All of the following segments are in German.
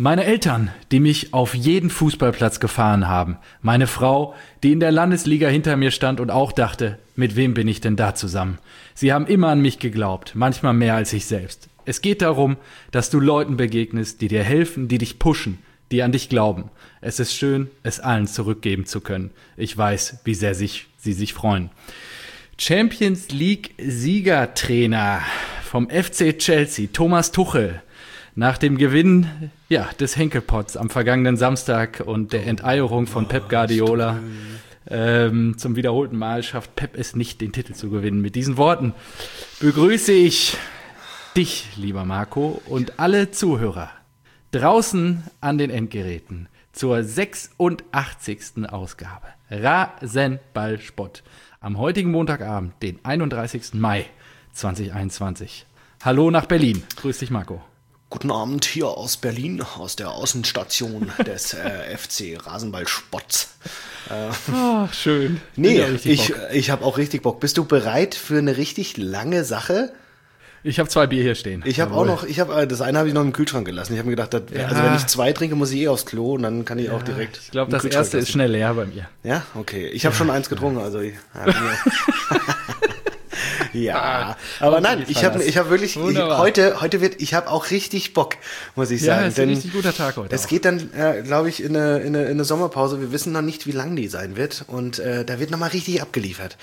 Meine Eltern, die mich auf jeden Fußballplatz gefahren haben. Meine Frau, die in der Landesliga hinter mir stand und auch dachte, mit wem bin ich denn da zusammen? Sie haben immer an mich geglaubt, manchmal mehr als ich selbst. Es geht darum, dass du Leuten begegnest, die dir helfen, die dich pushen, die an dich glauben. Es ist schön, es allen zurückgeben zu können. Ich weiß, wie sehr sie sich freuen. Champions League Siegertrainer vom FC Chelsea, Thomas Tuchel. Nach dem Gewinn des Henkelpots am vergangenen Samstag und der Enteierung von Pep Guardiola zum wiederholten Mal schafft Pep es nicht, den Titel zu gewinnen. Mit diesen Worten begrüße ich dich, lieber Marco, und alle Zuhörer draußen an den Endgeräten zur 86. Ausgabe Rasenballspott am heutigen Montagabend, den 31. Mai 2021. Hallo nach Berlin. Grüß dich, Marco. Guten Abend hier aus Berlin, aus der Außenstation des FC Rasenballspotts. Schön. Nee, ich habe auch richtig Bock. Bist du bereit für eine richtig lange Sache? Ich habe 2 Bier hier stehen. Ich habe auch noch, das eine habe ich noch im Kühlschrank gelassen. Ich habe mir gedacht, also wenn ich 2 trinke, muss ich aufs Klo und dann kann ich auch direkt. Ich glaube, das erste ist schnell leer bei mir. Ja, okay. Ich habe schon 1 getrunken, also ja, aber nein, ich habe wirklich, ich habe auch richtig Bock, muss ich sagen. Ja, ist ein richtig guter Tag heute. Es geht dann, glaube ich, in eine Sommerpause. Wir wissen noch nicht, wie lang die sein wird. Und da wird nochmal richtig abgeliefert.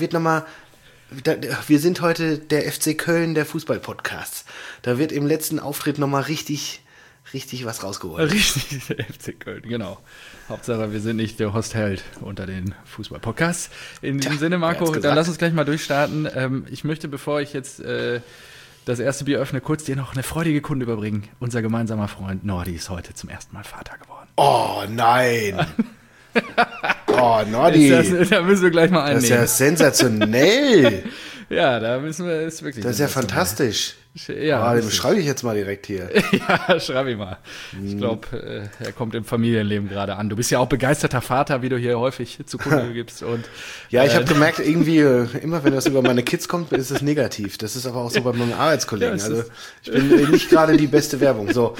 Wir sind heute der FC Köln der Fußball-Podcasts. Da wird im letzten Auftritt nochmal richtig was rausgeholt. Richtig, der FC Köln, genau. Hauptsache, wir sind nicht der Hostheld unter den Fußball-Podcasts. In diesem Sinne, Marco, dann lass uns gleich mal durchstarten. Ich möchte, bevor ich jetzt das erste Bier öffne, kurz dir noch eine freudige Kunde überbringen. Unser gemeinsamer Freund Nordi ist heute zum ersten Mal Vater geworden. Oh nein! Oh, Nordi! Da müssen wir gleich mal einnehmen. Das ist ja sensationell! Ja, da müssen wir es wirklich. Das ist ja fantastisch. Ja, den schreibe ich jetzt mal direkt hier. Ja, schreibe ich mal. Ich glaube, er kommt im Familienleben gerade an. Du bist ja auch begeisterter Vater, wie du hier häufig zu Kunde gibst. Und, ja, ich habe gemerkt, irgendwie, immer wenn das über meine Kids kommt, ist es negativ. Das ist aber auch so bei meinen Arbeitskollegen. Also ich bin nicht gerade die beste Werbung. So,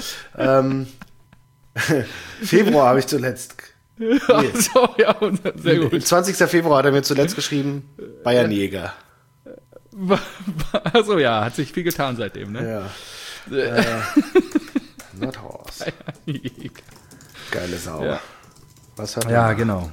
Februar habe ich zuletzt. So, ja, sehr gut. 20. Februar hat er mir zuletzt geschrieben, Bayernjäger. Achso, ja, hat sich viel getan seitdem, ne? Ja. Nordhorst. Geile Sau. Ja, Was hat ja, genau.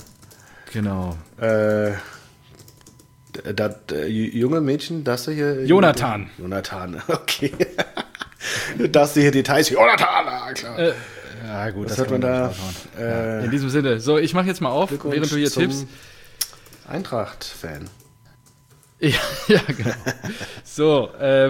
Junge Mädchen, darfst du hier... Jonathan, okay. Darfst du hier Details... Jonathan, klar. Ja, gut, das hört man da. In diesem Sinne. So, ich mache jetzt mal auf, während du hier tippst. Eintracht-Fan. Ja, genau. So,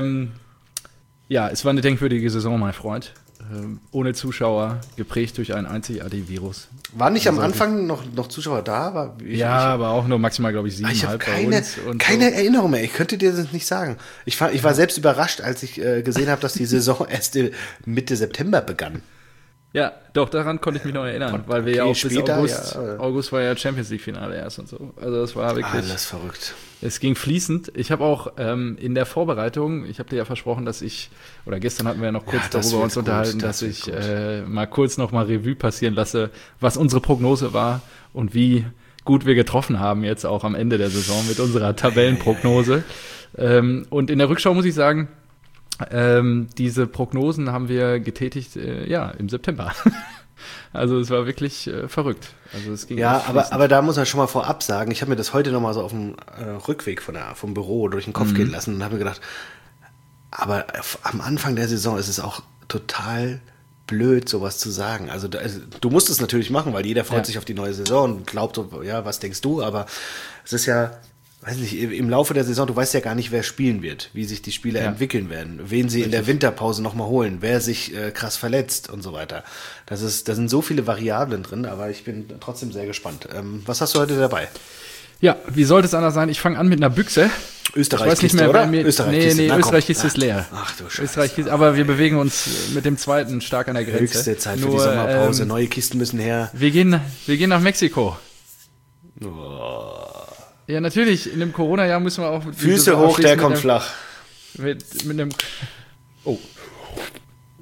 es war eine denkwürdige Saison, mein Freund. Ohne Zuschauer, geprägt durch einen einzigartigen Virus. Waren nicht am Anfang noch Zuschauer da? Aber auch nur maximal, glaube ich, 7,5 ich habe bei keine Erinnerung mehr. Ich könnte dir das nicht sagen. Ich war selbst überrascht, als ich gesehen habe, dass die Saison erst Mitte September begann. Ja, doch, daran konnte ich mich noch erinnern, weil wir ja auch später, bis August war ja Champions League Finale erst und so. Also das war wirklich... Alles verrückt. Es ging fließend. Ich habe auch in der Vorbereitung, ich habe dir ja versprochen, dass gestern hatten wir ja noch kurz darüber uns unterhalten, dass ich mal kurz noch mal Revue passieren lasse, was unsere Prognose war und wie gut wir getroffen haben jetzt auch am Ende der Saison mit unserer Tabellenprognose. Und in der Rückschau muss ich sagen, diese Prognosen haben wir getätigt, im September. Also es war wirklich verrückt. Also es ging aber da muss man schon mal vorab sagen, ich habe mir das heute nochmal so auf dem Rückweg vom Büro durch den Kopf gehen lassen und habe mir gedacht, aber am Anfang der Saison ist es auch total blöd, sowas zu sagen. Also du musst es natürlich machen, weil jeder freut sich auf die neue Saison und glaubt, was denkst du? Aber es ist ja... Weiß nicht, im Laufe der Saison, du weißt ja gar nicht, wer spielen wird, wie sich die Spieler entwickeln werden, wen sie in der Winterpause nochmal holen, wer sich krass verletzt und so weiter. Da sind so viele Variablen drin, aber ich bin trotzdem sehr gespannt. Was hast du heute dabei? Ja, wie sollte es anders sein? Ich fange an mit einer Büchse. Österreich-Kiste, oder? Österreich-Kiste ist leer. Ach du Scheiße. Aber wir bewegen uns mit dem zweiten stark an der Grenze. Höchste Zeit für die Sommerpause. Neue Kisten müssen her. Wir gehen nach Mexiko. Oh. Ja, natürlich. In dem Corona-Jahr müssen wir auch... Füße hoch, der kommt flach. Mit einem... Oh.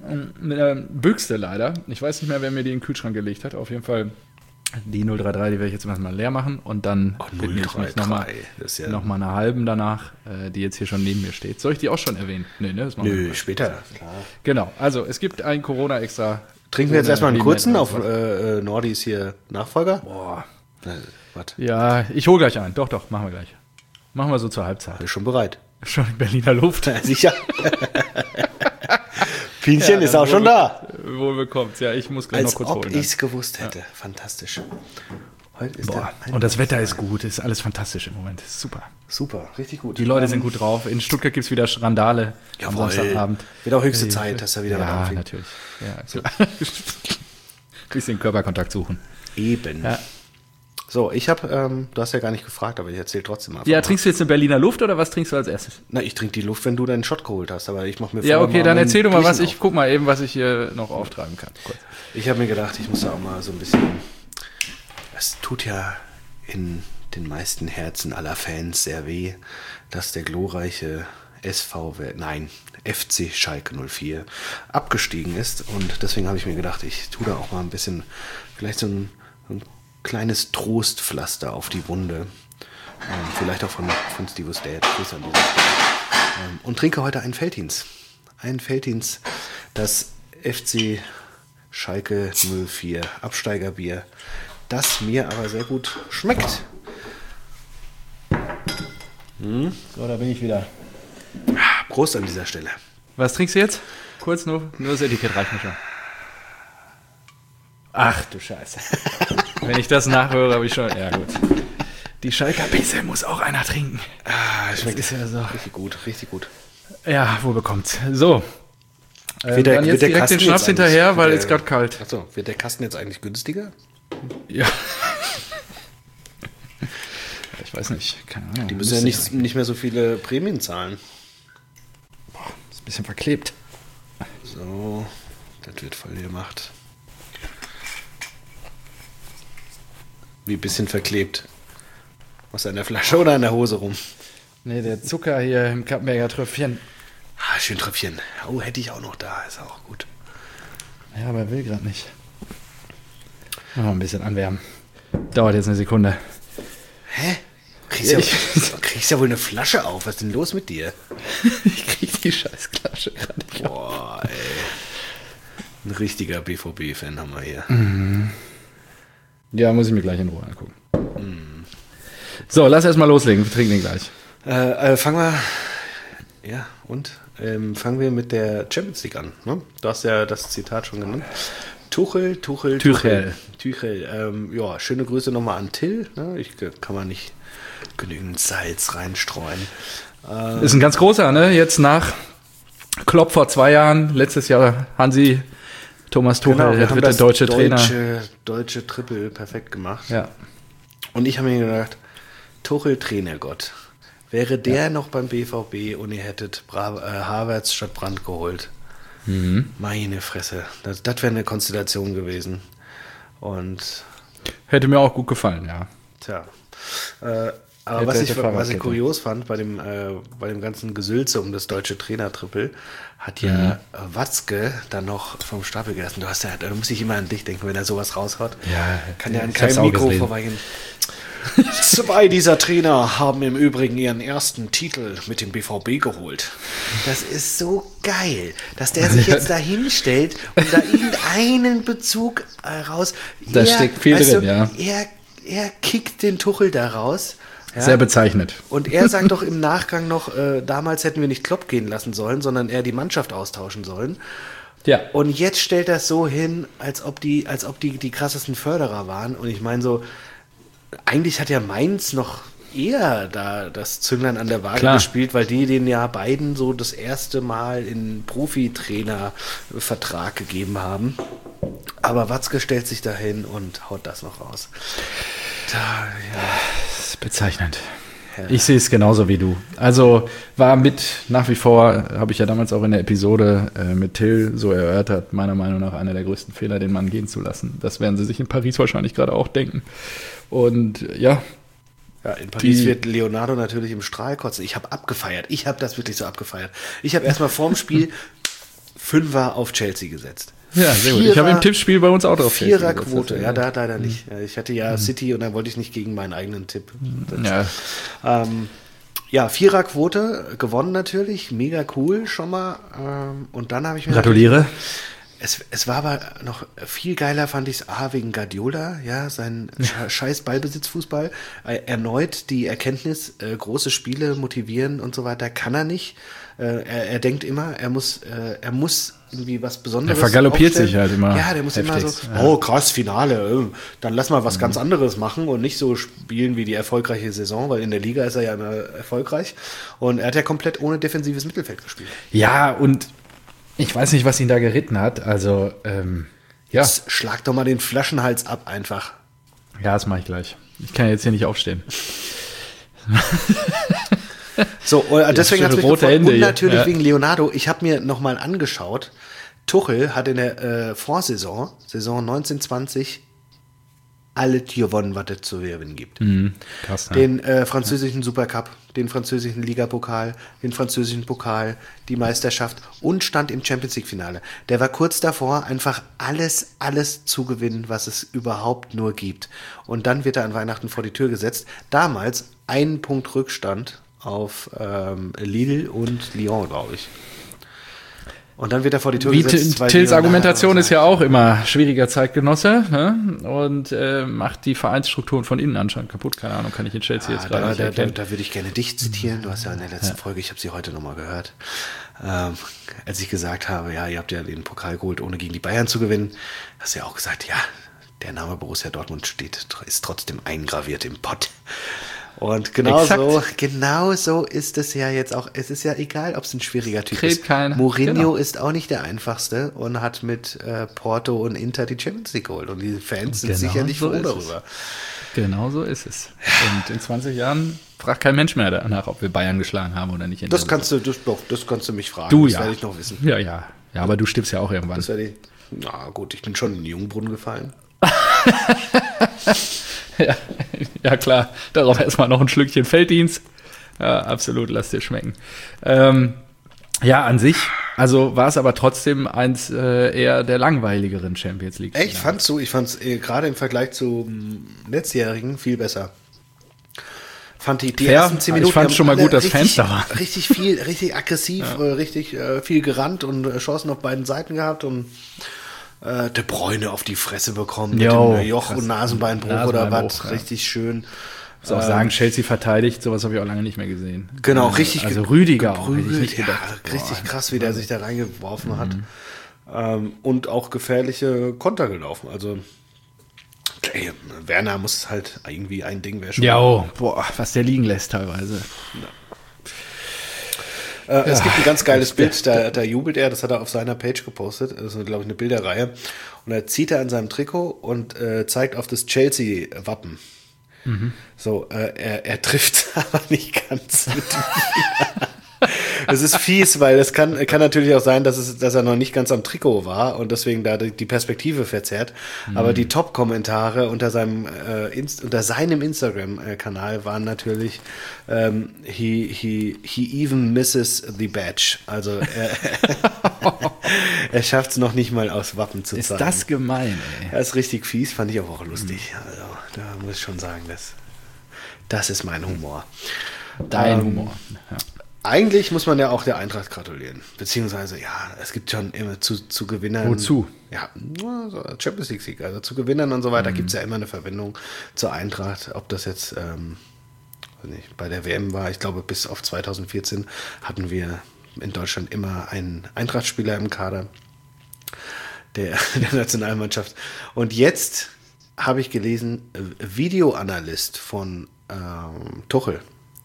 Mit einer Büchse leider. Ich weiß nicht mehr, wer mir die in den Kühlschrank gelegt hat. Auf jeden Fall die 033, die werde ich jetzt mal leer machen. Und dann widme ich mich nochmal einer halben danach, die jetzt hier schon neben mir steht. Soll ich die auch schon erwähnen? Nee, ne? Das machen wir später. Klar. Genau, also es gibt ein Corona-Extra. Trinken wir jetzt erstmal einen kurzen auf Nordis hier Nachfolger? Boah. Was? Ja, ich hole gleich einen. Doch, machen wir gleich. Machen wir so zur Halbzeit. Bin schon bereit. Schon in Berliner Luft. Ja, sicher. Pinchen ist auch schon da. Wohl bekommt's. Ja, ich muss gleich noch kurz holen. Als ob ich es gewusst hätte. Ja. Fantastisch. Heute ist und das Wetter ist gut. Ist alles fantastisch im Moment. Ist super. Super, richtig gut. Die Leute sind gut drauf. In Stuttgart gibt es wieder Randale am Samstagabend. Wird auch höchste Zeit, dass da wieder was anfängt. Natürlich. Ja, natürlich. Bisschen Körperkontakt suchen. Eben. Ja. So, ich habe, du hast ja gar nicht gefragt, aber ich erzähle trotzdem einfach. Ja, trinkst du jetzt eine Berliner Luft oder was trinkst du als erstes? Na, ich trinke die Luft, wenn du deinen Shot geholt hast, aber ich mache mir Ja, okay, dann erzähl du mal was. Ich guck mal eben, was ich hier noch auftreiben kann. Kurz. Ich habe mir gedacht, ich muss da auch mal so ein bisschen. Es tut ja in den meisten Herzen aller Fans sehr weh, dass der glorreiche FC Schalke 04 abgestiegen ist. Und deswegen habe ich mir gedacht, ich tue da auch mal ein bisschen, vielleicht so ein kleines Trostpflaster auf die Wunde. Vielleicht auch von Steve's Dad. Grüße an dieser Stelle. Und trinke heute einen Veltins. Ein Veltins, das FC Schalke 04 Absteigerbier, das mir aber sehr gut schmeckt. So, da bin ich wieder. Prost an dieser Stelle. Was trinkst du jetzt? Kurz nur das Etikett reicht mir schon. Ach du Scheiße. Wenn ich das nachhöre, habe ich schon. Ja, gut. Die Schalker Pisse muss auch einer trinken. Schmeckt ist ja so. Richtig gut, richtig gut. Ja, wo bekommt's? So. Wird dann jetzt direkt den Schnaps hinterher, weil es gerade kalt. Achso, wird der Kasten jetzt eigentlich günstiger? Ja. Ich weiß nicht. Keine Ahnung. Die müssen ja nicht mehr so viele Prämien zahlen. Boah, ist ein bisschen verklebt. So, das wird voll gemacht. Wie ein bisschen verklebt. Was an der Flasche oder an der Hose rum? Nee, der Zucker hier im Kappenberger Tröpfchen. Schön Tröpfchen. Oh, hätte ich auch noch da. Ist auch gut. Ja, aber er will gerade nicht. Noch ein bisschen anwärmen. Dauert jetzt eine Sekunde. Hä? Kriegst ja wohl eine Flasche auf. Was ist denn los mit dir? Ich krieg die scheiß Flasche gerade nicht. Boah, ey. Ein richtiger BVB-Fan haben wir hier. Mhm. Ja, muss ich mir gleich in Ruhe angucken. So, lass erst mal loslegen. Wir trinken den gleich. Fangen wir. Ja, und? Fangen wir mit der Champions League an. Ne? Du hast ja das Zitat schon genannt. Tuchel. Ja, schöne Grüße nochmal an Till. Ne? Kann man nicht genügend Salz reinstreuen. Ist ein ganz großer, ne? Jetzt nach Klopp vor 2 Jahren, letztes Jahr Hansi, Thomas Tuchel, der dritte deutsche Trainer. Deutsche Triple perfekt gemacht. Ja. Und ich habe mir gedacht, Tuchel Trainergott. Wäre der noch beim BVB und ihr hättet Havertz statt Brandt geholt. Meine Fresse. Das wäre eine Konstellation gewesen. Und hätte mir auch gut gefallen, ja. Tja. Aber was ich kurios fand bei dem ganzen Gesülze um das deutsche Trainer-Triple, hat ja Watzke dann noch vom Stapel gelassen. Da muss ich immer an dich denken, wenn er sowas raushaut. Ja, kann ja an keinem Mikro vorbeigehen. 2 dieser Trainer haben im Übrigen ihren ersten Titel mit dem BVB geholt. Das ist so geil, dass der sich jetzt da hinstellt und da irgendeinen Bezug raus. Da steckt viel drin, ja. Er kickt den Tuchel da raus. Ja? Sehr bezeichnet. Und er sagt doch im Nachgang noch, damals hätten wir nicht Klopp gehen lassen sollen, sondern eher die Mannschaft austauschen sollen. Ja. Und jetzt stellt das so hin, als ob die krassesten Förderer waren. Und ich meine so, eigentlich hat ja Mainz noch eher da das Zünglein an der Waage gespielt, weil die den ja beiden so das erste Mal in Profitrainer-Vertrag gegeben haben. Aber Watzke stellt sich dahin und haut das noch raus. Das ist bezeichnend. Ja. Ich sehe es genauso wie du. Also war nach wie vor, habe ich ja damals auch in der Episode mit Till so erörtert, meiner Meinung nach einer der größten Fehler, den Mann gehen zu lassen. Das werden sie sich in Paris wahrscheinlich gerade auch denken. Und ja. Ja, in Paris wird Leonardo natürlich im Strahl kotzen. Ich habe abgefeiert. Ich habe das wirklich so abgefeiert. Ich habe erstmal vorm Spiel Fünfer auf Chelsea gesetzt. Ja, sehr gut. Ich habe im Tippspiel bei uns auch drauf Viererquote, ja, da leider nicht. Ich hatte ja City und dann wollte ich nicht gegen meinen eigenen Tipp setzen. Ja. Viererquote gewonnen natürlich, mega cool schon mal. Und dann habe ich mir... Gratuliere. Es war aber noch viel geiler, fand ich es, wegen Guardiola, ja, sein scheiß Ballbesitzfußball. Erneut die Erkenntnis, große Spiele motivieren und so weiter, kann er nicht. Er denkt immer, er muss irgendwie was Besonderes. Er vergaloppiert aufstellen. sich halt immer. Ja, der muss immer so, ja. oh krass, Finale, dann lass mal was ganz anderes machen und nicht so spielen wie die erfolgreiche Saison, weil in der Liga ist er ja immer erfolgreich. Und er hat ja komplett ohne defensives Mittelfeld gespielt. Ja, und ich weiß nicht, was ihn da geritten hat. Also, Jetzt schlag doch mal den Flaschenhals ab einfach. Ja, das mache ich gleich. Ich kann jetzt hier nicht aufstehen. So, deswegen hat es mich rote gefreut. Hände Und natürlich hier. wegen Leonardo. Ich habe mir nochmal angeschaut, Tuchel hat in der Vorsaison, Saison 1920, alles gewonnen, was es zu gewinnen gibt. Krass, ne? Den französischen Supercup, den französischen Ligapokal, den französischen Pokal, die Meisterschaft und stand im Champions-League-Finale. Der war kurz davor, einfach alles zu gewinnen, was es überhaupt nur gibt. Und dann wird er an Weihnachten vor die Tür gesetzt. Damals 1 Punkt Rückstand auf Lille und Lyon, glaube ich. Und dann wird er vor die Tür gesetzt. Tills Argumentation ist ja auch immer schwieriger Zeitgenosse, ne? Und macht die Vereinsstrukturen von innen anscheinend kaputt. Keine Ahnung, kann ich in Chelsea jetzt gerade nicht erkennen. Da würde ich gerne dich zitieren. Du hast ja in der letzten Folge, ich habe sie heute nochmal gehört, als ich gesagt habe, ja, ihr habt ja den Pokal geholt, ohne gegen die Bayern zu gewinnen, hast du ja auch gesagt, ja, der Name Borussia Dortmund ist trotzdem eingraviert im Pott. Und genau so ist es ja jetzt auch. Es ist ja egal, ob es ein schwieriger Typ ist. Mourinho ist auch nicht der einfachste und hat mit Porto und Inter die Champions League geholt. Und die Fans sind sicherlich froh darüber. Genau so ist es. Und in 20 Jahren fragt kein Mensch mehr danach, ob wir Bayern geschlagen haben oder nicht. Das kannst du mich fragen. Das werde ich noch wissen. Ja. Ja, aber du stirbst ja auch irgendwann. Na gut, ich bin schon in den Jungbrunnen gefallen. Ja, klar. Darauf erstmal noch ein Schlückchen Felddienst. Ja, absolut, lass dir schmecken. Ja, an sich, also war es aber trotzdem eins eher der langweiligeren Champions League. Echt? Fandst du? Ich fand es gerade im Vergleich zum letztjährigen viel besser. Fand die ersten 10 Minuten. Ich fand schon mal gut, dass Fans da waren. Richtig aggressiv, richtig viel gerannt und Chancen auf beiden Seiten gehabt und De Bruyne auf die Fresse bekommen mit dem Joch- und Nasenbeinbruch oder was. Ja. Richtig schön. Ich muss auch sagen, Chelsea verteidigt, sowas habe ich auch lange nicht mehr gesehen. Genau, richtig. Also Rüdiger auch, hätte ich nicht gedacht. Ja, richtig krass, wie der sich da reingeworfen hat. Und auch gefährliche Konter gelaufen. Also, ey, Werner muss halt irgendwie ein Ding wäre schon. Ja, was der liegen lässt teilweise. Ja. Es gibt ein ganz geiles Bild, da jubelt er, das hat er auf seiner Page gepostet, das ist, glaube ich, eine Bilderreihe. Und da zieht er an seinem Trikot und zeigt auf das Chelsea-Wappen. So, er trifft aber nicht ganz mit dem. Das ist fies, weil es kann natürlich auch sein, dass er noch nicht ganz am Trikot war und deswegen da die Perspektive verzerrt. Aber die Top-Kommentare unter seinem Instagram-Kanal waren natürlich he even misses the badge. Also er schafft es noch nicht mal aus Wappen zu zeigen. Ist das gemein, ey. Das ist richtig fies, fand ich aber auch lustig. Also da muss ich schon sagen, das ist mein Humor. Dein Humor. Ja. Eigentlich muss man ja auch der Eintracht gratulieren. Beziehungsweise, ja, es gibt schon immer zu Gewinnern. Wozu? Ja, so Champions League-Sieg. Also zu Gewinnern und so weiter gibt es ja immer eine Verbindung zur Eintracht. Ob das jetzt bei der WM war, ich glaube, bis auf 2014 hatten wir in Deutschland immer einen Eintracht-Spieler im Kader der Nationalmannschaft. Und jetzt habe ich gelesen, Videoanalyst von Tuchel.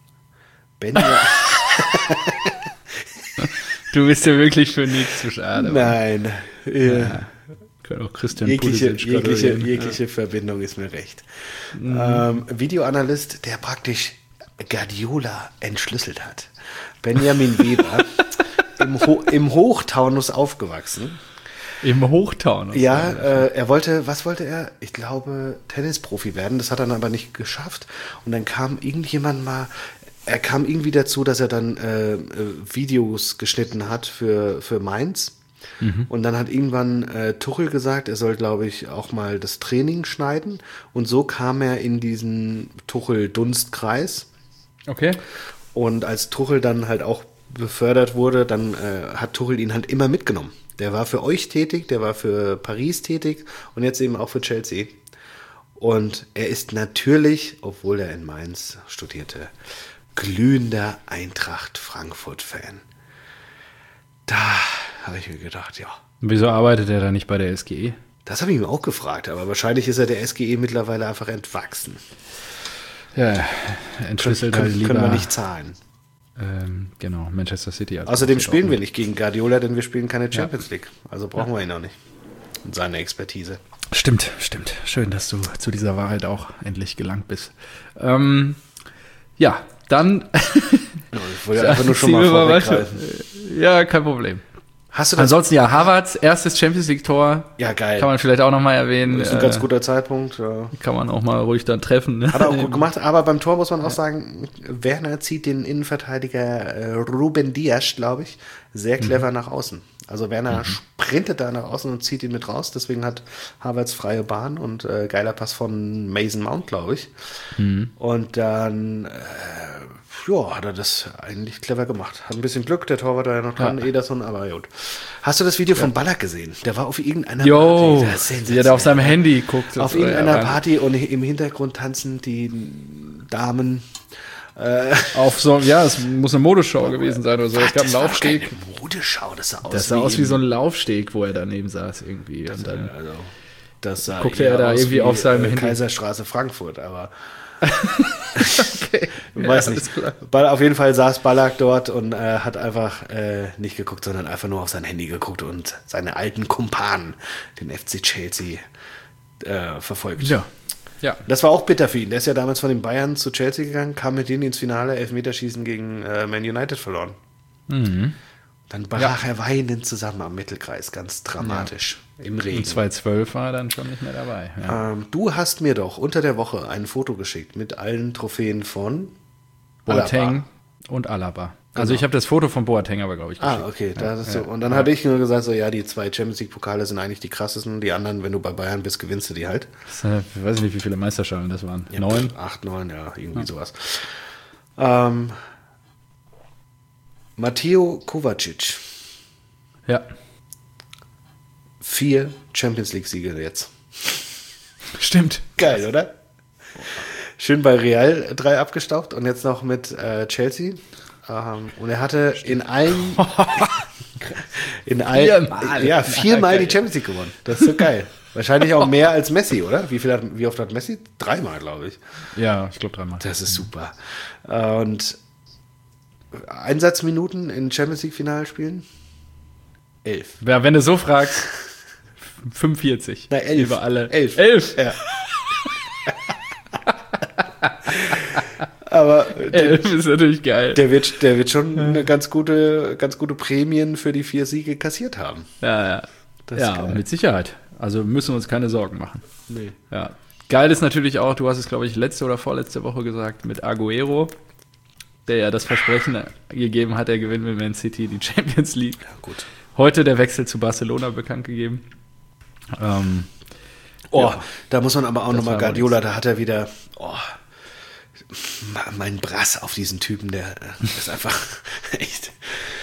Du bist ja wirklich für nichts zu schade. Nein. Können auch Christian jegliche Verbindung ist mir recht. Videoanalyst, der praktisch Guardiola entschlüsselt hat. Benjamin Weber, im Hochtaunus aufgewachsen. Im Hochtaunus? Ja, was wollte er? Ich glaube, Tennisprofi werden. Das hat er dann aber nicht geschafft. Und dann kam er kam irgendwie dazu, dass er dann Videos geschnitten hat für Mainz. Und dann hat irgendwann Tuchel gesagt, er soll, glaube ich, auch mal das Training schneiden. Und so kam er in diesen Tuchel-Dunstkreis. Okay. Und als Tuchel dann halt auch befördert wurde, dann hat Tuchel ihn halt immer mitgenommen. Der war für euch tätig, der war für Paris tätig und jetzt eben auch für Chelsea. Und er ist natürlich, obwohl er in Mainz studierte, glühender Eintracht Frankfurt-Fan. Da habe ich mir gedacht, ja. Wieso arbeitet er da nicht bei der SGE? Das habe ich mir auch gefragt, aber wahrscheinlich ist er der SGE mittlerweile einfach entwachsen. Ja, entschlüsselt halt lieber. Können wir nicht zahlen. Genau, Manchester City. Außerdem spielen wir nicht gegen Guardiola, denn wir spielen keine Champions League. Also brauchen wir ihn auch nicht. Und seine Expertise. Stimmt. Schön, dass du zu dieser Wahrheit auch endlich gelangt bist. Ja, dann. Ich wollte einfach nur schon mal vorweggreifen. Ja, kein Problem. Hast du das? Ansonsten ja, Havertz, erstes Champions League-Tor. Ja, geil. Kann man vielleicht auch nochmal erwähnen. Das ist ein ganz guter Zeitpunkt. Ja. Kann man auch mal ruhig dann treffen. Ne? Hat er auch gut gemacht, aber beim Tor muss man auch sagen, Werner zieht den Innenverteidiger Ruben Dias, glaube ich, sehr clever nach außen. Also Werner sprintet da nach außen und zieht ihn mit raus. Deswegen hat Havertz freie Bahn und geiler Pass von Mason Mount, glaube ich. Und dann hat er das eigentlich clever gemacht. Hat ein bisschen Glück, der Torwart war ja noch dran, Ederson, aber gut. Hast du das Video von Ballack gesehen? Der war auf irgendeiner Party. Der da auf seinem Handy guckt. Auf irgendeiner Party und im Hintergrund tanzen die Damen. Auf so, es muss eine Modeschau gewesen sein oder so. Es gab einen Laufsteg. Eine Modeschau, das sah aus wie so ein Laufsteg, wo er daneben saß irgendwie. Und dann das sah guckte er da irgendwie auf seinem Handy. Kaiserstraße Frankfurt, aber okay. Weiß nicht. Auf jeden Fall saß Ballack dort und hat einfach nicht geguckt, sondern einfach nur auf sein Handy geguckt und seine alten Kumpanen, den FC Chelsea, verfolgt. Ja. Das war auch bitter für ihn. Der ist ja damals von den Bayern zu Chelsea gegangen, kam mit denen ins Finale, Elfmeterschießen gegen Man United verloren. Dann brach er weinend zusammen am Mittelkreis, ganz dramatisch, im Regen. Und 2012 war er dann schon nicht mehr dabei. Ja. Du hast mir doch unter der Woche ein Foto geschickt mit allen Trophäen von Boateng und Alaba. Also ich habe das Foto von Boateng aber, glaube ich, geschickt. Okay. So. Und dann hatte ich nur gesagt, die 2 Champions League-Pokale sind eigentlich die krassesten. Die anderen, wenn du bei Bayern bist, gewinnst du die halt. Ich weiß nicht, wie viele Meisterschaften das waren. 9? 8, 9, irgendwie sowas. Matteo Kovacic. Ja. 4 Champions League-Siege jetzt. Stimmt. Geil, oder? Schön bei Real 3 abgestaubt und jetzt noch mit Chelsea. Und er hatte in allen viermal die Champions League gewonnen. Das ist so geil. Wahrscheinlich auch mehr als Messi, oder? Wie oft hat Messi? 3-mal, glaube ich. Ja, ich glaube 3-mal. Das ist super. Und Einsatzminuten in Champions League Finalspielen? 11. Ja, wenn du so fragst, 45. Na, 11. Über alle. 11. Ja. Aber 11 ist natürlich geil. Der wird schon eine ganz gute Prämien für die 4 Siege kassiert haben. Ja. Mit Sicherheit. Also müssen wir uns keine Sorgen machen. Nee. Ja. Geil ist natürlich auch, du hast es, glaube ich, letzte oder vorletzte Woche gesagt, mit Aguero, der ja das Versprechen gegeben hat, er gewinnt mit Man City die Champions League. Ja, gut. Heute der Wechsel zu Barcelona bekannt gegeben. Da muss man aber auch nochmal Guardiola, da hat er wieder mein Brass auf diesen Typen, der ist einfach echt.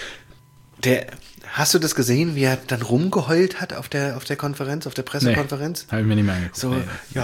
Hast du das gesehen, wie er dann rumgeheult hat auf der Konferenz, auf der Pressekonferenz? Nee, habe ich mir nicht mehr angeguckt. So,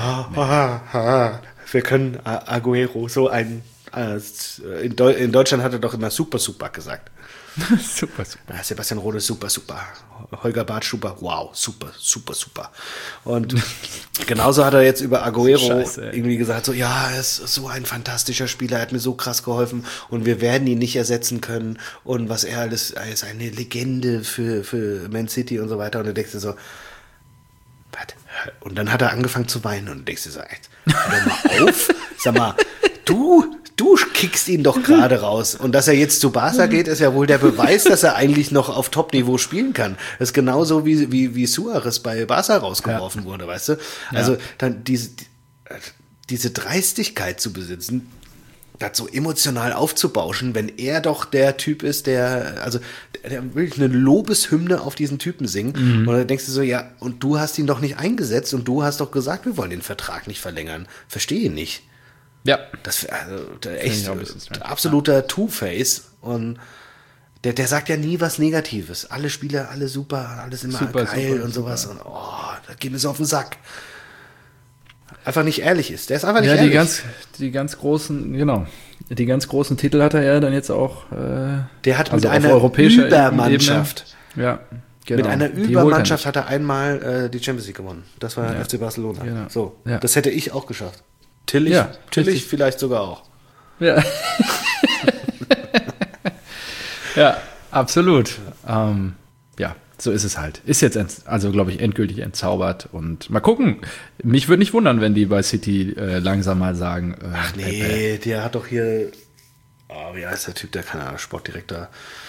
wir können Aguero so ein. In Deutschland hat er doch immer super gesagt. Super. Sebastian Rode, super. Holger Barth, super. Wow, super. Und genauso hat er jetzt über Aguero irgendwie gesagt, er ist so ein fantastischer Spieler, er hat mir so krass geholfen und wir werden ihn nicht ersetzen können und was er alles, er ist eine Legende für Man City und so weiter. Und du denkst dir so, was? Und dann hat er angefangen zu weinen und du denkst dir so, hör mal auf, sag mal, Du kickst ihn doch gerade raus. Und dass er jetzt zu Barca geht, ist ja wohl der Beweis, dass er eigentlich noch auf Top-Niveau spielen kann. Das ist genauso wie Suarez bei Barca rausgeworfen wurde, weißt du? Also dann diese Dreistigkeit zu besitzen, das so emotional aufzubauschen, wenn er doch der Typ ist, der wirklich eine Lobeshymne auf diesen Typen singen. Und dann denkst du so, ja, und du hast ihn doch nicht eingesetzt und du hast doch gesagt, wir wollen den Vertrag nicht verlängern. Verstehe nicht. Ja. Das echt absoluter Two-Face. Und der sagt ja nie was Negatives. Alle Spieler, alle super, alles immer Super, geil super, und sowas. super. Und da geht mir so auf den Sack. Einfach nicht ehrlich ist. Der ist einfach nicht ehrlich. Die ganz großen, genau. Die ganz großen Titel hat er ja dann jetzt auch. Der hat also mit einer europäischer Übermannschaft. Ja, genau. Mit einer Die holt er Übermannschaft nicht. hat er einmal die Champions League gewonnen. Das war FC Barcelona. Genau. So, Ja. das hätte ich auch geschafft. Tillich Ja, richtig. vielleicht sogar auch. Ja. Ja, absolut. Ja, so ist es halt. Ist jetzt, also glaube ich, endgültig entzaubert. Und mal gucken. Mich würde nicht wundern, wenn die bei City langsam mal sagen. Ach nee, der hat doch hier, wie heißt der Typ, der keine Ahnung, Sportdirektor.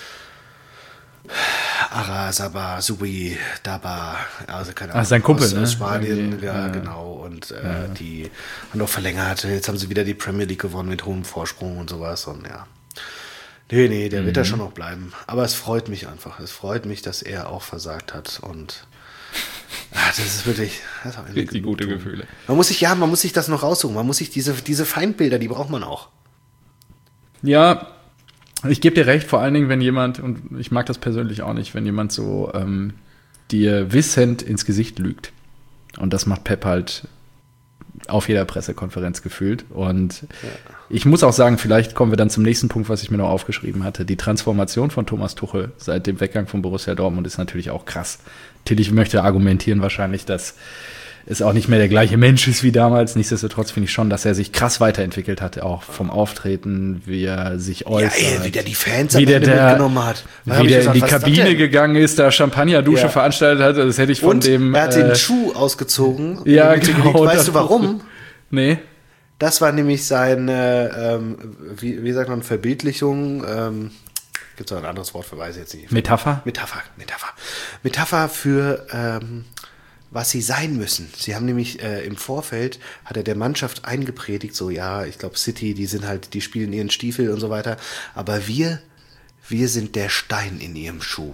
Ara, Sabah, Subi, Daba, also keine Ahnung. sein Kumpel, aus ne? Spanien, Irgendwie, ja, genau. Und die haben doch verlängert. Jetzt haben sie wieder die Premier League gewonnen mit hohem Vorsprung und sowas. Und ja. Nee, der wird da schon noch bleiben. Aber es freut mich einfach. Es freut mich, dass er auch versagt hat. Und das ist wirklich das ist Richtig gute Gefühle. Man muss sich das noch raussuchen. Man muss sich diese Feindbilder, die braucht man auch. Ja, ich gebe dir recht, vor allen Dingen, wenn jemand, und ich mag das persönlich auch nicht, wenn jemand so dir wissend ins Gesicht lügt. Und das macht Pep halt auf jeder Pressekonferenz gefühlt. Und ich muss auch sagen, vielleicht kommen wir dann zum nächsten Punkt, was ich mir noch aufgeschrieben hatte. Die Transformation von Thomas Tuchel seit dem Weggang von Borussia Dortmund ist natürlich auch krass. Tillich möchte argumentieren wahrscheinlich, dass es auch nicht mehr der gleiche Mensch ist wie damals. Nichtsdestotrotz finde ich schon, dass er sich krass weiterentwickelt hat, auch vom Auftreten, wie er sich äußert. Ja, wie der die Fans wie der mitgenommen hat. Wie der in die Kabine gegangen ist, da Champagnerdusche veranstaltet hat. Das hätte ich von dem... er hat den Schuh ausgezogen. Ja, genau. Weißt du warum? Nee. Das war nämlich seine, wie sagt man, Verbildlichung, gibt es noch ein anderes Wort für, weiß ich jetzt nicht. Metapher Metapher für, was sie sein müssen. Sie haben nämlich im Vorfeld, hat er der Mannschaft eingepredigt, so ja, ich glaube City, die spielen ihren Stiefel und so weiter, aber wir sind der Stein in ihrem Schuh.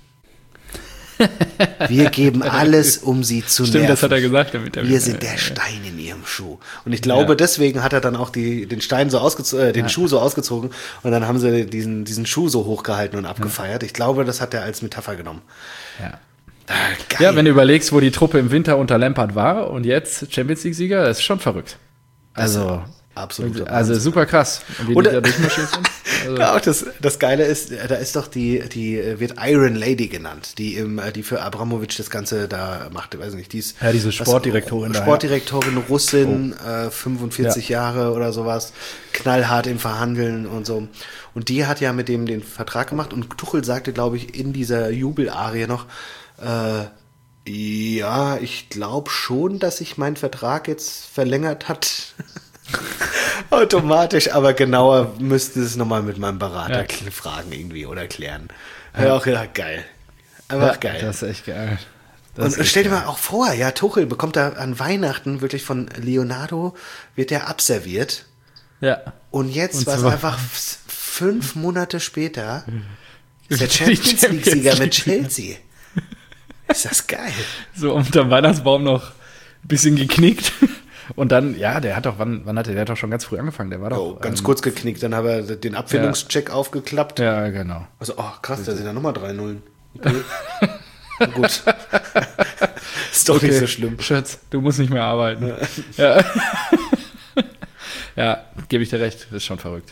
Wir geben alles, um sie zu nerven. Stimmt, das hat er gesagt. Wir sind der Stein in ihrem Schuh. Und ich glaube, deswegen hat er dann auch den Stein so den Schuh so ausgezogen und dann haben sie diesen Schuh so hochgehalten und abgefeiert. Ich glaube, das hat er als Metapher genommen. Ja. Geil. Ja, wenn du überlegst, wo die Truppe im Winter unter Lampard war und jetzt Champions League-Sieger, das ist schon verrückt. Also, absolut. Also super krass. Und wie die da durchmarschiert sind. Also. Ja, auch das Geile ist, da ist doch die wird Iron Lady genannt, die für Abramovic das Ganze da machte, weiß nicht, diese Sportdirektorin da. Sportdirektorin, Russin, 45 Jahre oder sowas, knallhart im Verhandeln und so. Und die hat ja mit dem den Vertrag gemacht und Tuchel sagte, glaube ich, in dieser Jubelarie noch, ja, ich glaube schon, dass sich mein Vertrag jetzt verlängert hat. Automatisch, aber genauer müsste es nochmal mit meinem Berater fragen irgendwie oder klären. Ja, auch gedacht, geil. Einfach geil. Das ist echt geil. Und stell dir mal auch vor, ja, Tuchel bekommt da an Weihnachten wirklich von Leonardo, wird der abserviert. Ja. Und jetzt war es einfach 5 Monate später, ist der Champions League-Sieger mit Chelsea. Ist das geil. So unterm Weihnachtsbaum noch ein bisschen geknickt. Und dann, ja, der hat doch, wann hat der hat doch schon ganz früh angefangen, der war doch. Ganz kurz geknickt, dann haben wir den Abfindungscheck aufgeklappt. Ja, genau. Also, krass, da sind ja nochmal 3 Nullen. Okay. Gut. Ist doch nicht so schlimm. Schatz, du musst nicht mehr arbeiten. Ja, ja gebe ich dir recht, das ist schon verrückt.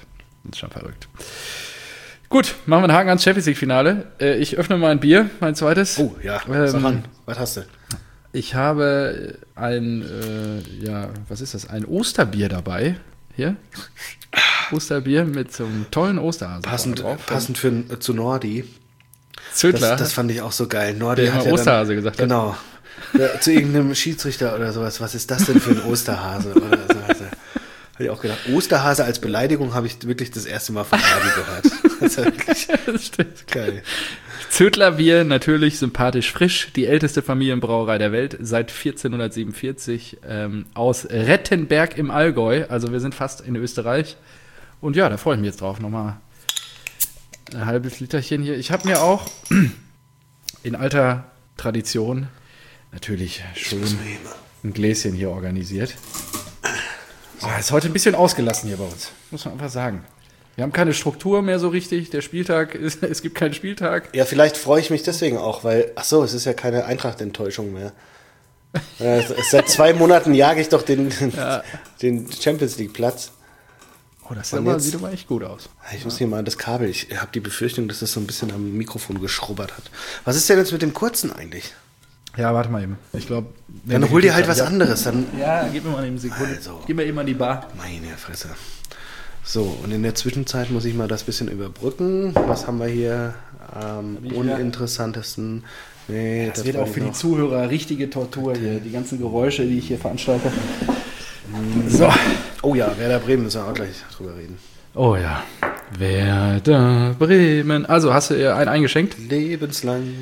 Gut, machen wir einen Haken ans Champions League-Finale. Ich öffne mal ein Bier, mein zweites. Oh, ja, sag an. Was hast du? Ich habe ein Osterbier dabei. Hier. Osterbier mit so einem tollen Osterhasen. Passend zu Nordi. Zödler. Das fand ich auch so geil. Nordi hat ja Osterhase gesagt. Genau. Zu irgendeinem Schiedsrichter oder sowas. Was ist das denn für ein Osterhase? Oder so. Habe ich auch gedacht. Osterhase als Beleidigung habe ich wirklich das erste Mal von Nordi gehört. Das ist wirklich das stimmt. Geil. Zödlerbier, natürlich sympathisch frisch, die älteste Familienbrauerei der Welt, seit 1447 aus Rettenberg im Allgäu, also wir sind fast in Österreich und ja, da freue ich mich jetzt drauf, nochmal Ein halbes Literchen hier. Ich habe mir auch in alter Tradition natürlich schön ein Gläschen hier organisiert. Ist heute ein bisschen ausgelassen hier bei uns, muss man einfach sagen. Wir haben keine Struktur mehr so richtig. Der Spieltag, es gibt keinen Spieltag. Ja, vielleicht freue ich mich deswegen auch, weil, es ist ja keine Eintracht-Enttäuschung mehr. Seit 2 Monaten jage ich doch den Champions League-Platz. Oh, das sieht aber echt gut aus. Ich muss hier mal das Kabel, ich habe die Befürchtung, dass es so ein bisschen am Mikrofon geschrubbert hat. Was ist denn jetzt mit dem kurzen eigentlich? Ja, warte mal eben. Ich glaube... Dann hol dir halt was anderes. Dann gib mir mal eine Sekunde. Also, gib mir eben an die Bar. Meine Fresse. So, und in der Zwischenzeit muss ich mal das bisschen überbrücken. Was haben wir hier am uninteressantesten? Nee, das wird auch für die Zuhörer richtige Tortur hier. Die ganzen Geräusche, die ich hier veranstalte. So. Oh ja, Werder Bremen müssen wir auch gleich drüber reden. Oh ja. Werder Bremen. Also, hast du ihr einen eingeschenkt? Lebenslang.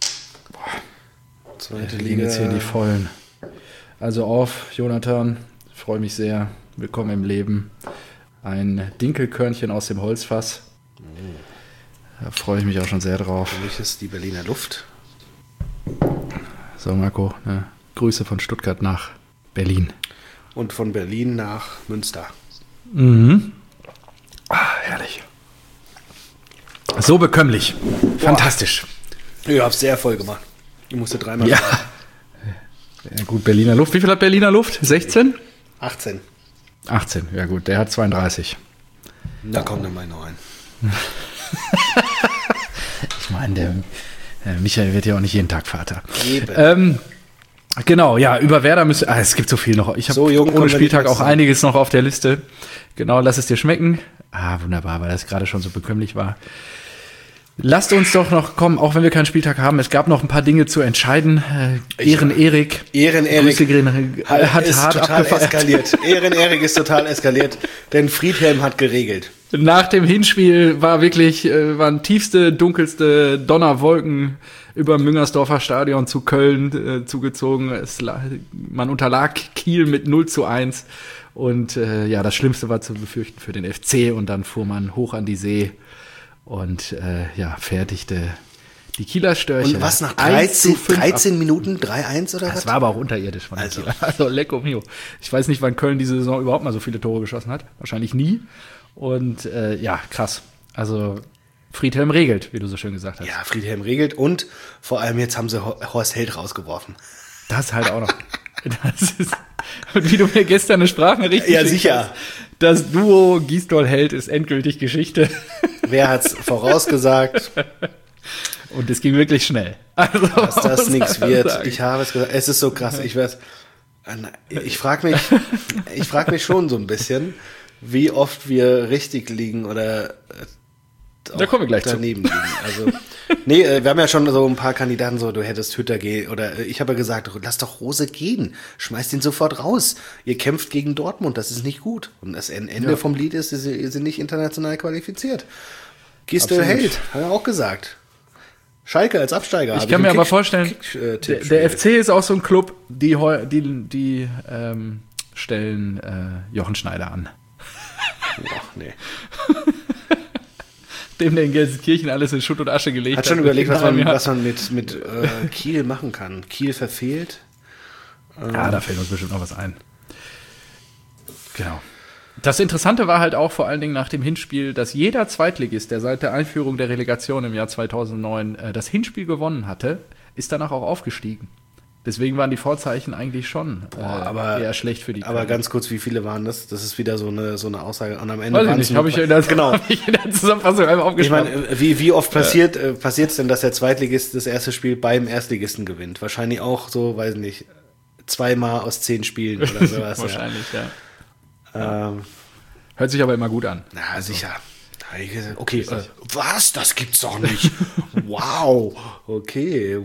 Zweite Liga. Jetzt hier die Vollen. Also auf, Jonathan. Ich freue mich sehr. Willkommen im Leben. Ein Dinkelkörnchen aus dem Holzfass. Da freue ich mich auch schon sehr drauf. Für mich ist die Berliner Luft. So, Marco, Grüße von Stuttgart nach Berlin. Und von Berlin nach Münster. Mhm. Herrlich. So bekömmlich. Fantastisch. Ich hab's sehr voll gemacht. Ich musste 3-mal. Ja. Ja. Gut, Berliner Luft. Wie viel hat Berliner Luft? 16? 18. 18, ja gut. Der hat 32. Da kommt dann mal noch ein. Ich meine, der Michael wird ja auch nicht jeden Tag Vater. Eben. Genau, ja, über Werder müssen... es gibt so viel noch. Ich habe ohne Spieltag auch einiges noch auf der Liste. Genau, lass es dir schmecken. Wunderbar, weil das gerade schon so bekömmlich war. Lasst uns doch noch kommen, auch wenn wir keinen Spieltag haben. Es gab noch ein paar Dinge zu entscheiden. Ehren-Erik. Ehren-Erik hat ist hart total abgefeiert. Eskaliert. Ehren-Erik ist total eskaliert, denn Friedhelm hat geregelt. Nach dem Hinspiel waren tiefste, dunkelste Donnerwolken über Müngersdorfer Stadion zu Köln zugezogen. Man unterlag Kiel mit 0:1. Und das Schlimmste war zu befürchten für den FC. Und dann fuhr man hoch an die See und fertigte die Kieler Störche. Und was nach 13 Minuten 3-1 oder was? Das war aber auch unterirdisch von den Kieler. Also lecco mio. Ich weiß nicht, wann Köln diese Saison überhaupt mal so viele Tore geschossen hat. Wahrscheinlich nie. Und krass. Also Friedhelm regelt, wie du so schön gesagt hast. Ja, Friedhelm regelt und vor allem jetzt haben sie Horst Held rausgeworfen. Das halt auch noch. Und wie du mir gestern eine Sprachnachricht Ja, sicher. hast, das Duo Gisdol-Held ist endgültig Geschichte. Wer hat's vorausgesagt? Und es ging wirklich schnell. Also, dass das nichts wird. Sagen. Ich habe es gesagt. Es ist so krass. Ich frage mich schon so ein bisschen, wie oft wir richtig liegen oder da kommen wir gleich daneben liegen. Also, wir haben ja schon so ein paar Kandidaten, so du hättest Hütter gehen oder ich habe ja gesagt, lass doch Rose gehen, schmeißt ihn sofort raus. Ihr kämpft gegen Dortmund, das ist nicht gut. Und das Ende vom Lied ist, sie sind nicht international qualifiziert. Gisdol Held, hat er auch gesagt. Schalke als Absteiger. Ich kann mir aber vorstellen, der FC ist auch so ein Club, die stellen Jochen Schneider an. Ach, nee. Dem der in Gelsenkirchen alles in Schutt und Asche gelegt hat. Hat schon überlegt, was man mit Kiel machen kann. Kiel verfehlt. Da fällt uns bestimmt noch was ein. Genau. Das Interessante war halt auch vor allen Dingen nach dem Hinspiel, dass jeder Zweitligist, der seit der Einführung der Relegation im Jahr 2009 das Hinspiel gewonnen hatte, ist danach auch aufgestiegen. Deswegen waren die Vorzeichen eigentlich schon eher schlecht für die Kölner. Aber ganz kurz, wie viele waren das? Das ist wieder so eine Aussage. Und am Ende weiß ich nicht, habe ich in der Zusammenfassung einmal aufgeschrieben. Ich meine, wie oft passiert es denn, dass der Zweitligist das erste Spiel beim Erstligisten gewinnt? Wahrscheinlich auch so, weiß nicht, 2-mal aus 10 Spielen oder sowas. Wahrscheinlich, ja. Hört sich aber immer gut an. Na, sicher. Okay, was? Das gibt's doch nicht. Wow. Okay.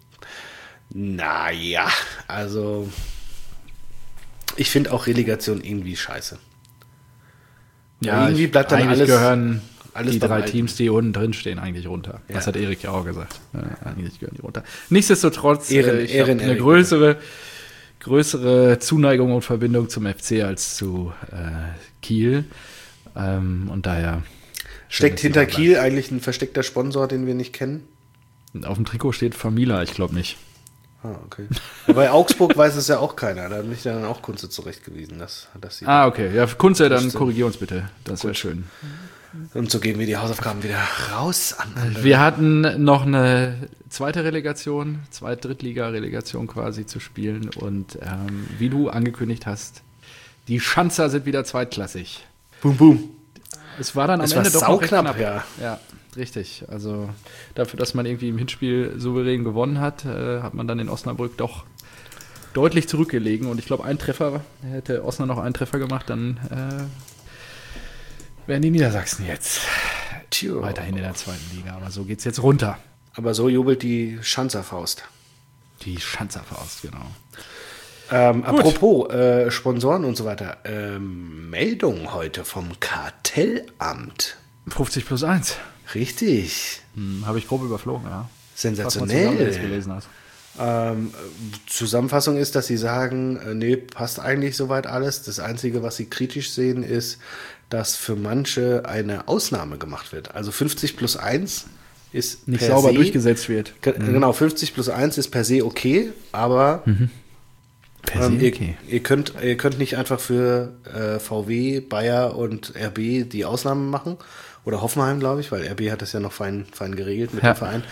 Naja, also ich finde auch Relegation irgendwie scheiße. Ja, irgendwie bleibt dann eigentlich gehören alles die 3 beim Teams, die unten drin stehen, eigentlich runter. Ja. Das hat Erik ja auch gesagt. Ja, eigentlich gehören die runter. Nichtsdestotrotz, ich habe eine größere Zuneigung und Verbindung zum FC als zu Kiel. Und daher Steckt hinter Kiel eigentlich ein versteckter Sponsor, den wir nicht kennen? Auf dem Trikot steht Famila, ich glaube nicht. Ah, okay. Ja, bei Augsburg weiß es ja auch keiner. Da hat mich dann auch Kunze zurechtgewiesen. Dass sie Okay. Ja, Kunze, dann korrigier uns bitte. Das wäre schön. Und so geben wir die Hausaufgaben wieder raus an andere. Wir hatten noch eine zweite Relegation, Drittliga-Relegation quasi zu spielen. Und wie du angekündigt hast, die Schanzer sind wieder zweitklassig. Boom, boom. Es war dann am Es Ende war doch noch recht sauknapp, knapp. Ja, richtig. Also dafür, dass man irgendwie im Hinspiel souverän gewonnen hat, hat man dann in Osnabrück doch deutlich zurückgelegen. Und ich glaube, hätte Osnabrück noch einen Treffer gemacht, dann wären die Niedersachsen jetzt weiterhin in der zweiten Liga. Aber so geht's jetzt runter. Aber so jubelt die Schanzerfaust. Die Schanzerfaust, genau. Apropos Sponsoren und so weiter. Meldung heute vom Kartellamt. 50+1. Richtig. Habe ich grob überflogen, ja. Sensationell. Was du gelesen hast. Zusammenfassung ist, dass sie sagen, nee, passt eigentlich soweit alles. Das Einzige, was sie kritisch sehen, ist, dass für manche eine Ausnahme gemacht wird. Also 50+1 ist nicht per sauber se, durchgesetzt wird. Genau, 50+1 ist per se okay, aber Per se okay. ihr könnt nicht einfach für VW, Bayer und RB die Ausnahme machen. Oder Hoffenheim, glaube ich, weil RB hat das ja noch fein geregelt mit dem Verein.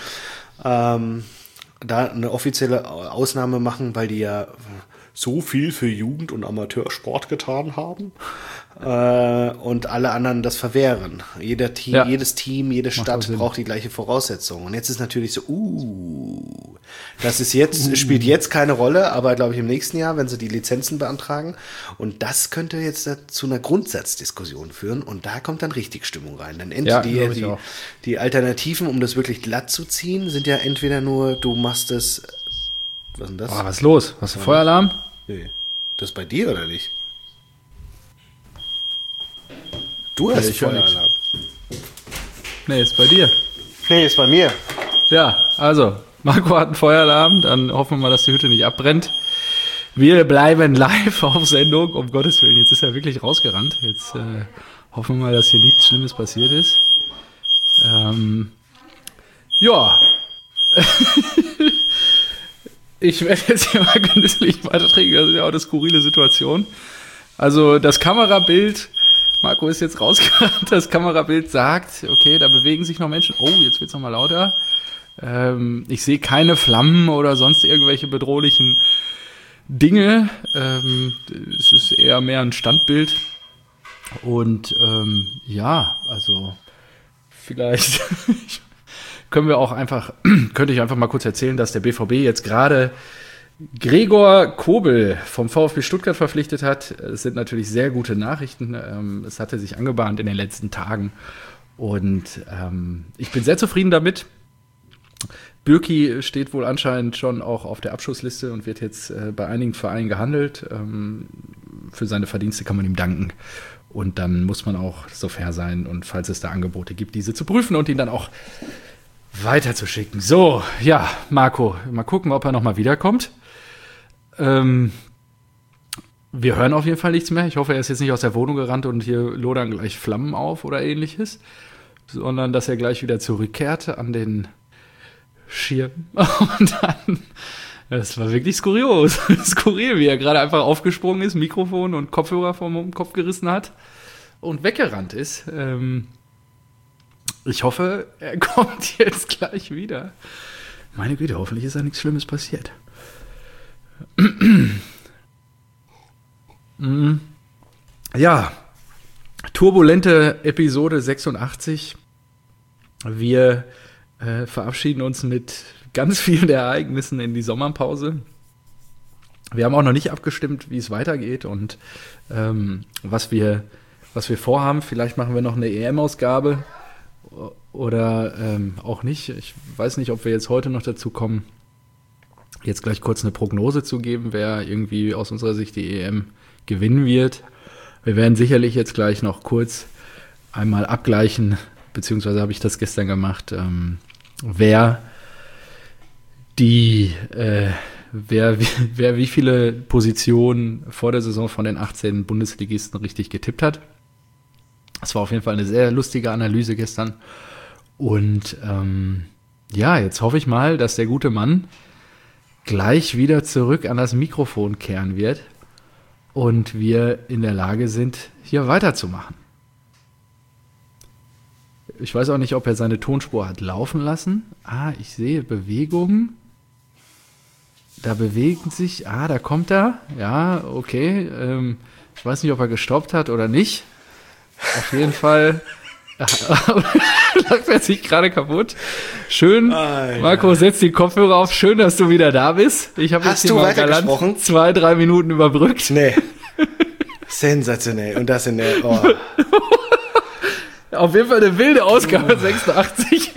Da eine offizielle Ausnahme machen, weil die ja so viel für Jugend- und Amateursport getan haben und alle anderen das verwehren. Jedes Team, jede Stadt braucht die gleiche Voraussetzung. Und jetzt ist natürlich so, das ist jetzt, spielt jetzt keine Rolle, aber glaube ich im nächsten Jahr, wenn sie die Lizenzen beantragen. Und das könnte jetzt zu einer Grundsatzdiskussion führen und da kommt dann richtig Stimmung rein. Denn die Alternativen, um das wirklich glatt zu ziehen, sind ja entweder nur, du machst es. Was ist denn das? Oh, was ist los? Hast du Feueralarm? Nee. Das ist bei dir oder nicht? Du hast Feueralarm. Nee, ist bei dir. Nee, ist bei mir. Ja, also, Marco hat einen Feueralarm, dann hoffen wir mal, dass die Hütte nicht abbrennt. Wir bleiben live auf Sendung, um Gottes Willen. Jetzt ist er wirklich rausgerannt. Jetzt hoffen wir mal, dass hier nichts Schlimmes passiert ist. Ja. Ich werde jetzt hier mal genüsslich weitertrinken. Das ist ja auch eine skurrile Situation. Also das Kamerabild, Marco ist jetzt rausgerannt, das Kamerabild sagt, okay, da bewegen sich noch Menschen. Oh, jetzt wird's noch mal lauter. Ich sehe keine Flammen oder sonst irgendwelche bedrohlichen Dinge. Es ist eher mehr ein Standbild. Und ja, also vielleicht könnte ich einfach mal kurz erzählen, dass der BVB jetzt gerade Gregor Kobel vom VfB Stuttgart verpflichtet hat. Es sind natürlich sehr gute Nachrichten. Es hatte sich angebahnt in den letzten Tagen. Und ich bin sehr zufrieden damit. Bürki steht wohl anscheinend schon auch auf der Abschussliste und wird jetzt bei einigen Vereinen gehandelt. Für seine Verdienste kann man ihm danken. Und dann muss man auch so fair sein und falls es da Angebote gibt, diese zu prüfen und ihn dann auch weiterzuschicken. So, ja, Marco, mal gucken, ob er nochmal wiederkommt. Wir hören auf jeden Fall nichts mehr. Ich hoffe, er ist jetzt nicht aus der Wohnung gerannt und hier lodern gleich Flammen auf oder ähnliches, sondern dass er gleich wieder zurückkehrt an den Schirm. Und dann, das war wirklich skurril, wie er gerade einfach aufgesprungen ist, Mikrofon und Kopfhörer vom Kopf gerissen hat und weggerannt ist. Ich hoffe, er kommt jetzt gleich wieder. Meine Güte, hoffentlich ist da nichts Schlimmes passiert. Ja, turbulente Episode 86. Wir verabschieden uns mit ganz vielen Ereignissen in die Sommerpause. Wir haben auch noch nicht abgestimmt, wie es weitergeht und was wir vorhaben. Vielleicht machen wir noch eine EM-Ausgabe. Oder auch nicht. Ich weiß nicht, ob wir jetzt heute noch dazu kommen, jetzt gleich kurz eine Prognose zu geben, wer irgendwie aus unserer Sicht die EM gewinnen wird. Wir werden sicherlich jetzt gleich noch kurz einmal abgleichen, beziehungsweise habe ich das gestern gemacht, wer wie viele Positionen vor der Saison von den 18 Bundesligisten richtig getippt hat. Das war auf jeden Fall eine sehr lustige Analyse gestern. Und jetzt hoffe ich mal, dass der gute Mann gleich wieder zurück an das Mikrofon kehren wird und wir in der Lage sind, hier weiterzumachen. Ich weiß auch nicht, ob er seine Tonspur hat laufen lassen. Ich sehe Bewegungen. Da bewegen sich. Da kommt er. Ja, okay. Ich weiß nicht, ob er gestoppt hat oder nicht. Auf jeden Fall lacht er sich gerade kaputt. Schön. Marco, setz die Kopfhörer auf. Schön, dass du wieder da bist. Ich habe jetzt hier mal galant 2-3 Minuten überbrückt. Nee. Sensationell. Und das in der... Oh. Auf jeden Fall eine wilde Ausgabe 86.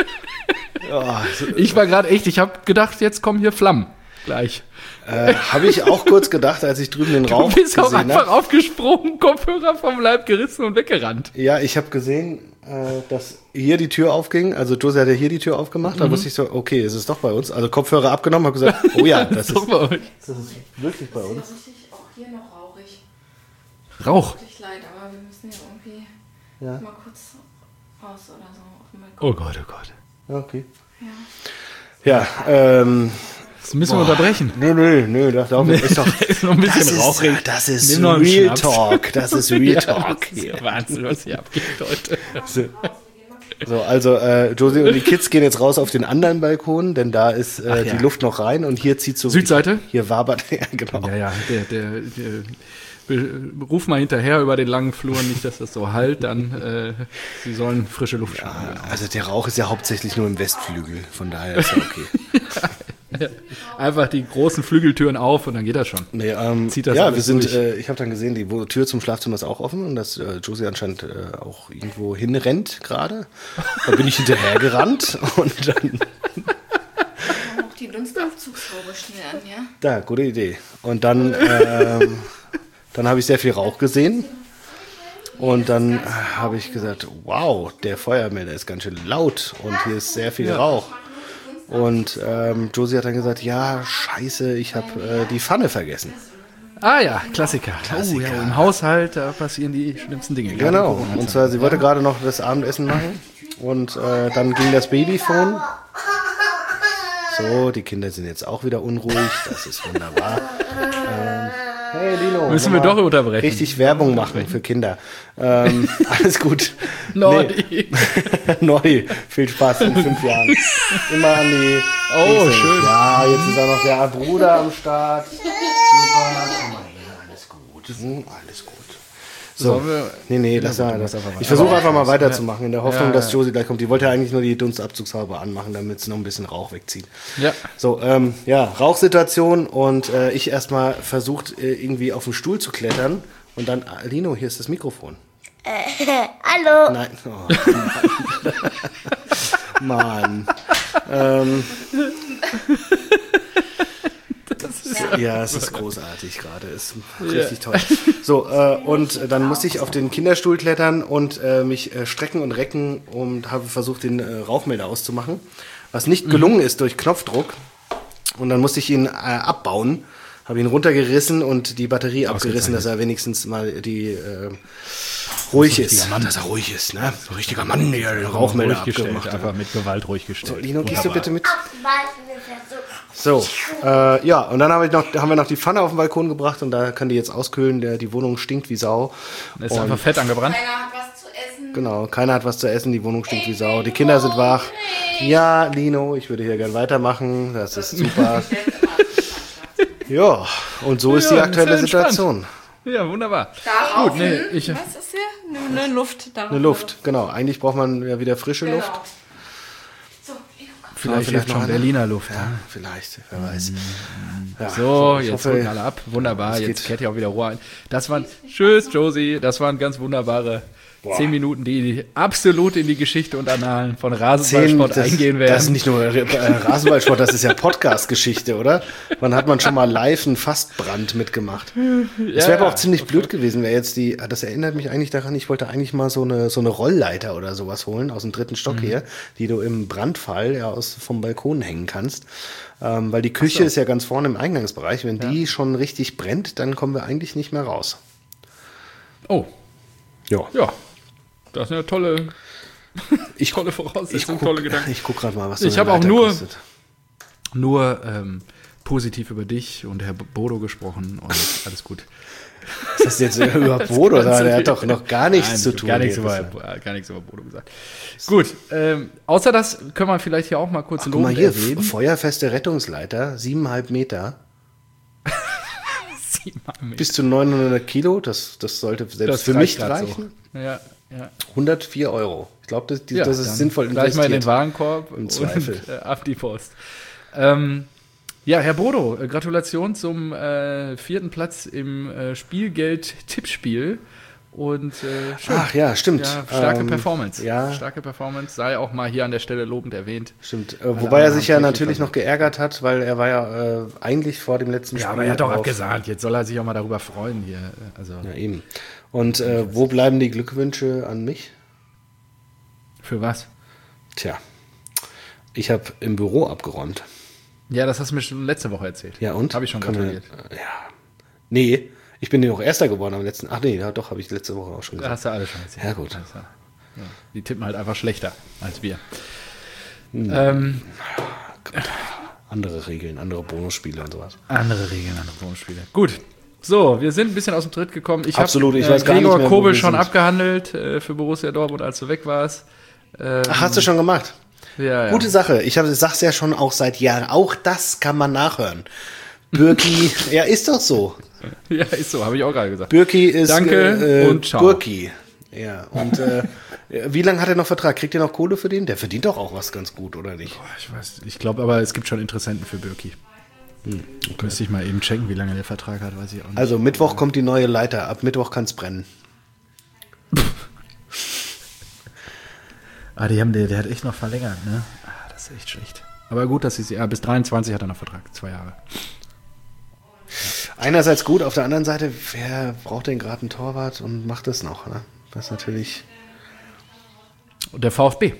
Ich war gerade echt, ich habe gedacht, jetzt kommen hier Flammen gleich. Habe ich auch kurz gedacht, als ich drüben den Rauch gesehen habe. Du bist auch einfach aufgesprungen, Kopfhörer vom Leib gerissen und weggerannt. Ja, ich habe gesehen, dass hier die Tür aufging. Also Josie hat ja hier die Tür aufgemacht. Da wusste ich so, okay, es ist doch bei uns. Also Kopfhörer abgenommen, habe gesagt, oh ja, das ist doch bei euch. Das ist wirklich bei uns. Das ist richtig auch hier noch rauchig. Rauch? Tut mich leid, aber wir müssen hier irgendwie mal kurz raus oder so auf dem Balkon. Oh Gott, oh Gott. Okay. Ja. Ja, Das müssen wir unterbrechen. Nö, das ist doch ist noch ein bisschen rauchig. Das ist Nimm noch einen Real Schnaps. Talk. Das ist Real Talk. Das ist ja Wahnsinn, was hier abgeht heute. So, also Josie und die Kids gehen jetzt raus auf den anderen Balkon, denn da ist die Luft noch rein und hier zieht so... Südseite? Hier wabert, ja genau. Ja, ruf mal hinterher über den langen Flur, nicht, dass das so halt, dann sie sollen frische Luft schnappen. Also der Rauch ist ja hauptsächlich nur im Westflügel, von daher ist ja okay. Einfach die großen Flügeltüren auf und dann geht das schon. Nee, Zieht das ja, alles wir sind, durch. ich habe dann gesehen, die Tür zum Schlafzimmer ist auch offen und dass Josie anscheinend auch irgendwo hinrennt gerade. Da bin ich hinterher gerannt und dann... Auch die Dunstaufzugshaube schnell an, ja? Da, gute Idee. Und dann, dann habe ich sehr viel Rauch gesehen. Und dann habe ich gesagt, wow, der Feuermelder ist ganz schön laut und hier ist sehr viel Rauch. Und Josie hat dann gesagt, ja, scheiße, ich habe die Pfanne vergessen. Ja, Klassiker. Oh, ja, im Haushalt, da passieren die schlimmsten Dinge. Genau, und zwar, sie wollte gerade noch das Abendessen machen und dann ging das Babyphone. So, die Kinder sind jetzt auch wieder unruhig, das ist wunderbar. Hey Lino, müssen wir doch unterbrechen. Richtig Werbung machen für Kinder. Alles gut. Neu. Neu. Viel Spaß in 5 Jahren. Immer an die... Oh, schön. Ja, jetzt ist auch noch der Bruder am Start. Super. Komm mal hin, alles gut. Alles gut. So, nee, lass mal. Ich versuche einfach mal weiterzumachen, in der Hoffnung, dass Josie gleich kommt. Die wollte ja eigentlich nur die Dunstabzugshaube anmachen, damit sie noch ein bisschen Rauch wegzieht. Ja. So, Rauchsituation und ich erstmal versucht, irgendwie auf den Stuhl zu klettern und dann, Lino, hier ist das Mikrofon. Hallo. Nein. Oh, Mann. Ja, es ist großartig gerade. Ist richtig toll. So, und dann musste ich auf den Kinderstuhl klettern und mich strecken und recken und habe versucht, den Rauchmelder auszumachen. Was nicht gelungen ist durch Knopfdruck. Und dann musste ich ihn abbauen. Habe ihn runtergerissen und die Batterie abgerissen, dass er wenigstens mal ruhig ist. Mann. Dass er ruhig ist, ne? So ein richtiger Mann, der den Rauchmelder abgemacht hat. Einfach mit Gewalt ruhig gestellt. So, Lino, gehst du bitte mit? So, und dann haben wir noch die Pfanne auf den Balkon gebracht und da kann die jetzt auskühlen. Die Wohnung stinkt wie Sau. Da ist einfach Fett angebrannt. Keiner hat was zu essen. Genau, keiner hat was zu essen, die Wohnung stinkt wie Sau. Die Kinder sind wach. Ja, Lino, ich würde hier gern weitermachen. Das ist super. Ja, und so ist die aktuelle Situation. Ja, wunderbar. Darauf, Gut, was ist hier? Eine Luft. Darauf. Eine Luft, genau. Eigentlich braucht man ja wieder frische Luft. So, Vielleicht schon Berliner Luft. Ja, vielleicht, wer weiß. Ja, So, ich jetzt hoffe, drücken alle ab. Wunderbar, jetzt geht. kehrt ja auch wieder Ruhe ein. Tschüss, Josie. Das waren ganz wunderbare 10 Minuten, die absolut in die Geschichte und Annalen von Rasenballsport eingehen werden. Das ist nicht nur Rasenballsport, das ist ja Podcast-Geschichte, oder? Wann hat man schon mal live einen Fastbrand mitgemacht? Das wäre aber auch ziemlich blöd gewesen, wäre jetzt das erinnert mich eigentlich daran, ich wollte eigentlich mal so eine Rollleiter oder sowas holen, aus dem 3. Stock hier, die du im Brandfall vom Balkon hängen kannst. Weil die Küche ist ja ganz vorne im Eingangsbereich. Wenn die schon richtig brennt, dann kommen wir eigentlich nicht mehr raus. Oh. Ja. Das ist eine tolle Voraussetzung, tolle Gedanken. Ich gucke gerade mal, was Ich habe auch nur positiv über dich und Herr Bodo gesprochen und alles gut. Ist das jetzt über Bodo? Der hat doch noch gar nichts zu tun. Gar nichts über Bodo gesagt. Gut, außer das können wir vielleicht hier auch mal kurz guck mal hier, feuerfeste Rettungsleiter, 7,5 Meter. 7,5 Meter. Bis zu 900 Kilo, das sollte selbst für mich reichen. So. Ja. 104 €. Ich glaube, das ist sinnvoll investiert. Gleich mal in den Warenkorb im Zweifel. Und ab die Post. Ja, Herr Bodo, Gratulation zum 4. Platz im Spielgeld-Tippspiel. Und schön. Ach ja, stimmt. Ja, starke Performance. Ja. Starke Performance, sei auch mal hier an der Stelle lobend erwähnt. Stimmt. Wobei er sich ja natürlich noch geärgert hat, weil er war ja eigentlich vor dem letzten Spiel. Ja, aber er hat doch abgesagt. Jetzt soll er sich auch mal darüber freuen hier. Also, ja, eben. Und wo bleiben die Glückwünsche an mich? Für was? Tja, ich habe im Büro abgeräumt. Ja, das hast du mir schon letzte Woche erzählt. Ja, und? Habe ich schon gratuliert. Ja. Nee, ich bin ja auch Erster geworden am letzten. Ach nee, ja, doch, habe ich letzte Woche auch schon gesagt. Da hast du alle schon erzählt. Ja, gut. Also, ja. Die tippen halt einfach schlechter als wir. Andere Regeln, andere Bonusspiele und sowas. Andere Regeln, andere Bonusspiele. Gut. So, wir sind ein bisschen aus dem Tritt gekommen. Ich habe Gregor Kobel schon abgehandelt für Borussia Dortmund, als du weg warst. Ach, hast du schon gemacht? Ja. Gute Sache. Ich sag's ja schon auch seit Jahren. Auch das kann man nachhören. Bürki, ja, ist doch so. Ja, ist so, habe ich auch gerade gesagt. Bürki ist Danke und ciao. Burki. Ja, und wie lange hat er noch Vertrag? Kriegt er noch Kohle für den? Der verdient doch auch was ganz gut, oder nicht? Ich glaube, aber es gibt schon Interessenten für Bürki. Okay. Müsste ich mal eben checken, wie lange der Vertrag hat, weiß ich auch nicht. Also Mittwoch kommt die neue Leiter. Ab Mittwoch kann's brennen. Der hat echt noch verlängert, ne? Das ist echt schlecht. Aber gut, dass bis 23 hat er noch Vertrag, 2 Jahre. Einerseits gut, auf der anderen Seite, wer braucht denn gerade einen Torwart und macht das noch, ne? Das ist natürlich... Und der VfB.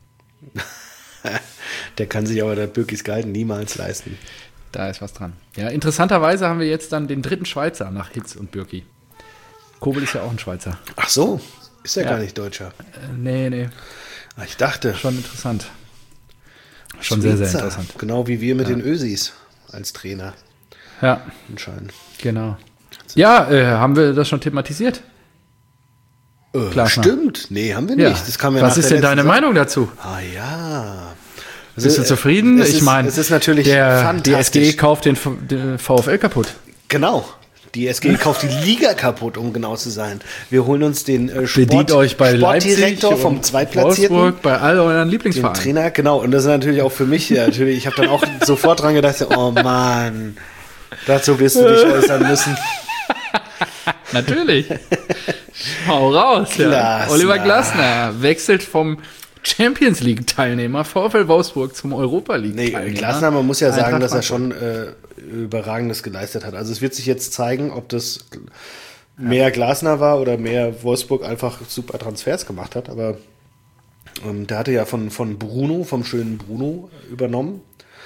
Der kann sich aber der Bürkis Gehalt niemals leisten. Da ist was dran. Ja, interessanterweise haben wir jetzt dann den 3. Schweizer nach Hitz und Bürki. Kobel ist ja auch ein Schweizer. Ach so, ist er gar nicht Deutscher. Nee. Ich dachte. Schon interessant. Schon sehr, sehr interessant. Genau wie wir mit den Ösis als Trainer. Ja. Anscheinend. Genau. Ja, haben wir das schon thematisiert? Stimmt. Nee, haben wir nicht. Ja. Das kam ja Was ist denn deine Meinung dazu? Ah ja. Bist du zufrieden? Ich meine, es ist natürlich die SGE kauft den VfL kaputt. Genau. Die SGE kauft die Liga kaputt, um genau zu sein. Wir holen uns den Sportdirektor vom Zweitplatzierten. Wolfsburg, bei all euren Lieblingsvereinen. Den Trainer, genau. Und das ist natürlich auch für mich, ich habe dann auch sofort dran gedacht, oh Mann, dazu wirst du dich äußern müssen. Natürlich. Hau raus. Ja. Oliver Glasner wechselt vom Champions League-Teilnehmer VfL Wolfsburg zum Europa League-Teilnehmer. Nee, Glasner, man muss ja sagen, dass er schon Überragendes geleistet hat. Also es wird sich jetzt zeigen, ob das mehr Glasner war oder mehr Wolfsburg einfach super Transfers gemacht hat. Aber der hatte ja vom schönen Bruno übernommen.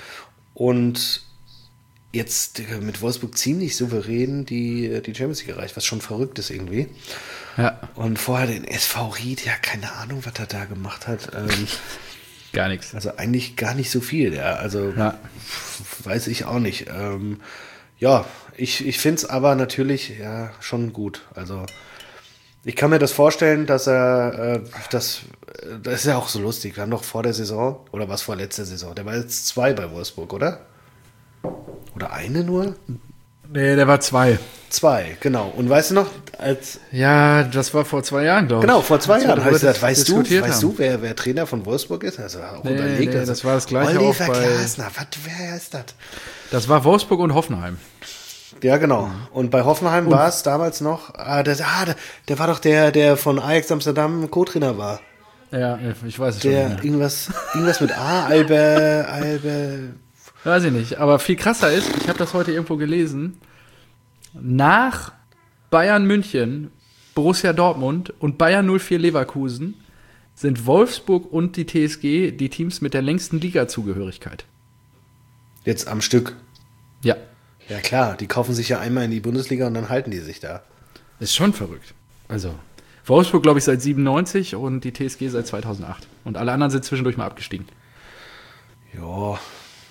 Und jetzt mit Wolfsburg ziemlich souverän die Champions League erreicht, was schon verrückt ist irgendwie. Ja. Und vorher den SV Ried, ja, keine Ahnung, was er da gemacht hat. Gar nichts. Also eigentlich gar nicht so viel, ja. Also weiß ich auch nicht. Ich finde es aber natürlich schon gut. Also ich kann mir das vorstellen, dass er, das ist ja auch so lustig. Wir haben doch vor der Saison, oder was vor letzter Saison, der war jetzt 2 bei Wolfsburg, oder? Oder eine nur? Nee, der war 2. 2, genau. Und weißt du noch, Ja, das war vor 2 Jahren, glaube ich. Genau, vor 2 Jahren. Weißt du, wer Trainer von Wolfsburg ist? Also auch überlegt. Nee, das war das gleiche Oliver auch bei... Glasner, wer ist das? Das war Wolfsburg und Hoffenheim. Ja, genau. Und bei Hoffenheim war es damals noch, der war doch der von Ajax Amsterdam Co-Trainer war. Ja, ich weiß es der schon. Irgendwas mit A, Albert... Weiß ich nicht, aber viel krasser ist, ich habe das heute irgendwo gelesen, nach Bayern München, Borussia Dortmund und Bayern 04 Leverkusen sind Wolfsburg und die TSG die Teams mit der längsten Liga-Zugehörigkeit. Jetzt am Stück. Ja. Ja klar, die kaufen sich ja einmal in die Bundesliga und dann halten die sich da. Ist schon verrückt. Also, Wolfsburg, glaube ich, seit 97 und die TSG seit 2008. Und alle anderen sind zwischendurch mal abgestiegen. Ja.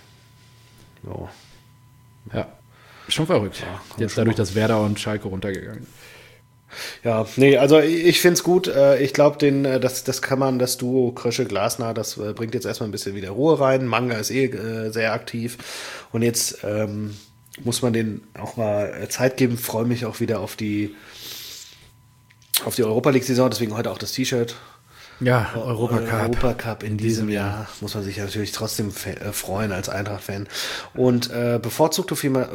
Ja. Schon verrückt. Ja, jetzt dadurch, dass Werder und Schalke runtergegangen. Ja, nee, also ich finde es gut. Ich glaube, das kann man, das Duo Krösche-Glasner, das bringt jetzt erstmal ein bisschen wieder Ruhe rein. Manga ist sehr aktiv. Und jetzt muss man denen auch mal Zeit geben. Freue mich auch wieder auf die Europa League-Saison. Deswegen heute auch das T-Shirt. Ja, Europacup in diesem Jahr. Muss man sich natürlich trotzdem freuen als Eintracht-Fan. Und bevorzugte Firma...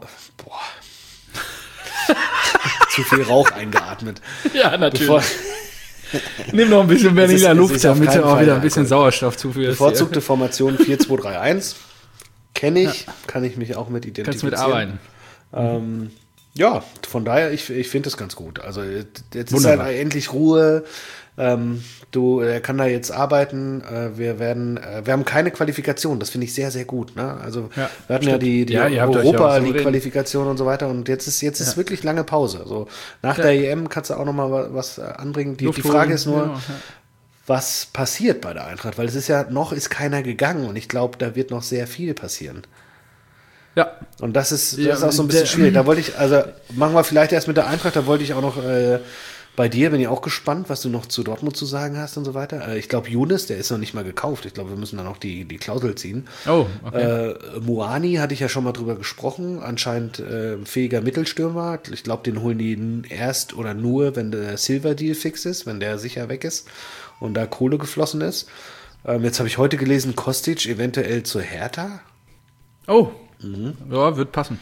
zu viel Rauch eingeatmet. Ja, natürlich. Nimm noch ein bisschen Berliner Luft, damit du auch wieder ein bisschen Sauerstoff zuführst. Bevorzugte Formation 4-2-3-1. Kenne ich, kann ich mich auch mit identifizieren. Kannst mitarbeiten. Ja, von daher, ich finde das ganz gut. Also jetzt ist halt endlich Ruhe. Er kann da jetzt arbeiten. Wir haben keine Qualifikation. Das finde ich sehr, sehr gut. Ne? Also wir hatten ja die Europa League Qualifikation und so weiter. Und jetzt ist wirklich lange Pause. Also nach der EM kannst du auch noch mal was anbringen. Die Frage ist nur, was passiert bei der Eintracht? Weil es ist ja ist keiner gegangen. Und ich glaube, da wird noch sehr viel passieren. Ja. Und das ist auch so ein bisschen schwierig. Da wollte ich, machen wir vielleicht erst mit der Eintracht, da wollte ich auch noch bei dir, bin ich auch gespannt, was du noch zu Dortmund zu sagen hast und so weiter. Ich glaube, Younes, der ist noch nicht mal gekauft. Ich glaube, wir müssen dann auch die Klausel ziehen. Oh, okay. Muani hatte ich ja schon mal drüber gesprochen. Anscheinend fähiger Mittelstürmer. Ich glaube, den holen die erst oder nur, wenn der Silver-Deal fix ist, wenn der sicher weg ist und da Kohle geflossen ist. Jetzt habe ich heute gelesen, Kostic eventuell zu Hertha. Oh, ja, wird passen.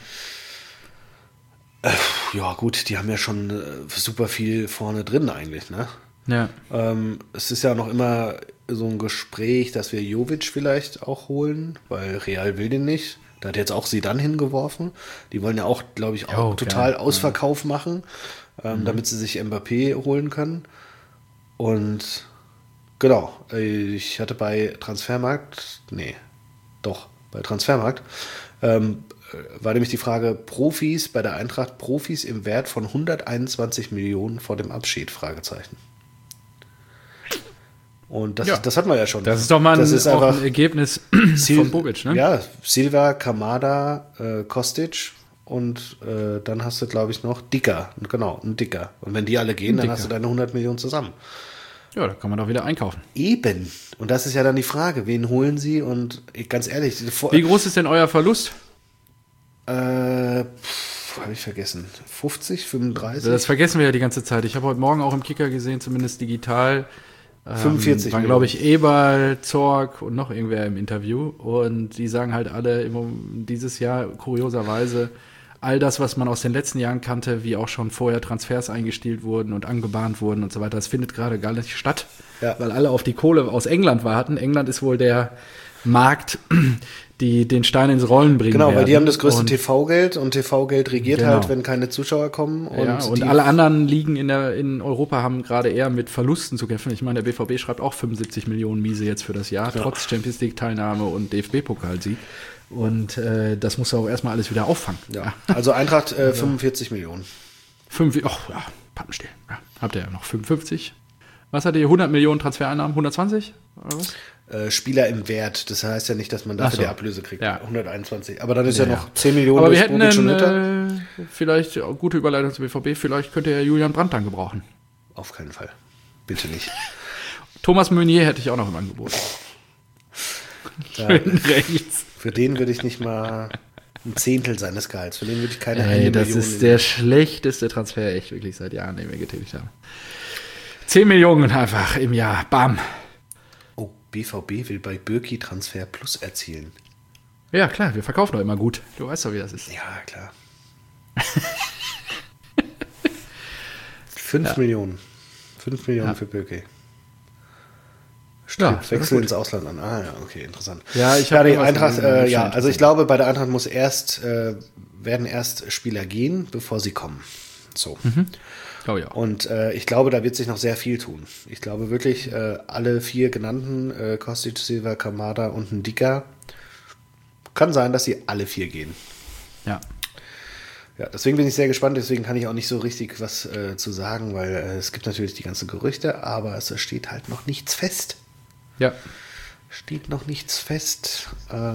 Ja gut, die haben ja schon super viel vorne drin eigentlich, ne? Ja. Es ist ja noch immer so ein Gespräch, dass wir Jovic vielleicht auch holen, weil Real will den nicht. Da hat jetzt auch Zidane hingeworfen. Die wollen ja auch, glaube ich, auch total Ausverkauf machen, damit sie sich Mbappé holen können. Und genau, ich hatte bei Transfermarkt, war nämlich die Frage, Profis bei der Eintracht, Profis im Wert von 121 Millionen vor dem Abschied, Fragezeichen. Und das hatten wir ja schon. Das ist doch mal ein Ergebnis von Bobic, ne? Ja, Silva, Kamada, Kostic und dann hast du, glaube ich, noch Dicker. Genau, ein Dicker. Und wenn die alle gehen, dann hast du deine 100 Millionen zusammen. Ja, da kann man doch wieder einkaufen. Eben. Und das ist ja dann die Frage, wen holen sie? Und ganz ehrlich... Wie groß ist denn euer Verlust? Habe ich vergessen. 50, 35? Das vergessen wir ja die ganze Zeit. Ich habe heute Morgen auch im Kicker gesehen, zumindest digital. 45 waren, glaube ich, Eberl, Zorg und noch irgendwer im Interview. Und die sagen halt alle dieses Jahr kurioserweise, all das, was man aus den letzten Jahren kannte, wie auch schon vorher Transfers eingestielt wurden und angebahnt wurden und so weiter, das findet gerade gar nicht statt, weil alle auf die Kohle aus England warten. England ist wohl der Markt, die den Stein ins Rollen bringen Genau, werden. weil die haben das größte TV-Geld und TV-Geld regiert halt, wenn keine Zuschauer kommen. Und alle anderen Ligen in Europa haben gerade eher mit Verlusten zu kämpfen. Ich meine, der BVB schreibt auch 75 Millionen Miese jetzt für das Jahr, trotz Champions League-Teilnahme und DFB-Pokalsieg. Und das muss auch erstmal alles wieder auffangen. Ja. Also Eintracht 45 Millionen. Pappenstiel. Ja, habt ihr ja noch 55. Was hat ihr? 100 Millionen Transfereinnahmen? 120? Oder was? Spieler im Wert. Das heißt ja nicht, dass man dafür die Ablöse kriegt. Ja. 121. Aber dann ist ja noch 10 Millionen. Aber wir hätten vielleicht gute Überleitung zum BVB. Vielleicht könnte er Julian Brandt dann gebrauchen. Auf keinen Fall. Bitte nicht. Thomas Meunier hätte ich auch noch im Angebot. Rechts. Für den würde ich nicht mal ein Zehntel seines Gehalts. Für den würde ich keine 1 Million. Das ist der schlechteste Transfer, echt wirklich seit Jahren, den wir getätigt haben. 10 Millionen einfach im Jahr. Bam. Oh, BVB will bei Bürki Transfer Plus erzielen. Ja, klar, wir verkaufen doch immer gut. Du weißt doch, wie das ist. Ja, klar. 5 Millionen. 5 Millionen für Bürki. Ja, Wechsel ins Ausland an. Ah ja, okay, interessant. Ja, die Eintracht, also ich glaube, bei der Eintracht werden erst Spieler gehen, bevor sie kommen. So. Oh ja. Und ich glaube, da wird sich noch sehr viel tun. Ich glaube wirklich, alle 4 genannten, Kostic, Silva, Kamada und ein Dicker, kann sein, dass sie alle 4 gehen. Ja. Ja, deswegen bin ich sehr gespannt, deswegen kann ich auch nicht so richtig was zu sagen, weil es gibt natürlich die ganzen Gerüchte, aber es steht halt noch nichts fest. Ja. Steht noch nichts fest. Ja.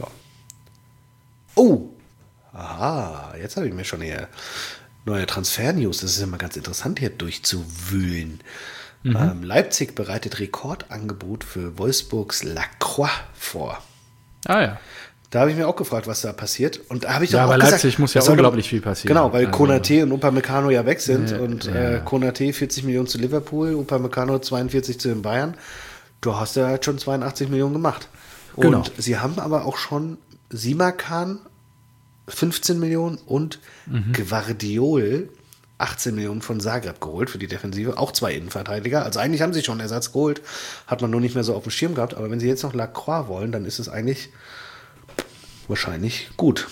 Oh! Aha, jetzt habe ich mir schon hier neue Transfer-News. Das ist immer ganz interessant, hier durchzuwühlen. Leipzig bereitet Rekordangebot für Wolfsburgs Lacroix vor. Ah ja. Da habe ich mir auch gefragt, was da passiert. Und da habe ich doch Ja, auch aber gesagt, Leipzig muss ja das sollte- unglaublich viel passieren. Genau, weil Also- Konate und Upamecano ja weg sind. Ja, Und ja. Konate 40 Millionen zu Liverpool, Upamecano 42 zu den Bayern. Du hast ja halt schon 82 Millionen gemacht. Und Genau. sie haben aber auch schon Simakan 15 Millionen und Gvardiol 18 Millionen von Zagreb geholt für die Defensive. Auch 2 Innenverteidiger. Also eigentlich haben sie schon Ersatz geholt. Hat man nur nicht mehr so auf dem Schirm gehabt. Aber wenn sie jetzt noch Lacroix wollen, dann ist es eigentlich wahrscheinlich gut.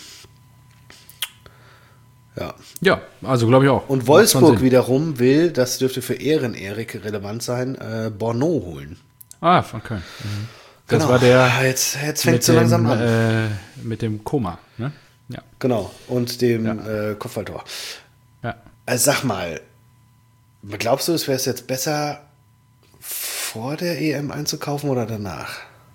Ja. Ja, also glaube ich auch. Und Macht Wolfsburg schon Sinn. wiederum will, das dürfte für Erik relevant sein, Bono holen. Ah, okay. Das Genau. war der Jetzt fängt mit es so langsam an. mit dem Koma, ne? Ja. Genau. Und dem Kopfballtor. Ja. Also sag mal, glaubst du, es wäre jetzt besser, vor der EM einzukaufen oder danach?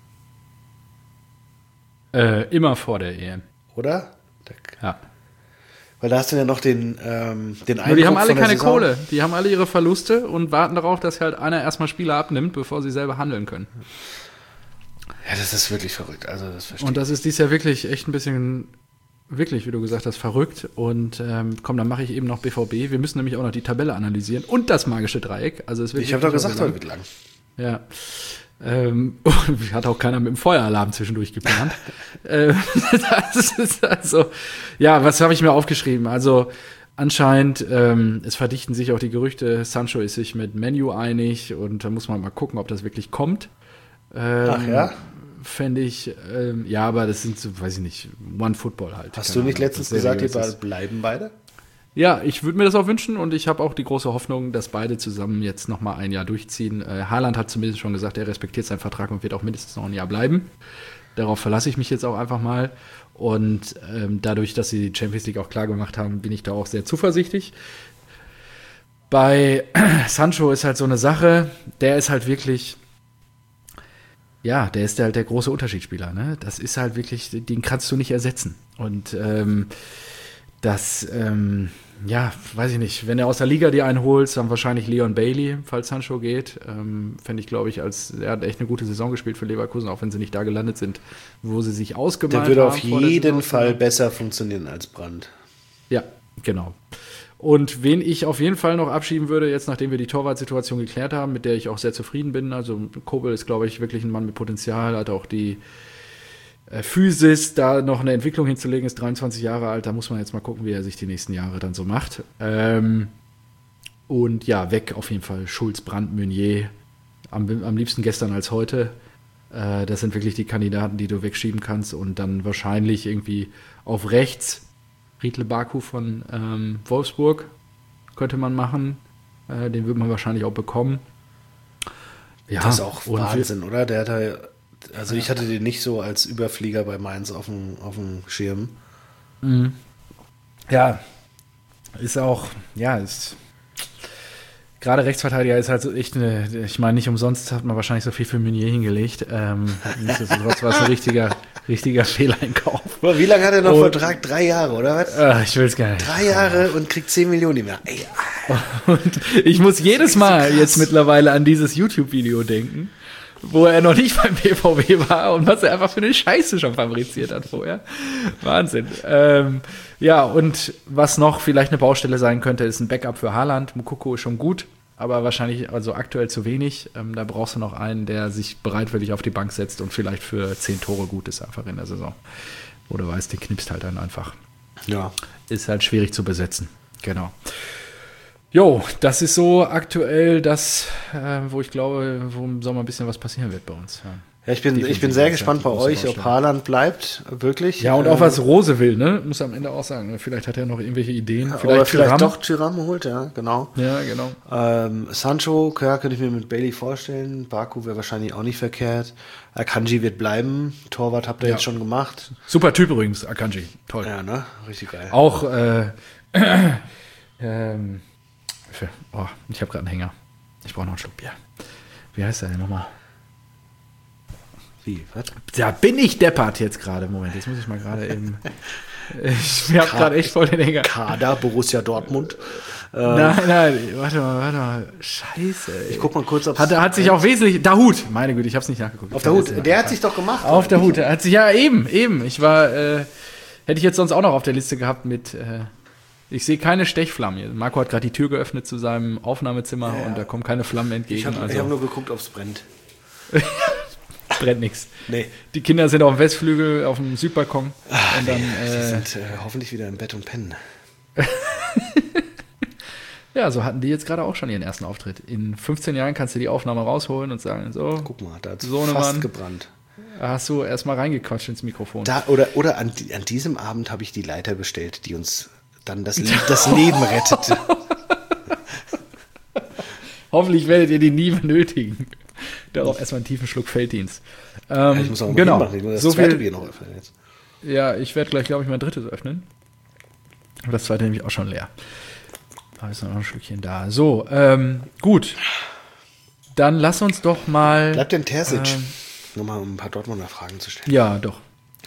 Immer vor der EM. Oder? Ja. Weil da hast du ja noch den Eindruck Nur die haben alle von der keine Saison. Kohle. Die haben alle ihre Verluste und warten darauf, dass halt einer erstmal Spieler abnimmt, bevor sie selber handeln können. Ja, das ist wirklich verrückt. Also das verstehe Und das ist dies Jahr wirklich echt ein bisschen, wirklich, wie du gesagt hast, verrückt. Und komm, dann mache ich eben noch BVB. Wir müssen nämlich auch noch die Tabelle analysieren und das magische Dreieck. Also es wird ich habe doch wirklich gesagt, noch heute sehr wird lang. Ja. Hat auch keiner mit dem Feueralarm zwischendurch geplant. Das ist also, ja, was habe ich mir aufgeschrieben? Also anscheinend, es verdichten sich auch die Gerüchte, Sancho ist sich mit Menu einig und da muss man mal gucken, ob das wirklich kommt. Ach ja? Fände ich, ja, aber das sind so, weiß ich nicht, One Football halt. Hast Keine du nicht Ahnung, letztens ob das gesagt, die seriös ist. bleiben beide? Ja, ich würde mir das auch wünschen und ich habe auch die große Hoffnung, dass beide zusammen jetzt noch mal ein Jahr durchziehen. Haaland hat zumindest schon gesagt, er respektiert seinen Vertrag und wird auch mindestens noch ein Jahr bleiben. Darauf verlasse ich mich jetzt auch einfach mal. Und dadurch, dass sie die Champions League auch klar gemacht haben, bin ich da auch sehr zuversichtlich. Bei Sancho ist halt so eine Sache, der ist halt wirklich, ja, der ist halt der große Unterschiedsspieler. Ne? Das ist halt wirklich, den kannst du nicht ersetzen. Und ja, weiß ich nicht. Wenn er aus der Liga die einen holt, dann wahrscheinlich Leon Bailey, falls Sancho geht. Fände ich, glaube ich, er hat echt eine gute Saison gespielt für Leverkusen, auch wenn sie nicht da gelandet sind, wo sie sich ausgemalt haben. Der würde auf vor der jeden Saison. Fall besser funktionieren als Brandt. Ja, genau. Und wen ich auf jeden Fall noch abschieben würde, jetzt nachdem wir die Torwartsituation geklärt haben, mit der ich auch sehr zufrieden bin. Also Kobel ist, glaube ich, wirklich ein Mann mit Potenzial, hat auch die Physis, da noch eine Entwicklung hinzulegen, ist 23 Jahre alt, da muss man jetzt mal gucken, wie er sich die nächsten Jahre dann so macht. Und ja, weg auf jeden Fall Schulz, Brandt, Meunier, am liebsten gestern als heute. Das sind wirklich die Kandidaten, die du wegschieben kannst und dann wahrscheinlich irgendwie auf rechts Riedle Baku von Wolfsburg könnte man machen. Den würde man wahrscheinlich auch bekommen. Ja, Das ist auch und Wahnsinn, oder? Der hat also ich hatte den nicht so als Überflieger bei Mainz auf dem Schirm. Ja, ist auch, ja, ist gerade Rechtsverteidiger ist halt so echt ich meine, nicht umsonst hat man wahrscheinlich so viel für Meunier hingelegt. Nichtsdestotrotz war es ein richtiger Fehleinkauf. Boah, wie lange hat er noch Und- Vertrag? 3 Jahre, oder was? Ich will es gar nicht. 3 Jahre und kriegt 10 Millionen im Jahr. Ey, Und ich muss jedes Mal krass. jetzt mittlerweile an dieses YouTube-Video denken, wo er noch nicht beim BVB war und was er einfach für eine Scheiße schon fabriziert hat vorher. Wahnsinn. Ja, und was noch vielleicht eine Baustelle sein könnte, ist ein Backup für Haaland. Mukoko ist schon gut, aber wahrscheinlich also aktuell zu wenig. Da brauchst du noch einen, der sich bereitwillig auf die Bank setzt und vielleicht für 10 Tore gut ist einfach in der Saison. Wo du weißt, den knipst halt dann einfach. ja. Ist halt schwierig zu besetzen. Genau. Jo, das ist so aktuell das, wo ich glaube, wo im Sommer ein bisschen was passieren wird bei uns. Ja, ich bin sehr gespannt bei euch, ob Haaland bleibt, wirklich. Ja, und auch was Rose will, ne? Muss am Ende auch sagen. Vielleicht hat er noch irgendwelche Ideen. Vielleicht doch Thuram holt, ja, genau. Ja, genau. Sancho, ja, könnte ich mir mit Bailey vorstellen. Baku wäre wahrscheinlich auch nicht verkehrt. Akanji wird bleiben. Torwart habt ihr jetzt schon gemacht. Super Typ übrigens, Akanji. Toll. Ja, ne? Richtig geil. Auch, ich habe gerade einen Hänger. Ich brauche noch einen Schluck Bier. Wie heißt der denn nochmal? Wie, was? Da bin ich deppert jetzt gerade. Moment, jetzt muss ich mal gerade eben. Ich habe gerade echt voll den Hänger. Kader, Borussia Dortmund. Nein, warte mal. Scheiße. Ey. Ich guck mal kurz, ob hat sich auch wesentlich. Dahut, meine Güte, ich habe es nicht nachgeguckt. Auf der Hut, der hat sich doch gemacht. Auf der Hut, hat sich ja eben. Ich war, hätte ich jetzt sonst auch noch auf der Liste gehabt mit. Ich sehe keine Stechflammen hier. Marco hat gerade die Tür geöffnet zu seinem Aufnahmezimmer und da kommen keine Flammen entgegen. Ich hab nur geguckt, ob es brennt. Brennt nichts. Nee. Die Kinder sind auf dem Westflügel, auf dem Südbalkon. Und dann, die sind hoffentlich wieder im Bett und pennen. Ja, so hatten die jetzt gerade auch schon ihren ersten Auftritt. In 15 Jahren kannst du die Aufnahme rausholen und sagen, so. Guck mal, da hat es so fast gebrannt. Da hast du erstmal reingequatscht ins Mikrofon. Oder an diesem Abend habe ich die Leiter bestellt, die uns dann das Leben rettet. Hoffentlich werdet ihr die nie benötigen. Darauf erstmal einen tiefen Schluck Felddienst. Ich muss auch mal hinmachen. Ich muss das zweite Bier noch öffnen jetzt. Ja, ich werde gleich, glaube ich, mein drittes öffnen. Aber das zweite nämlich auch schon leer. Da ist noch ein Stückchen da. So, gut. Dann lass uns doch mal... Bleibt denn Terzic? Nochmal um ein paar Dortmunder Fragen zu stellen. Ja, doch.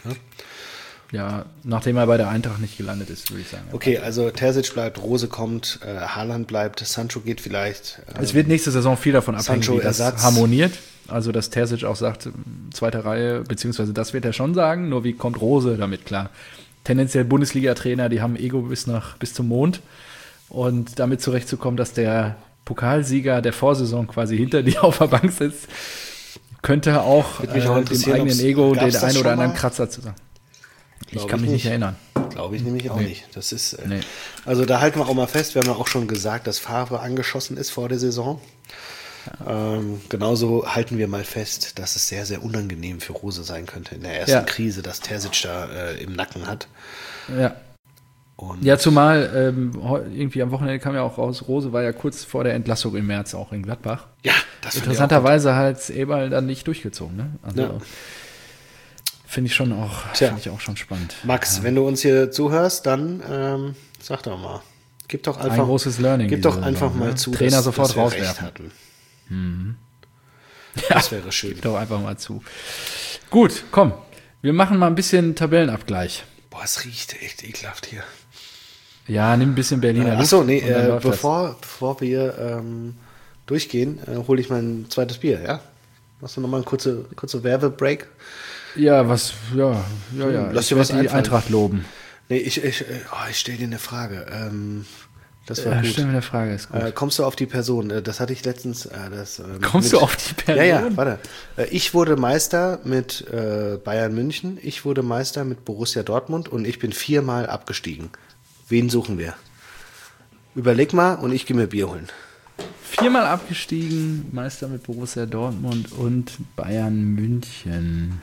Ja, nachdem er bei der Eintracht nicht gelandet ist, würde ich sagen. Okay, also Terzic bleibt, Rose kommt, Haaland bleibt, Sancho geht vielleicht. Es wird nächste Saison viel davon abhängen, Sancho wie das harmoniert. Also, dass Terzic auch sagt, zweite Reihe, beziehungsweise das wird er schon sagen, nur wie kommt Rose damit klar? Tendenziell Bundesliga-Trainer, die haben Ego bis zum Mond. Und damit zurechtzukommen, dass der Pokalsieger der Vorsaison quasi hinter dir auf der Bank sitzt, könnte auch dem eigenen Ego den einen oder anderen Kratzer zu sagen. Ich kann mich nicht erinnern. Glaube ich nämlich auch nicht. Das ist, also da halten wir auch mal fest, wir haben ja auch schon gesagt, dass Favre angeschossen ist vor der Saison. Ja. Genauso halten wir mal fest, dass es sehr, sehr unangenehm für Rose sein könnte in der ersten Krise, dass Terzic da im Nacken hat. Ja. Ja, zumal irgendwie am Wochenende kam ja auch raus, Rose war ja kurz vor der Entlassung im März auch in Gladbach. Ja, das interessanterweise hat Eberl dann nicht durchgezogen. Ne? Also finde ich schon auch, schon spannend. Max, wenn du uns hier zuhörst, dann sag doch mal. Gib doch einfach ein großes Learning. Gib doch einfach mal zu, Trainer sofort dass wir rauswerfen. recht hatten. Mhm. Das wäre schön. Gib doch einfach mal zu. Gut, komm. Wir machen mal ein bisschen Tabellenabgleich. Boah, es riecht echt ekelhaft hier. Ja, nimm ein bisschen Berliner Luft. Achso, nee, bevor wir durchgehen, hole ich mein zweites Bier, ja? Machst du nochmal einen kurze Werbebreak? Ja, Lass dir was die Eintracht loben. Nee, ich stelle dir eine Frage. Das war gut. Stell mir eine Frage, ist gut. Kommst du auf die Person? Das hatte ich letztens. Kommst du auf die Person? Ja, warte. Ich wurde Meister mit Bayern München, ich wurde Meister mit Borussia Dortmund und ich bin 4-mal abgestiegen. Wen suchen wir? Überleg mal und ich gehe mir Bier holen. 4-mal abgestiegen, Meister mit Borussia Dortmund und Bayern München.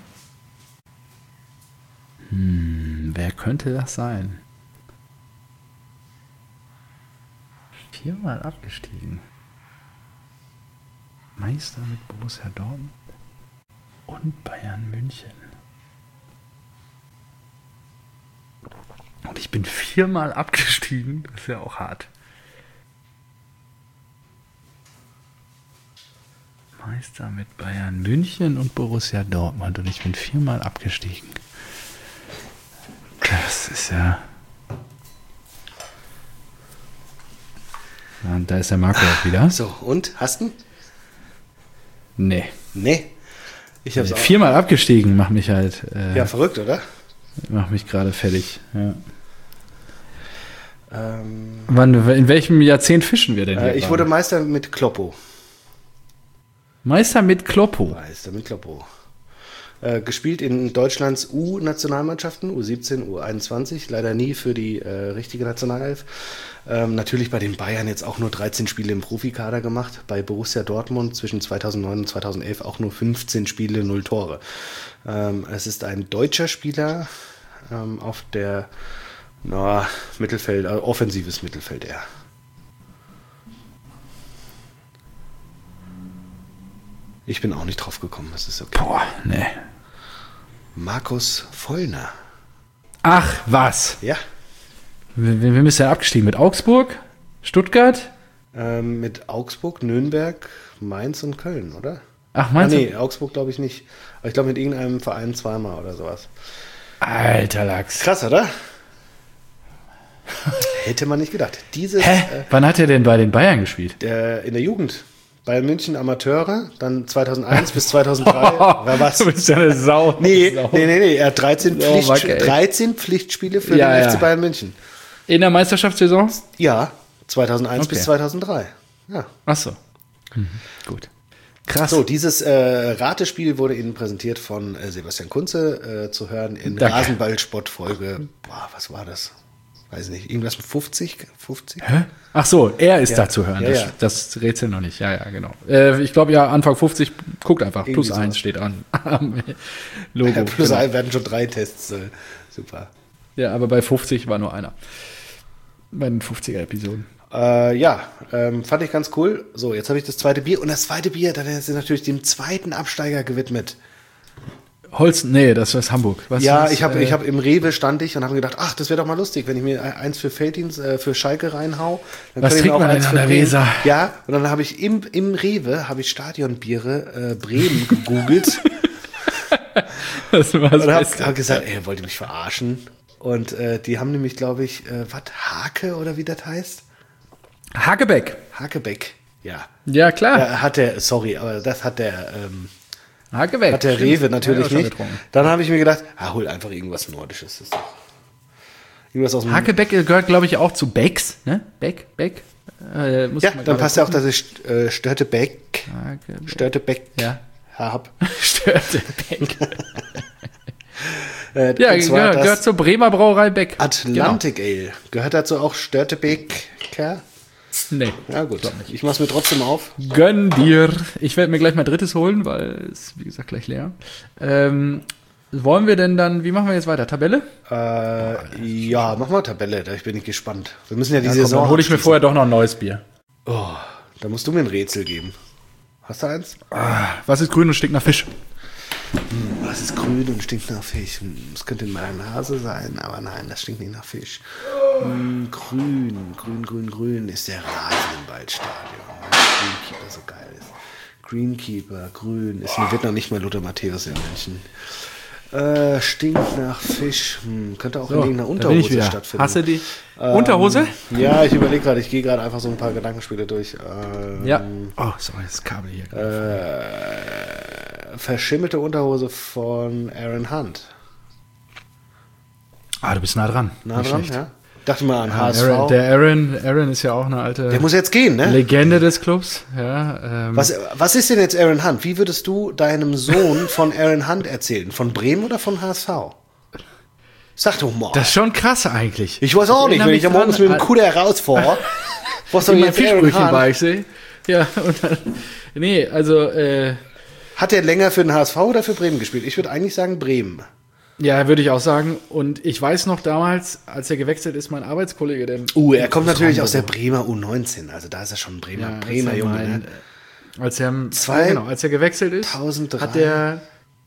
Wer könnte das sein? 4-mal abgestiegen. Meister mit Borussia Dortmund und Bayern München. Und ich bin 4-mal abgestiegen. Das ist ja auch hart. Meister mit Bayern München und Borussia Dortmund. Und ich bin 4-mal abgestiegen. Das ist ja... Und da ist der Marco auch wieder. So, und? Hast du? Nee. Ich hab's auch. 4-mal abgestiegen, macht mich halt... ja, verrückt, oder? Macht mich gerade fertig, ja. In welchem Jahrzehnt fischen wir denn hier? Ich wurde Meister mit Kloppo. Meister mit Kloppo? Meister mit Kloppo. Gespielt in Deutschlands U-Nationalmannschaften, U17, U21, leider nie für die richtige Nationalelf. Natürlich bei den Bayern jetzt auch nur 13 Spiele im Profikader gemacht. Bei Borussia Dortmund zwischen 2009 und 2011 auch nur 15 Spiele, 0 Tore. Es ist ein deutscher Spieler auf der Mittelfeld, offensives Mittelfeld eher. Ich bin auch nicht drauf gekommen, das ist okay. Boah, nee. Markus Vollner. Ach, was? Ja. Wem ist der abgestiegen? Mit Augsburg? Stuttgart? Mit Augsburg, Nürnberg, Mainz und Köln, oder? Ach, Mainz? Nee, Augsburg glaube ich nicht. Aber ich glaube mit irgendeinem Verein zweimal oder sowas. Alter Lachs. Krass, oder? Hätte man nicht gedacht. Wann hat er denn bei den Bayern gespielt? In der Jugend. Bayern München Amateure, dann 2001 bis 2003 war was. Du bist ja eine Sau. Nee. Er hat 13 Pflichtspiele für den FC Bayern München. In der Meisterschaftssaison? Ja, 2001 bis 2003. Ja. Ach so. Gut. Krass. So, dieses Ratespiel wurde Ihnen präsentiert von Sebastian Kunze zu hören in Rasenballsport-Folge. Boah, was war das? Weiß nicht, irgendwas mit 50? Hä? Ach so, er ist da zu hören. Ja, das Rätsel noch nicht. Ja, genau. Ich glaube Anfang 50, guckt einfach. Irgendwie +1 steht an. Logo. Ja, +1 werden schon 3 Tests. Super. Ja, aber bei 50 war nur einer. Bei den 50er-Episoden. Fand ich ganz cool. So, jetzt habe ich das zweite Bier. Und das zweite Bier, dann ist natürlich dem zweiten Absteiger gewidmet. Holsten, nee, das ist Hamburg. Ich habe im Rewe stand ich und habe gedacht, ach, das wäre doch mal lustig, wenn ich mir eins für Felddienst, für Schalke reinhau. Dann was trinkt man denn an der Weser? Ja, und dann habe ich im Rewe Stadionbiere Bremen gegoogelt. Das war's. Und habe gesagt, wollt ihr mich verarschen? Und die haben nämlich, glaube ich, Hake oder wie das heißt? Hakebeck, ja. Ja, klar. Das hat der Hakebeck. Hat der Rewe natürlich nicht. Getrunken. Dann habe ich mir gedacht, hol einfach irgendwas Nordisches. Das ist doch irgendwas aus dem Hakebeck gehört, glaube ich, auch zu Becks, ne? Beck. Dann passt ja auch, dass ich Störtebeck ja. hab. Störtebeck. Gehört zur Bremer Brauerei Beck. Atlantic Ale. Gehört dazu auch Störtebeker? Nee. Ja gut, ich mach's mir trotzdem auf. Gönn dir. Ich werde mir gleich mein drittes holen, weil es, wie gesagt, gleich leer. Wollen wir denn dann, wie machen wir jetzt weiter? Tabelle? Mach mal Tabelle, da bin ich gespannt. Wir müssen ja die Komm, Saison dann hole ich mir vorher doch noch ein neues Bier. Oh, da musst du mir ein Rätsel geben. Hast du eins? Was ist grün und stinkt nach Fisch? Was ist grün und stinkt nach Fisch? Das könnte in meiner Nase sein, aber nein, das stinkt nicht nach Fisch. Grün ist der Rasen im Waldstadion. Greenkeeper so geil ist. Greenkeeper, grün, wird noch nicht mal Lothar Matthäus in München. Stinkt nach Fisch. Könnte auch in irgendeiner Unterhose stattfinden. Hast du die Unterhose? Ja, ich überlege gerade, ich gehe gerade einfach so ein paar Gedankenspiele durch. Ja. Oh, sorry, das Kabel hier. Verschimmelte Unterhose von Aaron Hunt. Du bist nah dran. Nah dran, ja. Dachte mal an HSV. Aaron ist ja auch eine alte Der muss jetzt gehen, ne? Legende des Clubs. Ja, Was ist denn jetzt Aaron Hunt? Wie würdest du deinem Sohn von Aaron Hunt erzählen? Von Bremen oder von HSV? Sag doch mal. Das ist schon krass eigentlich. Ich weiß auch nicht, wenn ich da morgens mit dem Kuder rausfahre. Was soll jetzt Fischbrötchen bei ich sehe? Ja, und dann, hat er länger für den HSV oder für Bremen gespielt? Ich würde eigentlich sagen Bremen. Ja, würde ich auch sagen. Und ich weiß noch damals, als er gewechselt ist, mein Arbeitskollege, der... er kommt natürlich aus der Bremer U19. Also da ist er schon ein Bremer Junge. Ne? Als er gewechselt ist, 1003.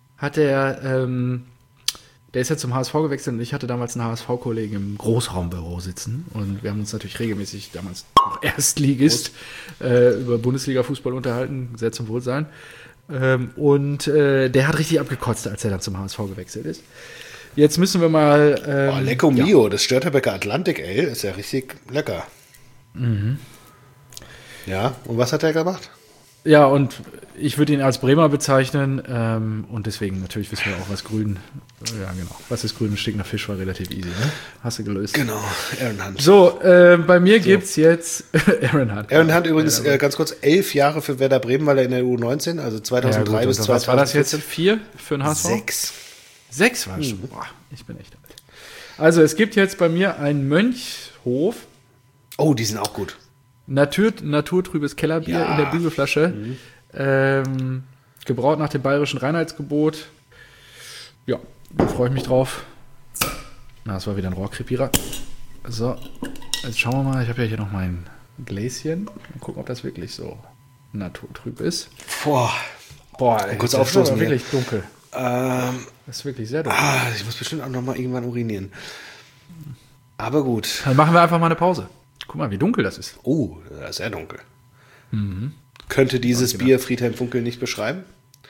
Der ist ja zum HSV gewechselt und ich hatte damals einen HSV-Kollegen im Großraumbüro sitzen. Und wir haben uns natürlich regelmäßig, damals noch Erstligist, über Bundesliga-Fußball unterhalten, sehr zum Wohlsein. Und der hat richtig abgekotzt, als er dann zum HSV gewechselt ist. Jetzt müssen wir mal... Lecco Mio, das Störtebeker Atlantic Ale ist ja richtig lecker. Mhm. Ja, und was hat er gemacht? Ja, und ich würde ihn als Bremer bezeichnen und deswegen natürlich wissen wir auch, was grün, ja genau, was ist grün mit stinkender Fisch war relativ easy, ne? Hast du gelöst. Genau, Aaron Hunt. So, bei mir gibt's jetzt Aaron Hunt. Aaron Hunt übrigens, ganz kurz, 11 Jahre für Werder Bremen, weil er in der U19, also 2003 bis 2014. Was war das jetzt? 4 für den HSV? 6. 6 waren schon. Boah, ich bin echt alt. Also es gibt jetzt bei mir einen Mönchshof. Oh, die sind auch gut. Naturtrübes Kellerbier in der Bügelflasche. Gebraut nach dem bayerischen Reinheitsgebot. Ja, da freue ich mich drauf. Na, das war wieder ein Rohrkrepierer. So, jetzt schauen wir mal. Ich habe ja hier noch mein Gläschen. Mal gucken, ob das wirklich so naturtrüb ist. Boah, ey, kurz das aufstoßen ist hier. wirklich dunkel. Das ist wirklich sehr dunkel. Ich muss bestimmt auch noch mal irgendwann urinieren. Aber gut. Dann machen wir einfach mal eine Pause. Guck mal, wie dunkel das ist. Oh, das ist sehr dunkel. Könnte dieses Bier Friedhelm Funkel nicht beschreiben?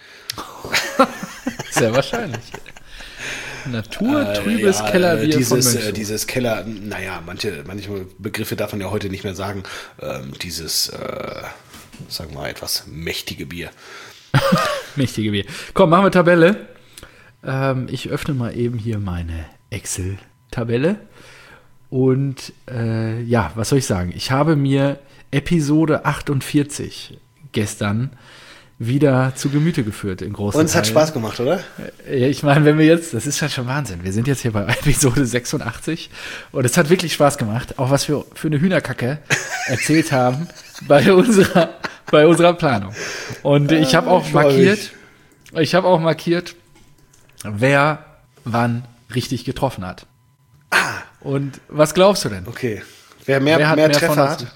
Sehr wahrscheinlich. Naturtrübes Kellerbier von Mönchshof. Dieses Keller, naja, manche Begriffe darf man ja heute nicht mehr sagen. Sagen wir mal, etwas mächtige Bier. Mächtige Bier. Komm, machen wir Tabelle. Ich öffne mal eben hier meine Excel-Tabelle. Und was soll ich sagen? Ich habe mir Episode 48 gestern wieder zu Gemüte geführt in großen Uns hat Teilen. Spaß gemacht, oder? Ja, ich meine, wenn wir jetzt, das ist halt schon Wahnsinn. Wir sind jetzt hier bei Episode 86 und es hat wirklich Spaß gemacht, auch was wir für eine Hühnerkacke erzählt haben bei unserer Planung. Und ich habe auch markiert, wer wann richtig getroffen hat. Und was glaubst du denn? Okay. Wer mehr Treffer hat?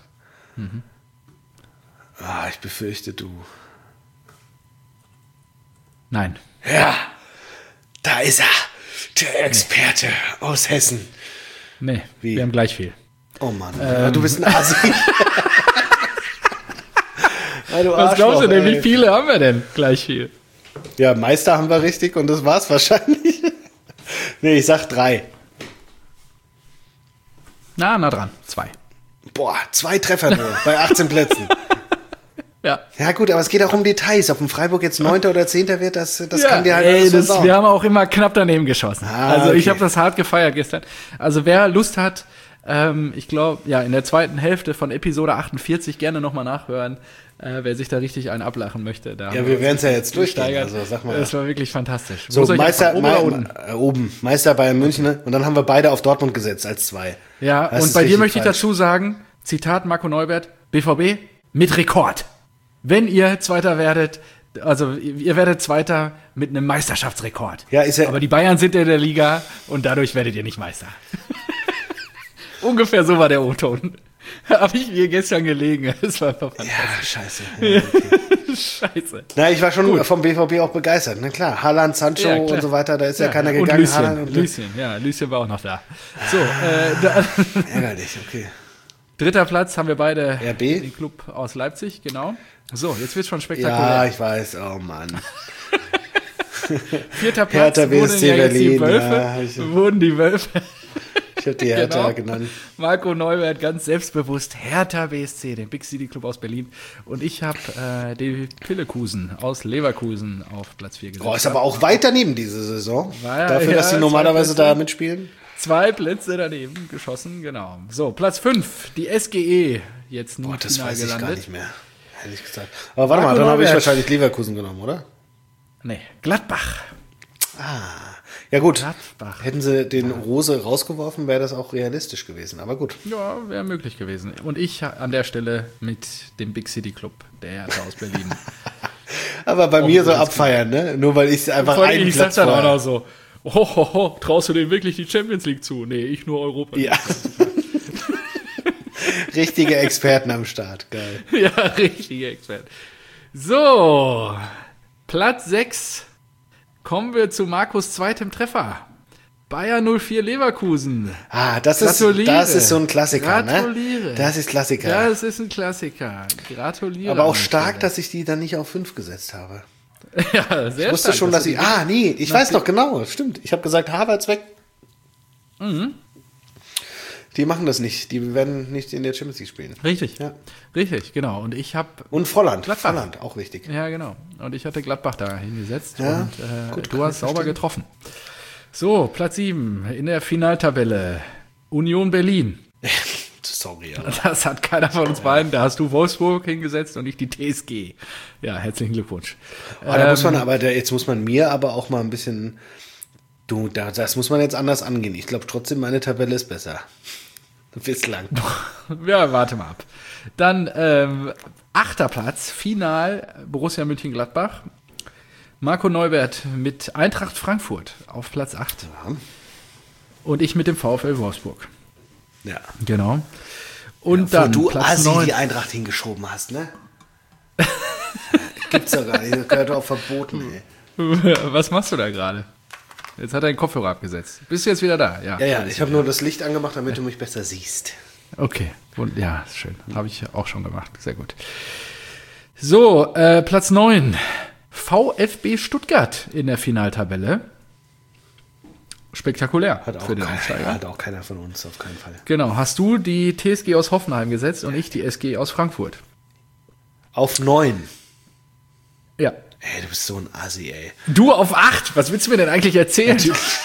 Ich befürchte, du. Nein. Ja, da ist er. Der Experte aus Hessen. Nee, Wie? wir haben gleich viel. Oh Mann, du bist ein Asi. Was glaubst du denn, wie viele haben wir denn gleich viel? Ja, Meister haben wir richtig und das war's wahrscheinlich. Nee, ich sag 3. Na dran. 2. Boah, 2 Treffer nur bei 18 Plätzen. Ja. Ja gut, aber es geht auch um Details. Ob ein Freiburg jetzt 9. oder 10. wird, das kann dir halt alles versauen. Wir haben auch immer knapp daneben geschossen. Also ich okay. habe das hart gefeiert gestern. Also wer Lust hat, ich glaube, in der zweiten Hälfte von Episode 48 gerne nochmal nachhören, wer sich da richtig einen ablachen möchte. Da Ja, wir werden es ja jetzt durchgehen. gesteigert. Also, sag mal. Das war wirklich fantastisch. So, Meister, oben oder unten? Oben. Meister Bayern München. Ne? Und dann haben wir beide auf Dortmund gesetzt als 2. Ja, Das und ist bei dir richtig möchte ich falsch. dazu sagen, Zitat Marco Neubert, BVB mit Rekord. Wenn ihr Zweiter werdet, also ihr werdet Zweiter mit einem Meisterschaftsrekord. Ja, ist ja. Aber die Bayern sind in der Liga und dadurch werdet ihr nicht Meister. Ungefähr so war der O-Ton. Habe ich mir gestern gelegen. Das war einfach fantastisch. Ja, scheiße. Ja, okay. Scheiße. Na, ich war schon vom BVB auch begeistert. Na klar, Haaland, Sancho Ja, klar. und so weiter, da ist ja keiner und gegangen. Lucien war auch noch da. So, Ärgerlich, okay. dritter Platz haben wir beide RB? den Club aus Leipzig, genau. So, jetzt wird's schon Ja, spektakulär. ich weiß, oh Mann. Vierter Platz Hertha wurden BSC ja jetzt die Berlin, Wölfe. ja, Wurden die Wölfe. Ich habe die Hertha Genau. genannt. Marco Neubert ganz selbstbewusst Hertha BSC, den Big City Club aus Berlin. Und ich habe die Pillekusen aus Leverkusen auf Platz 4 gesetzt. Oh, ist aber auch weit daneben diese Saison. Ja, Dafür, dass ja, die normalerweise 2 Plätze. da mitspielen. 2 Plätze daneben geschossen, genau. So, Platz 5, die SGE, jetzt Boah, nur das final weiß ich gelandet. gar nicht mehr. Ehrlich gesagt. Aber warte Marco mal, dann habe ich Neubert. wahrscheinlich Leverkusen genommen, oder? Nee, Gladbach. Ja gut, Gladbach. hätten sie den Rose rausgeworfen, wäre das auch realistisch gewesen. Aber gut. Ja, wäre möglich gewesen. Und ich an der Stelle mit dem Big City Club, der Hertha aus Berlin. Aber bei mir so abfeiern, ne? Nur weil ich einfach Vor allem, einen ich sag Platz dann auch vorher. noch so, ho, traust du denen wirklich die Champions League zu? Nee, ich nur Europa. Ja. Richtige Experten am Start. Geil. Ja, richtiger Experte. So, Platz 6. Kommen wir zu Markus' zweitem Treffer. Bayer 04 Leverkusen. Das ist so ein Klassiker, Gratuliere. ne? Das ist Klassiker. Das ist ein Klassiker. Gratuliere. Aber auch an der stark, Stelle. dass ich die dann nicht auf 5 gesetzt habe. Ja, sehr Ich wusste stark, schon, dass du ich. die- Ich weiß noch genau, stimmt. Ich habe gesagt, Havertz weg. Die machen das nicht. Die werden nicht in der Champions League spielen. Richtig. Ja. Richtig, genau. Und ich habe Und Volland. Gladbach. Volland, auch wichtig. Ja, genau. Und ich hatte Gladbach da hingesetzt Ja, und gut, du kann hast ich sauber verstehen. getroffen. So, Platz 7 in der Finaltabelle. Union Berlin. Sorry, aber. Das hat keiner von uns beiden. Da hast du Wolfsburg hingesetzt und ich die TSG. Ja, herzlichen Glückwunsch. Da muss man jetzt muss man mir aber auch mal ein bisschen. Das muss man jetzt anders angehen. Ich glaube trotzdem, meine Tabelle ist besser. Bislang. Ja, warte mal ab. Dann 8. Platz, Final Borussia Mönchengladbach. Marco Neubert mit Eintracht Frankfurt auf Platz 8. Ja. Und ich mit dem VfL Wolfsburg. Ja. Genau. Und Wo dann du Platz Assi 9. die Eintracht hingeschoben hast, ne? Gibt's doch gar nicht. Das gehört doch verboten, ey. Was machst du da gerade? Jetzt hat er den Kopfhörer abgesetzt. Bist du jetzt wieder da? Ja, ich habe nur das Licht angemacht, damit du mich besser siehst. Okay, und ja, ist schön. Habe ich auch schon gemacht. Sehr gut. So, Platz 9. VfB Stuttgart in der Finaltabelle. Spektakulär für den Aufsteiger. Hat auch keiner von uns, auf keinen Fall. Genau, hast du die TSG aus Hoffenheim gesetzt und ich die SG aus Frankfurt. Auf 9. Ja. Ey, du bist so ein Assi, ey. Du auf 8. Was willst du mir denn eigentlich erzählen?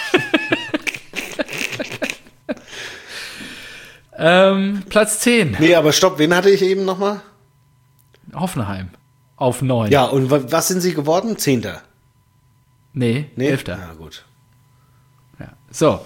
Platz 10. Nee, aber stopp, wen hatte ich eben nochmal? Hoffenheim. Auf 9. Ja, und was sind sie geworden? 10. Nee, 11. Ja, gut. Ja. So.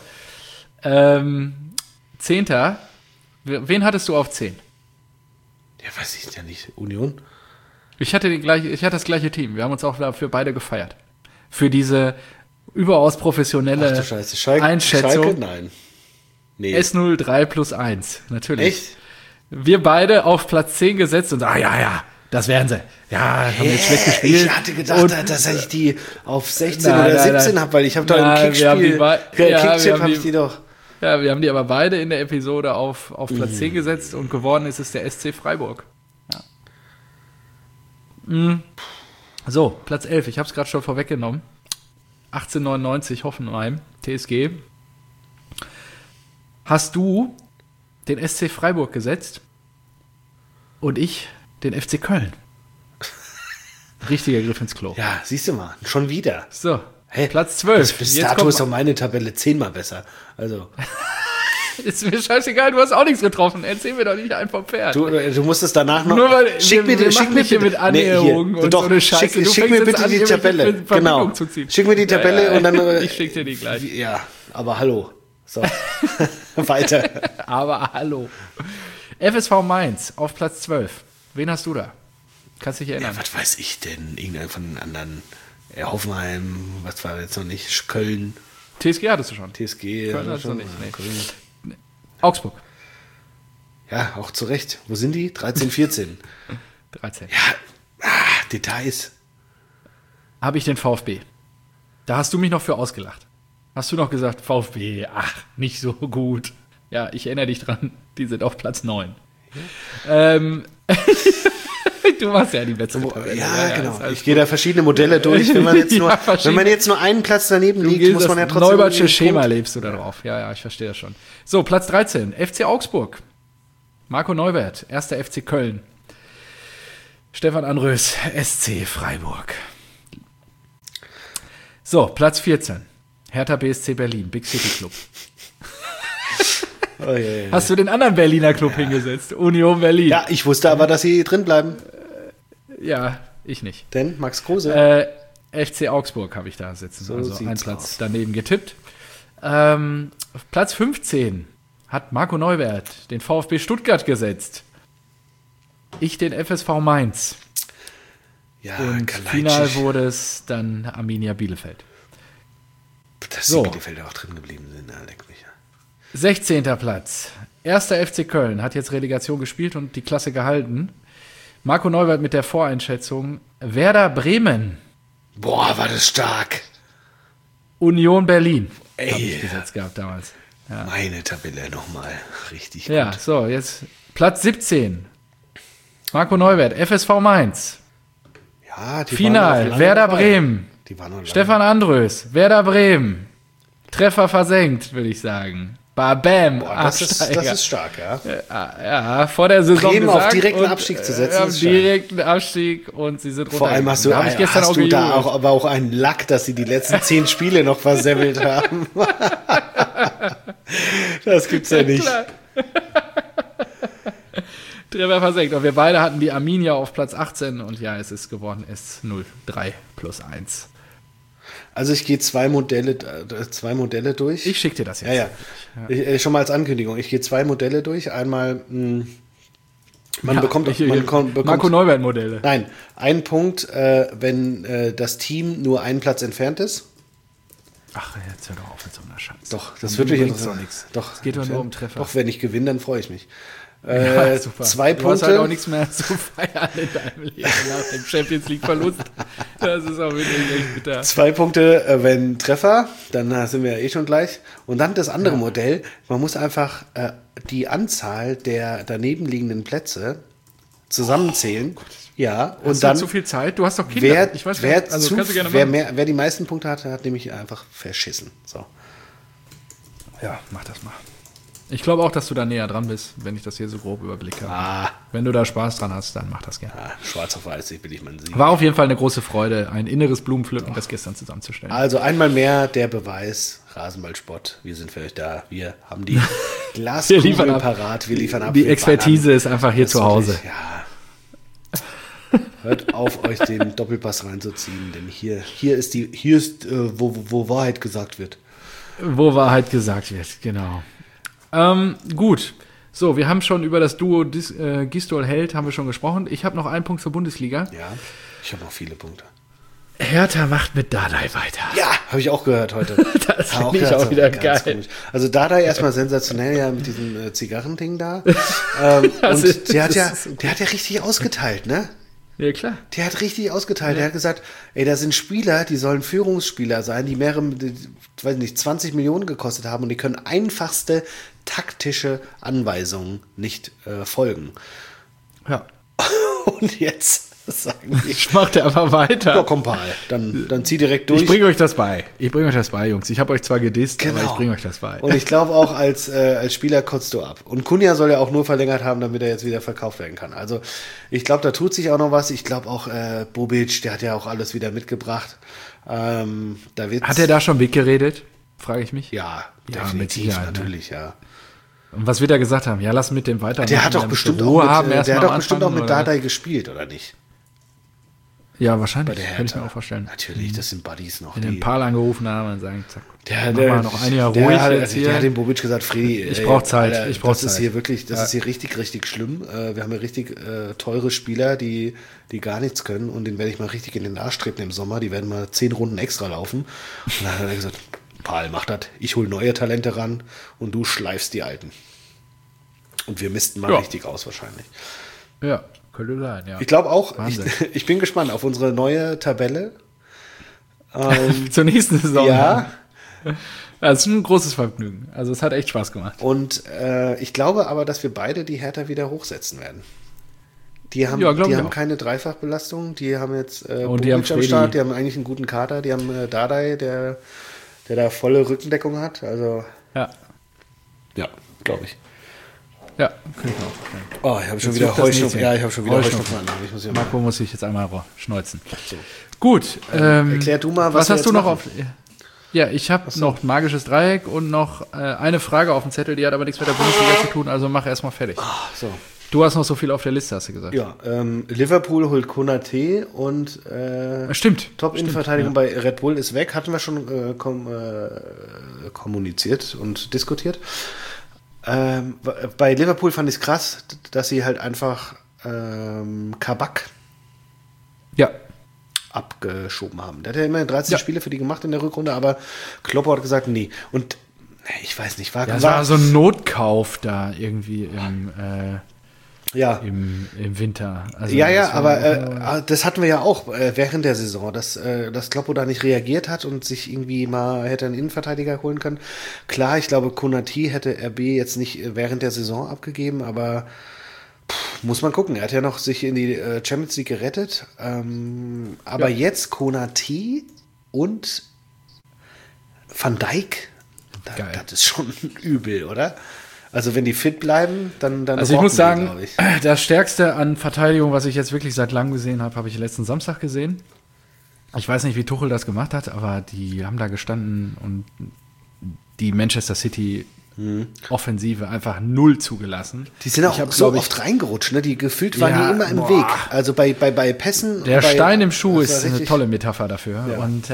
10. Wen hattest du auf 10? Ja, weiß ich ja nicht. Union? Ich hatte das gleiche Team. Wir haben uns auch dafür beide gefeiert. Für diese überaus professionelle Ach du Scheiße, Schalke? Einschätzung. Nein. Nee. S03 plus 1, natürlich. Echt? Wir beide auf Platz 10 gesetzt und ja, das wären sie. Ja, haben jetzt schlecht gespielt. Ich hatte gedacht, dass ich die auf 16 Nein, oder nein, 17 habe, weil ich habe da im Nein, wir haben die Kickspiel, Kickchip habe ich die doch. Ja, wir haben die aber beide in der Episode auf Platz 10 gesetzt und geworden ist es der SC Freiburg. Ja. So, Platz 11, ich habe es gerade schon vorweggenommen. 1899 Hoffenheim, TSG. Hast du den SC Freiburg gesetzt und ich den FC Köln. Richtiger Griff ins Klo. Ja, siehst du mal, schon wieder. So, Hey, Platz 12. Bis dato ist doch meine Tabelle 10-mal besser. Also. Ist mir scheißegal, du hast auch nichts getroffen. Erzähl mir doch nicht ein vom Pferd. Du musst es danach noch. Nur weil schick mir hier mit Annäherungen und so eine Scheiße. Schick mir bitte die Tabelle. Genau. Schick mir die Tabelle und dann. Ich schick dir die gleich. Ja, aber hallo. So. Weiter. Aber hallo. FSV Mainz auf Platz 12. Wen hast du da? Kannst dich erinnern? Ja, was weiß ich denn? Irgendeiner von den anderen. Hoffenheim, was war jetzt noch nicht? Köln. TSG hattest du schon. TSG. Köln ja, hattest du schon. nicht. Nee. Köln. Augsburg. Ja, auch zu Recht. Wo sind die? 13, 14. 13. Ja, Details. Habe ich den VfB. Da hast du mich noch für ausgelacht. Hast du noch gesagt, VfB, ach, nicht so gut. Ja, ich erinnere dich dran, die sind auf Platz 9. Du machst ja die bessere Tabelle. Ja, genau. ist alles Ich gehe da verschiedene Modelle durch. Wenn man jetzt nur, Ja, wenn man jetzt nur einen Platz daneben liegt, muss man ja trotzdem. Neubertsche Schema lebst du da drauf. Ja, ich verstehe das schon. So, Platz 13, FC Augsburg. Marco Neubert, 1. FC Köln. Stefan Andrös, SC Freiburg. So, Platz 14, Hertha BSC Berlin, Big City Club. Oh, ja. Hast du den anderen Berliner Club hingesetzt? Union Berlin. Ja, ich wusste aber, dass sie drin bleiben. Ja, ich nicht. Denn Max Kruse. FC Augsburg habe ich da sitzen. So also einen sieht's Platz aus. daneben getippt. Auf Platz 15 hat Marco Neubert den VfB Stuttgart gesetzt. Ich den FSV Mainz. Ja, Und Kalajdzic. final wurde es dann Arminia Bielefeld. Dass So. die Bielefelder auch drin geblieben sind, leck mich. 16. Platz. 1. FC Köln hat jetzt Relegation gespielt und die Klasse gehalten. Marco Neubert mit der Voreinschätzung. Werder Bremen. Boah, war das stark. Union Berlin. Ey. Hab ich gesetzt gehabt damals. Ja. Meine Tabelle nochmal. Richtig Ja, gut. so, jetzt Platz 17. Marco Neubert, FSV Mainz. Ja, die waren Final, auch lange Werder dabei. Bremen. Die waren noch lange. Stefan Andrös, Werder Bremen. Treffer versenkt, würde ich sagen. Bam, Das ist stark, ja. Ja, vor der Saison Bremen gesagt, auf direkten Abstieg zu setzen, Auf ist stark. direkten Abstieg und sie sind Vor allem hast du, da aber auch einen Lack, dass sie die letzten 10 Spiele noch versemmelt haben. Das gibt's ja nicht. Klar. Treffer versenkt. Und wir beide hatten die Arminia auf Platz 18 und ja, es ist geworden S03 plus 1. Also ich gehe zwei Modelle durch. Ich schicke dir das jetzt. Ja. Schon mal als Ankündigung. Ich gehe 2 Modelle durch. Einmal, man bekommt Marco Neubert-Modelle. Nein, ein Punkt, wenn das Team nur einen Platz entfernt ist. Ach, jetzt hör doch auf mit so einer Scheiße. Doch, das wird wirklich doch nichts. Doch, es geht doch nur um Treffer. Doch, wenn ich gewinne, dann freue ich mich. Ja, super. 2 du Punkte. hast halt auch nichts mehr zu feiern in deinem Leben nach dem Champions League Verlust. Das ist auch wirklich echt bitter. 2 Punkte, wenn Treffer, dann sind wir ja eh schon gleich. Und dann das andere Modell, man muss einfach die Anzahl der daneben liegenden Plätze zusammenzählen. Ja, und hast dann du zu viel Zeit? Du hast doch Kinder. Wer die meisten Punkte hatte, hat nämlich einfach verschissen. So. Ja, mach das mal. Ich glaube auch, dass du da näher dran bist, wenn ich das hier so grob überblicke. Wenn du da Spaß dran hast, dann mach das gerne. Schwarz auf weiß, ich will nicht mal sehen. War auf jeden Fall eine große Freude, ein inneres Blumenpflücken, das gestern zusammenzustellen. Also einmal mehr der Beweis, Rasenballsport, wir sind für euch da. Wir haben die Glaskugel parat, wir liefern ab. Die Expertise ist einfach hier zu Hause. Hört auf, euch den Doppelpass reinzuziehen, denn hier ist wo Wahrheit gesagt wird. Wo Wahrheit gesagt wird, genau. Gut. So, wir haben schon über das Duo Gistol-Held haben wir schon gesprochen. Ich habe noch einen Punkt zur Bundesliga. Ja, ich habe noch viele Punkte. Hertha macht mit Dardai weiter. Ja, habe ich auch gehört heute. Das finde ich auch wieder geil. Komisch. Also Dardai erstmal sensationell ja mit diesem Zigarrending da. Und der hat ja richtig ausgeteilt, ne? Ja, klar. Der hat richtig ausgeteilt. Der hat gesagt, da sind Spieler, die sollen Führungsspieler sein, die mehrere, weiß nicht, 20 Millionen gekostet haben und die können einfachste taktische Anweisungen nicht folgen. Ja. Und jetzt sagen die, ich mach der einfach weiter. Ja, komm, Paul, dann zieh direkt durch. Ich bringe euch das bei. Jungs. Ich habe euch zwar gedisst, aber ich bringe euch das bei. Und ich glaube auch, als Spieler kotzt du ab. Und Kunja soll ja auch nur verlängert haben, damit er jetzt wieder verkauft werden kann. Also ich glaube, da tut sich auch noch was. Ich glaube auch, Bobic, der hat ja auch alles wieder mitgebracht. Hat er da schon weggeredet? Frage ich mich. Ja, definitiv, natürlich, ja. Und was wird er gesagt haben? Ja, lass mit dem weiter. Der hat doch bestimmt auch mit Dardai gespielt, oder nicht? Ja, wahrscheinlich. Könnte ich mir auch vorstellen. Natürlich, das sind Buddies noch. Wenn den Paul angerufen haben und sagen, zack, der noch ein Jahr ruhig jetzt hier. Der hat dem Bobic gesagt, Fredi, ich brauche Zeit. Alter, das ist hier richtig, richtig schlimm. Wir haben hier richtig teure Spieler, die gar nichts können und den werde ich mal richtig in den Arsch treten im Sommer. Die werden mal 10 Runden extra laufen. Und dann hat er gesagt, Paul, mach das. Ich hole neue Talente ran und du schleifst die alten. Und wir missten mal richtig aus wahrscheinlich. Ja, könnte sein, ja. Ich glaube auch, ich bin gespannt auf unsere neue Tabelle. Zur nächsten Saison. Ja. Das ist ein großes Vergnügen. Also es hat echt Spaß gemacht. Und ich glaube aber, dass wir beide die Hertha wieder hochsetzen werden. Die haben keine Dreifachbelastung. Die haben jetzt Bobic am Start. Die haben eigentlich einen guten Kader. Die haben Dardai, der da volle Rückendeckung hat. Also ja, glaube ich. Ja, kann ich mir auch vorstellen. Oh, ich habe schon wieder Heuschnupfen. Ja, ich habe schon wieder Heuschnupfen. Marco muss sich jetzt einmal schneuzen. So. Gut. Erklär du mal, was hast du noch auf... Ja, ich habe noch magisches Dreieck und noch eine Frage auf dem Zettel, die hat aber nichts mit der Bundesliga zu tun, also mach erstmal fertig. So. Du hast noch so viel auf der Liste, hast du gesagt. Ja, Liverpool holt Konaté und stimmt. Top-Innenverteidigung bei Red Bull ist weg, hatten wir schon kommuniziert und diskutiert. Bei Liverpool fand ich es krass, dass sie halt einfach Kabak abgeschoben haben. Der hat ja immerhin 13 Spiele für die gemacht in der Rückrunde, aber Kloppo hat gesagt, nee. Und ich weiß nicht, war so ein Notkauf da irgendwie im Winter. Also aber das hatten wir ja auch während der Saison, dass Kloppo da nicht reagiert hat und sich irgendwie mal hätte einen Innenverteidiger holen können. Klar, ich glaube, Konaté hätte RB jetzt nicht während der Saison abgegeben, aber muss man gucken. Er hat ja noch sich in die Champions League gerettet. Jetzt Konaté und Van Dijk. Das ist schon übel, oder? Also wenn die fit bleiben, dann also ich muss sagen, glaub ich. Das Stärkste an Verteidigung, was ich jetzt wirklich seit langem gesehen habe, habe ich letzten Samstag gesehen. Ich weiß nicht, wie Tuchel das gemacht hat, aber die haben da gestanden und die Manchester City Offensive einfach null zugelassen. Die sind auch so oft reingerutscht, ne? Die gefühlt waren die immer im Weg. Also bei Pässen. Der Stein im Schuh ist eine tolle Metapher dafür. Ja. Und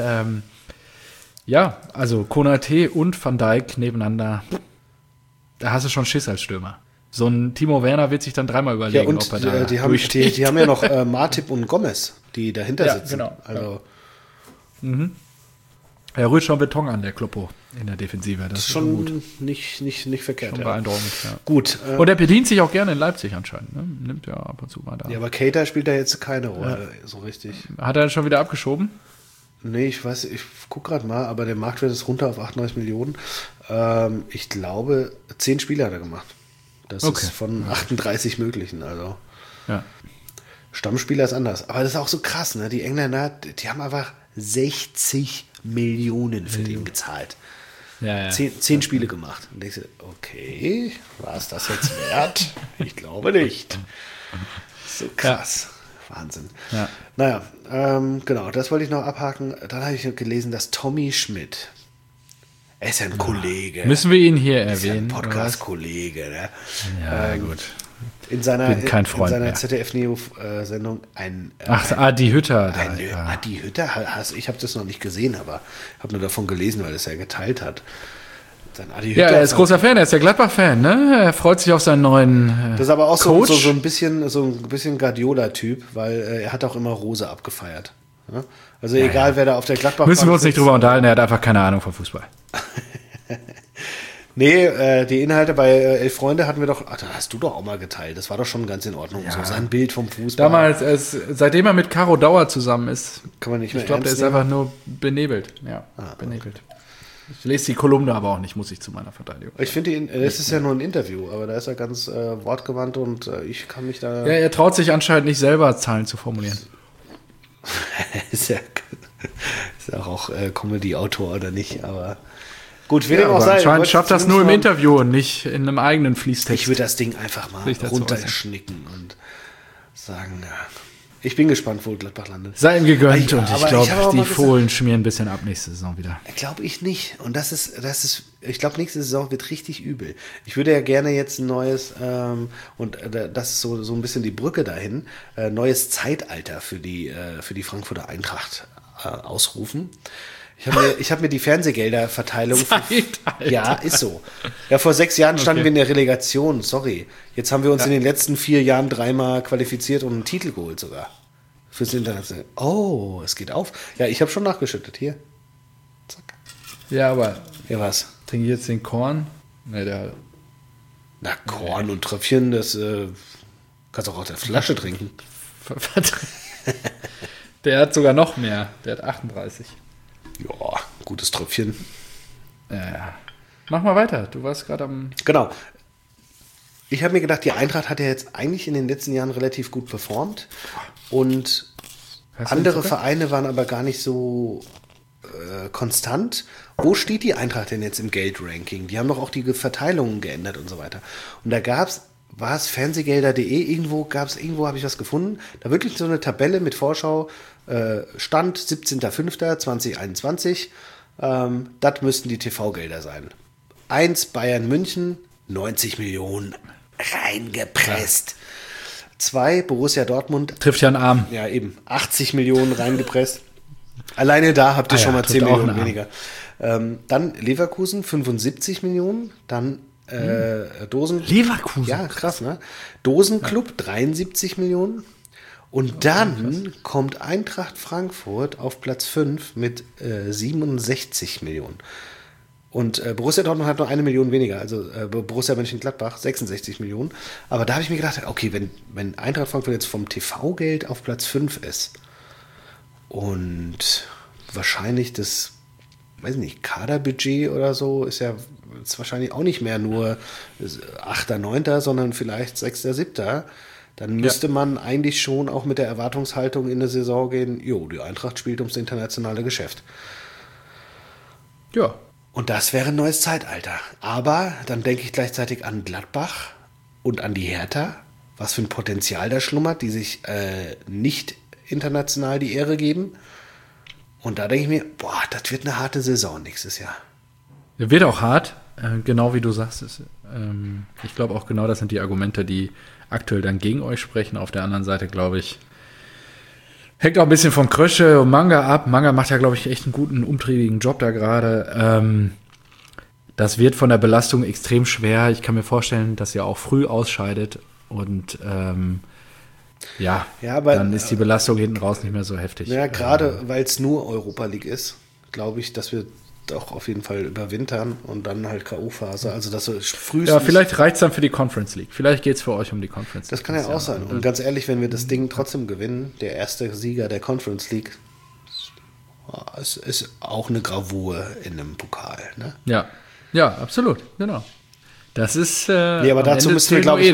also Konate und Van Dijk nebeneinander, da hast du schon Schiss als Stürmer. So ein Timo Werner wird sich dann dreimal überlegen, ob er da die haben ja noch Matip und Gomez, die dahinter sitzen. Genau. Also Er rührt schon Beton an, der Kloppo, in der Defensive. Das ist schon gut. nicht verkehrt. Schon beeindruckend, ja. Gut. Und er bedient sich auch gerne in Leipzig anscheinend. Ne? Nimmt ja ab und zu mal da. Ja, aber Keita spielt da jetzt keine Rolle, so richtig. Hat er schon wieder abgeschoben? Nee, ich guck gerade mal, aber der Marktwert ist runter auf 38 Millionen. Ich glaube, 10 Spiele hat er gemacht. Das ist von 38 möglichen, also. Ja. Stammspieler ist anders. Aber das ist auch so krass, ne? Die Engländer, die haben einfach 60 Millionen für den gezahlt. Ja. 10 Spiele gemacht. Und denkst du, okay, war es das jetzt wert? Ich glaube nicht. So krass. Ja. Wahnsinn. Ja. Naja, genau, das wollte ich noch abhaken. Dann habe ich noch gelesen, dass Tommy Schmidt, er ist ja ein Kollege. Müssen wir ihn hier ist ja erwähnen? ein Podcast-Kollege. Ne? Ja, gut. In seiner mehr. ZDF-Neo-Sendung Adi Hütter. Adi Hütter, ich habe das noch nicht gesehen, aber habe nur davon gelesen, weil er es ja geteilt hat. Adi Hütter, er ist großer Fan, er ist der Gladbach-Fan, ne? Er freut sich auf seinen neuen Das ist aber auch Coach. so ein bisschen Guardiola-Typ, weil er hat auch immer Rose abgefeiert. Ne? Also egal, wer da auf der Gladbach Müssen wir uns nicht drüber unterhalten, er hat einfach keine Ahnung von Fußball. Nee, die Inhalte bei 11 Freunde hatten wir doch, da hast du doch auch mal geteilt. Das war doch schon ganz in Ordnung. Ja. So sein Bild vom Fußball. Damals, seitdem er mit Caro Dauer zusammen ist, kann man nicht mehr ich glaube, der ist einfach nur benebelt. Ja, benebelt. Ich lese die Kolumne aber auch nicht, muss ich zu meiner Verteidigung. Ich finde, es ist ja nur ein Interview, aber da ist er ganz wortgewandt und ich kann mich da... Ja, er traut sich anscheinend nicht selber Zahlen zu formulieren. ist ja auch Comedy-Autor oder nicht, aber... Gut, anscheinend schafft das nur im Interview und nicht in einem eigenen Fließtext. Ich würde das Ding einfach mal runterschnicken und sagen, ich bin gespannt, wo Gladbach landet. Sei ihm gegönnt und ich glaube, die Fohlen schmieren ein bisschen ab nächste Saison wieder. Glaube ich nicht. Und das ist, ich glaube, nächste Saison wird richtig übel. Ich würde ja gerne jetzt ein neues, und das ist so ein bisschen die Brücke dahin, neues Zeitalter für die Frankfurter Eintracht ausrufen. Ich hab mir die Fernsehgelderverteilung... Ja, ist so. Ja, vor 6 Jahren standen wir in der Relegation, sorry. Jetzt haben wir uns in den letzten 4 Jahren 3-mal qualifiziert und einen Titel geholt sogar. Fürs International. Oh, es geht auf. Ja, ich habe schon nachgeschüttet. Hier. Zack. Ja, aber... Ja, was? Trinke ich jetzt den Korn? Nee, Na, Korn und Tröpfchen, das kannst du auch aus der Flasche trinken. Der hat sogar noch mehr. Der hat 38. Ja, gutes Tröpfchen. Mach mal weiter. Du warst gerade am... Genau. Ich habe mir gedacht, die Eintracht hat ja jetzt eigentlich in den letzten Jahren relativ gut performt. Und andere Vereine waren aber gar nicht so konstant. Wo steht die Eintracht denn jetzt im Geldranking? Die haben doch auch die Verteilungen geändert und so weiter. Und da war es fernsehgelder.de, irgendwo habe ich was gefunden. Da wirklich so eine Tabelle mit Vorschau, Stand 17.05.2021. Das müssten die TV-Gelder sein. 1 Bayern München, 90 Millionen reingepresst. 2 Borussia Dortmund. Trifft ja einen Arm. Ja, eben. 80 Millionen reingepresst. Alleine da habt ihr schon mal 10 Millionen weniger. Dann Leverkusen, 75 Millionen. Dann Dosen... Leverkusen? Ja, krass, ne? Dosenclub, 73 Millionen. Und dann kommt Eintracht Frankfurt auf Platz 5 mit 67 Millionen. Und Borussia Dortmund hat nur 1 Million weniger, also Borussia Mönchengladbach 66 Millionen. Aber da habe ich mir gedacht, okay, wenn Eintracht Frankfurt jetzt vom TV-Geld auf Platz 5 ist und wahrscheinlich das, weiß nicht, Kaderbudget oder so ist wahrscheinlich auch nicht mehr nur 8., 9., sondern vielleicht 6., 7., dann müsste man eigentlich schon auch mit der Erwartungshaltung in der Saison gehen, die Eintracht spielt ums internationale Geschäft. Ja. Und das wäre ein neues Zeitalter. Aber dann denke ich gleichzeitig an Gladbach und an die Hertha, was für ein Potenzial da schlummert, die sich nicht international die Ehre geben. Und da denke ich mir, boah, das wird eine harte Saison nächstes Jahr. Wird auch hart, genau wie du sagst. Ich glaube auch genau, das sind die Argumente, die aktuell dann gegen euch sprechen. Auf der anderen Seite, glaube ich, hängt auch ein bisschen von Krösche und Manga ab. Manga macht ja, glaube ich, echt einen guten, umtriebigen Job da gerade. Das wird von der Belastung extrem schwer. Ich kann mir vorstellen, dass ihr auch früh ausscheidet. Und aber, dann ist die Belastung hinten raus nicht mehr so heftig. Ja, gerade weil es nur Europa League ist, glaube ich, dass wir auch auf jeden Fall überwintern und dann halt K.O.-Phase. Also dass so frühestens. Ja, vielleicht reicht es dann für die Conference League. Vielleicht geht es für euch um die Conference League. Das kann ja auch sein. Und ganz ehrlich, wenn wir das Ding trotzdem gewinnen, der erste Sieger der Conference League, es ist auch eine Gravur in einem Pokal. Ne? Ja, absolut, genau. Das ist aber dazu müssen wir, glaube ich,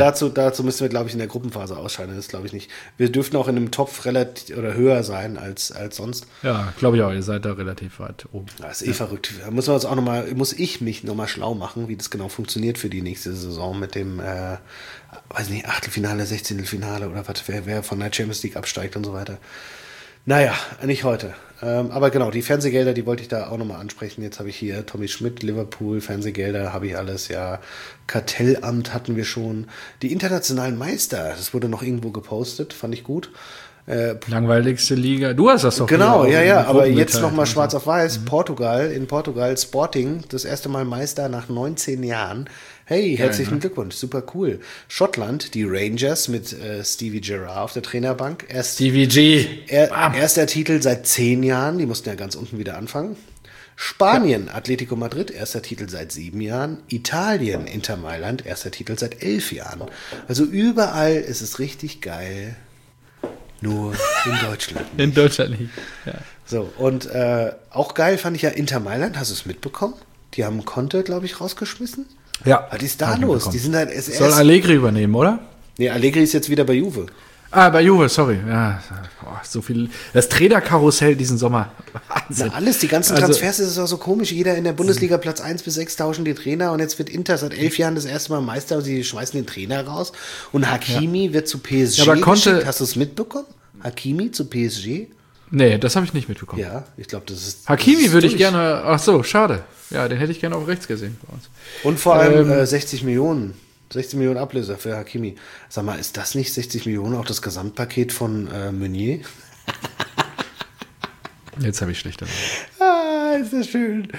in der Gruppenphase ausscheiden. Das glaube ich nicht. Wir dürften auch in einem Topf relativ oder höher sein als sonst. Ja, glaube ich auch. Ihr seid da relativ weit oben. Das ist verrückt. Da muss ich mich nochmal schlau machen, wie das genau funktioniert für die nächste Saison mit dem, weiß nicht, Achtelfinale, Sechzehntelfinale oder was, wer von der Champions League absteigt und so weiter. Naja, nicht heute. Aber genau, die Fernsehgelder, die wollte ich da auch nochmal ansprechen. Jetzt habe ich hier Tommy Schmidt, Liverpool, Fernsehgelder habe ich alles, ja. Kartellamt hatten wir schon. Die internationalen Meister, das wurde noch irgendwo gepostet, fand ich gut. Langweiligste Liga. Du hast das doch. Genau, ja, aber jetzt nochmal schwarz auf weiß. In Portugal, Sporting, das erste Mal Meister nach 19 Jahren. Hey, herzlichen Glückwunsch, super cool. Schottland, die Rangers mit Stevie Gerrard auf der Trainerbank. Stevie G. Erster Titel seit 10 Jahren, die mussten ja ganz unten wieder anfangen. Spanien, Atletico Madrid, erster Titel seit 7 Jahren. Italien, Inter Mailand, erster Titel seit 11 Jahren. Also überall ist es richtig geil. Nur in Deutschland nicht. In Deutschland nicht, ja. So, und auch geil fand ich ja Inter Mailand, hast du es mitbekommen? Die haben Conte, glaube ich, rausgeschmissen. Ja. Was ist da los? Die sind halt Soll Allegri übernehmen, oder? Nee, Allegri ist jetzt wieder bei Juve. Bei Juve, sorry. Ja, so viel. Das Trainerkarussell diesen Sommer. Wahnsinn. Na, alles, die ganzen Transfers, ist auch so komisch. Jeder in der Bundesliga Platz 1 bis 6 tauschen die Trainer und jetzt wird Inter seit 11 Jahren das erste Mal Meister und sie schmeißen den Trainer raus. Und Hakimi wird zu PSG geschickt. Hast du es mitbekommen? Hakimi zu PSG? Nee, das habe ich nicht mitbekommen. Ja, ich glaube, das ist. Hakimi würde ich gerne. Ach so, schade. Ja, den hätte ich gerne auf rechts gesehen bei uns. Und vor allem 60 Millionen. 60 Millionen Ablöse für Hakimi. Sag mal, ist das nicht 60 Millionen auch das Gesamtpaket von Meunier? Jetzt habe ich schlechte. Ist das schön.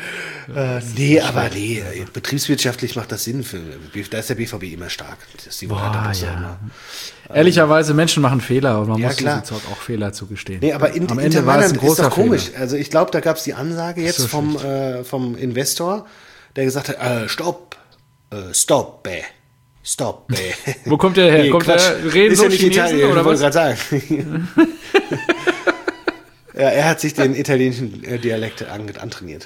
Betriebswirtschaftlich macht das Sinn. Da ist der BVB immer stark. Das ist die Immer. Ehrlicherweise, Menschen machen Fehler und man muss diesen Zock auch Fehler zugestehen. Nee, aber am Ende war es ein großer doch komisch. Fehler. Also ich glaube, da gab es die Ansage jetzt vom Investor, der gesagt hat, stopp. Wo kommt der her? Kommt der reden so Chinesen oder was? Ich wollte gerade sagen. Ja, er hat sich den italienischen Dialekt antrainiert.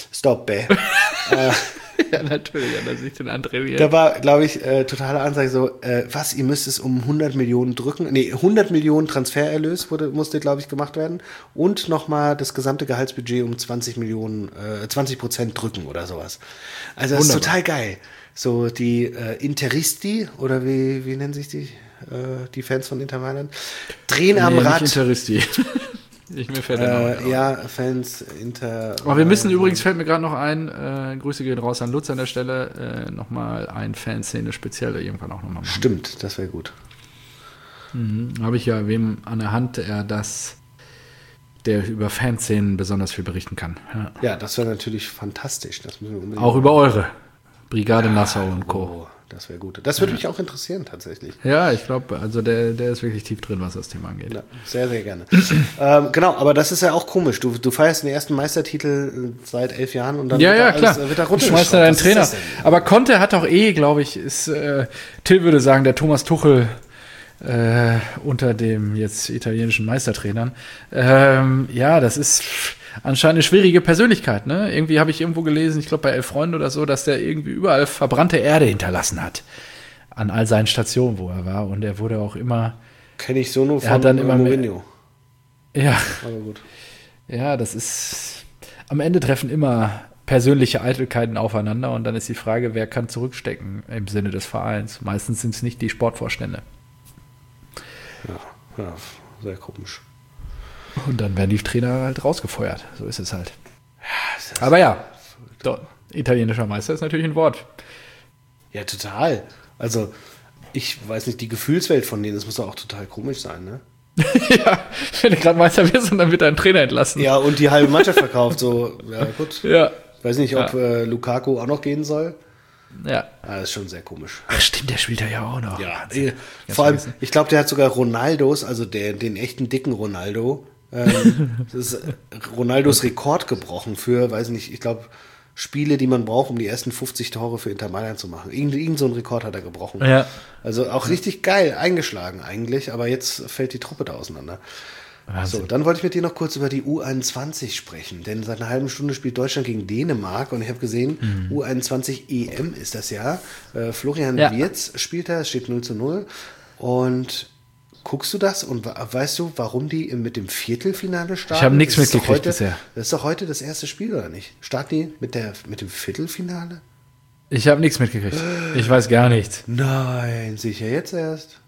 Ja, natürlich hat er sich den antrainiert. Da war, glaube ich, totale Ansage so, ihr müsst es um 100 Millionen drücken. Nee, 100 Millionen Transfererlös musste, glaube ich, gemacht werden. Und nochmal das gesamte Gehaltsbudget um 20% drücken oder sowas. Also das ist total geil. So die Interisti, oder wie nennen sich die Fans von Inter Mailand? Drehen am Rad. Nicht Interisti. Mir fällt Fans, Inter. Aber wir müssen übrigens, fällt mir gerade noch ein, Grüße gehen raus an Lutz an der Stelle, nochmal ein Fanszene speziell irgendwann auch nochmal machen. Stimmt, das wäre gut. Habe ich ja wem an der Hand, der über Fanszenen besonders viel berichten kann. Ja, das wäre natürlich fantastisch. Das müssen wir unbedingt auch über eure Brigade Nassau und Co. Das wäre gut. Das würde mich auch interessieren, tatsächlich. Ja, ich glaube, also der ist wirklich tief drin, was das Thema angeht. Ja, sehr, sehr gerne. Genau, aber das ist ja auch komisch. Du feierst den ersten Meistertitel seit 11 Jahren und dann wird da runtergeschraubt. Schmeißt er deinen Trainer. Aber Conte hat auch glaube ich, Till würde sagen, der Thomas Tuchel unter dem jetzt italienischen Meistertrainern. Das ist anscheinend eine schwierige Persönlichkeit, ne? Irgendwie habe ich irgendwo gelesen, ich glaube bei 11 Freunden oder so, dass der irgendwie überall verbrannte Erde hinterlassen hat. An all seinen Stationen, wo er war. Und er wurde auch immer. Kenne ich so nur von Mourinho. Ja. Aber gut. Ja, das ist. Am Ende treffen immer persönliche Eitelkeiten aufeinander und dann ist die Frage, wer kann zurückstecken im Sinne des Vereins. Meistens sind es nicht die Sportvorstände. Ja, sehr komisch. Und dann werden die Trainer halt rausgefeuert. So ist es halt. Aber ja, italienischer Meister ist natürlich ein Wort. Ja, total. Also, ich weiß nicht, die Gefühlswelt von denen, das muss doch auch total komisch sein, ne? Ja, wenn du gerade Meister wirst und dann wird dein Trainer entlassen. Ja, und die halbe Mannschaft verkauft, so, ja gut. Ja. Weiß nicht, ob Lukaku auch noch gehen soll. Ja. Das ist schon sehr komisch. Ach stimmt, der spielt ja auch noch. Ja, vor allem, ich glaube, der hat sogar Ronaldos, also den echten dicken Ronaldo, das ist Ronaldos Rekord gebrochen für, weiß nicht, ich glaube, Spiele, die man braucht, um die ersten 50 Tore für Inter Mailand zu machen. Irgend so einen Rekord hat er gebrochen. Ja. Also auch richtig geil eingeschlagen eigentlich, aber jetzt fällt die Truppe da auseinander. Wahnsinn. So, dann wollte ich mit dir noch kurz über die U21 sprechen, denn seit einer halben Stunde spielt Deutschland gegen Dänemark und ich habe gesehen, U21 EM ist das ja. Florian Wirtz spielt da, es steht 0:0 und guckst du das und weißt du, warum die mit dem Viertelfinale starten? Ich habe nichts mitgekriegt bisher. Das ist doch heute das erste Spiel, oder nicht? Starten die mit dem Viertelfinale? Ich habe nichts mitgekriegt. Ich weiß gar nichts. Nein, sicher jetzt erst.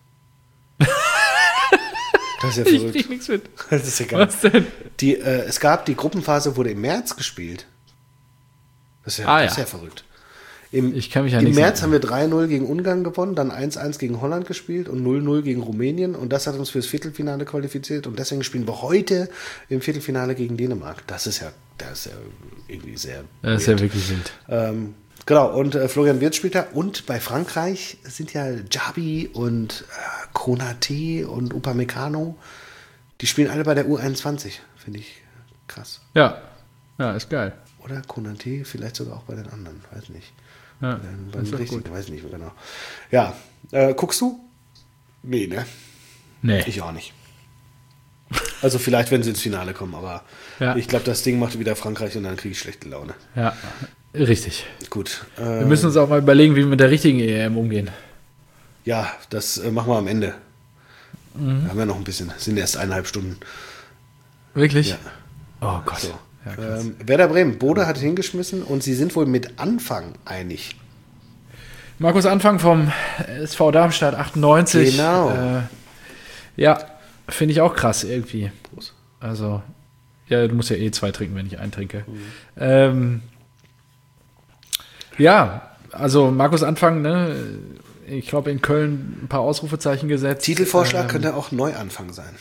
Das ist ja Ich verrückt. krieg nichts mit. Das ist ja geil. Was denn? Die Gruppenphase wurde im März gespielt. Das ist ja, das ist ja verrückt. Ich kann mich ja Im nicht März haben wir 3:0 gegen Ungarn gewonnen, dann 1:1 gegen Holland gespielt und 0:0 gegen Rumänien und das hat uns fürs Viertelfinale qualifiziert und deswegen spielen wir heute im Viertelfinale gegen Dänemark. Das ist ja irgendwie sehr Das ist ja wirklich wild. Genau, und Florian Wirtz spielt da und bei Frankreich sind ja Xabi und Konaté und Upamecano, die spielen alle bei der U21, finde ich krass. Ja, ist geil. Oder Konaté, vielleicht sogar auch bei den anderen, weiß nicht. Ja, Bei den richtigen, weiß nicht mehr genau. Ja, guckst du? Nee, ne? Nee. Ich auch nicht. Also vielleicht, wenn sie ins Finale kommen, aber ich glaube, das Ding macht wieder Frankreich und dann kriege ich schlechte Laune. Ja, richtig. Gut. Wir müssen uns auch mal überlegen, wie wir mit der richtigen EM umgehen. Ja, das machen wir am Ende. Wir haben ja noch ein bisschen, sind erst 1,5 Stunden. Wirklich? Ja. Oh Gott. So. Ja, krass. Werder Bremen, Bode hat hingeschmissen und sie sind wohl mit Anfang einig. Markus Anfang vom SV Darmstadt 98. Genau. Ja, finde ich auch krass irgendwie. Also, ja, du musst ja 2 trinken, wenn ich einen trinke. Ja, also Markus Anfang, ne? Ich glaube in Köln ein paar Ausrufezeichen gesetzt. Titelvorschlag könnte auch Neuanfang sein.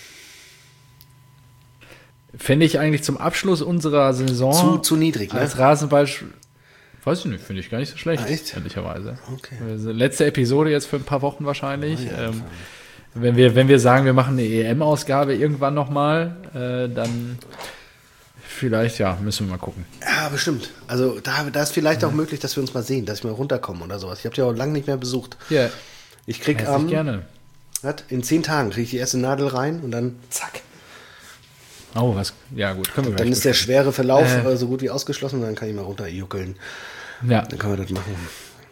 Fände ich eigentlich zum Abschluss unserer Saison Zu niedrig, ne? als Rasenball, weiß ich nicht, finde ich gar nicht so schlecht, echt? ehrlicherweise. Okay. Also, letzte Episode jetzt für ein paar Wochen wahrscheinlich. Wenn wir sagen, wir machen eine EM-Ausgabe irgendwann nochmal, dann vielleicht, müssen wir mal gucken. Ja, bestimmt. Also da ist vielleicht auch möglich, dass wir uns mal sehen, dass wir mal runterkommen oder sowas. Ich habe dich auch lange nicht mehr besucht. Ja, Ich krieg gerne. in 10 Tagen kriege ich die erste Nadel rein und dann zack. Oh, was? Ja, gut, können wir Dann gleich ist der besprechen. schwere Verlauf so gut wie ausgeschlossen und dann kann ich mal runterjuckeln. Ja. Dann können wir das machen.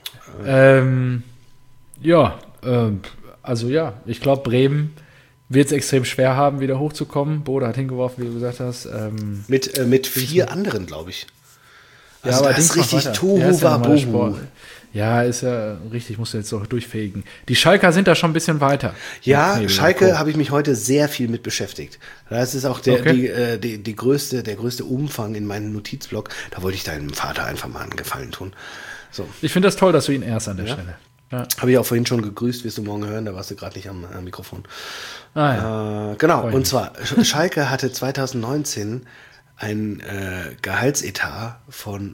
Also ich glaube, Bremen wird es extrem schwer haben, wieder hochzukommen. Bode hat hingeworfen, wie du gesagt hast. Mit 4 anderen, glaube ich. Ja, Also aber das ist Dings macht richtig weiter. Tohu Er ist ja normaler Wabohu. Sport. Ja, ist ja richtig, musst du jetzt doch durchfegen. Die Schalker sind da schon ein bisschen weiter. Ja, Knebel und Schalke Co. habe ich mich heute sehr viel mit beschäftigt. Das ist auch der größte Umfang in meinem Notizblock. Da wollte ich deinem Vater einfach mal einen Gefallen tun. So, Ich finde das toll, dass du ihn ehrst an der Stelle. Ja. habe ich auch vorhin schon gegrüßt, wirst du morgen hören, da warst du gerade nicht am Mikrofon. Ja. Genau, Freu ich und mich. zwar, Schalke hatte 2019 ein Gehaltsetat von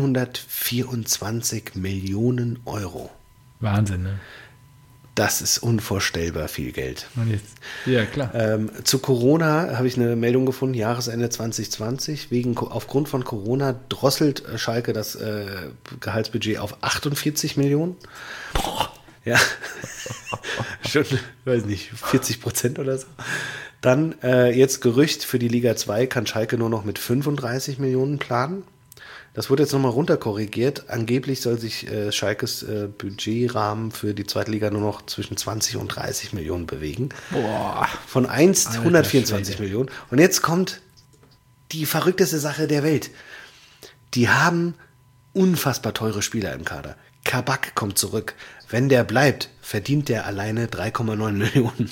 124 Millionen Euro. Wahnsinn, ne? Das ist unvorstellbar viel Geld. Und jetzt, ja, klar. Zu Corona habe ich eine Meldung gefunden, Jahresende 2020. Aufgrund von Corona drosselt Schalke das Gehaltsbudget auf 48 Millionen. Boah. Ja, schon, weiß nicht, 40% oder so. Dann jetzt Gerücht, für die Liga 2 kann Schalke nur noch mit 35 Millionen planen. Das wurde jetzt nochmal runterkorrigiert. Angeblich soll sich Schalkes Budgetrahmen für die zweite Liga nur noch zwischen 20 und 30 Millionen bewegen. Boah. Von 124 Millionen. Und jetzt kommt die verrückteste Sache der Welt. Die haben unfassbar teure Spieler im Kader. Kabak kommt zurück. Wenn der bleibt, verdient der alleine 3,9 Millionen.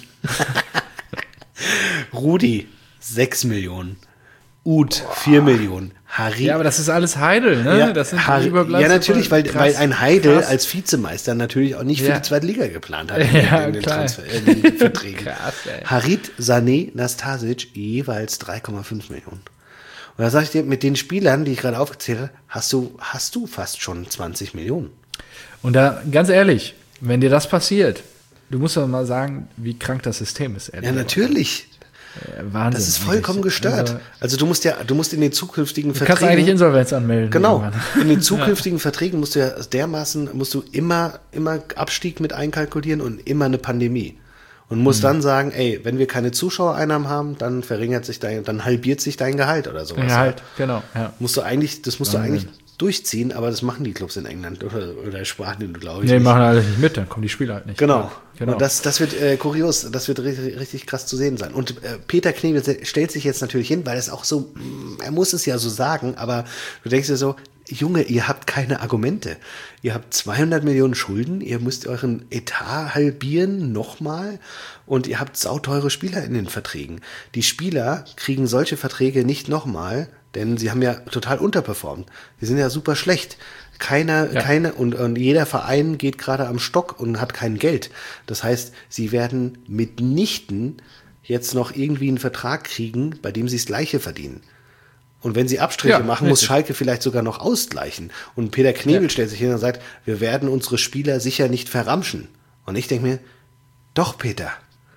Rudi, 6 Millionen. Uth, 4 Millionen. Harit. Ja, aber das ist alles Heidel, ne? Ja, Das sind ja, natürlich, weil ein Heidel als Vizemeister natürlich auch nicht für die zweite Liga geplant hat in den Verträgen. Krass, ey. Harit, Sané, Nastasic jeweils 3,5 Millionen. Und da sage ich dir, mit den Spielern, die ich gerade aufgezählt habe, hast du fast schon 20 Millionen. Und da, ganz ehrlich, wenn dir das passiert, du musst doch mal sagen, wie krank das System ist. Ja, natürlich. Wahnsinn. Das ist vollkommen gestört. Also du musst in den zukünftigen Verträgen... Du kannst eigentlich Insolvenz anmelden. Genau. Irgendwann. In den zukünftigen Verträgen musst du immer Abstieg mit einkalkulieren und immer eine Pandemie. Und musst dann sagen, ey, wenn wir keine Zuschauereinnahmen haben, dann dann halbiert sich dein Gehalt oder sowas. Gehalt, genau. Ja. Das musst du eigentlich durchziehen, aber das machen die Clubs in England oder Spanien, glaube ich. Nee, machen alle nicht mit, dann kommen die Spieler halt nicht. Genau. Und das wird kurios, das wird richtig krass zu sehen sein. Und Peter Knebel stellt sich jetzt natürlich hin, weil es auch so, er muss es ja so sagen, aber du denkst dir so, Junge, ihr habt keine Argumente. Ihr habt 200 Millionen Schulden, ihr müsst euren Etat halbieren, nochmal, und ihr habt sauteure Spieler in den Verträgen. Die Spieler kriegen solche Verträge nicht nochmal, denn sie haben ja total unterperformt. Die sind ja super schlecht. Und jeder Verein geht gerade am Stock und hat kein Geld. Das heißt, sie werden mitnichten jetzt noch irgendwie einen Vertrag kriegen, bei dem sie das Gleiche verdienen. Und wenn sie Abstriche machen, muss Schalke vielleicht sogar noch ausgleichen. Und Peter Knebel stellt sich hin und sagt, wir werden unsere Spieler sicher nicht verramschen. Und ich denke mir, doch, Peter.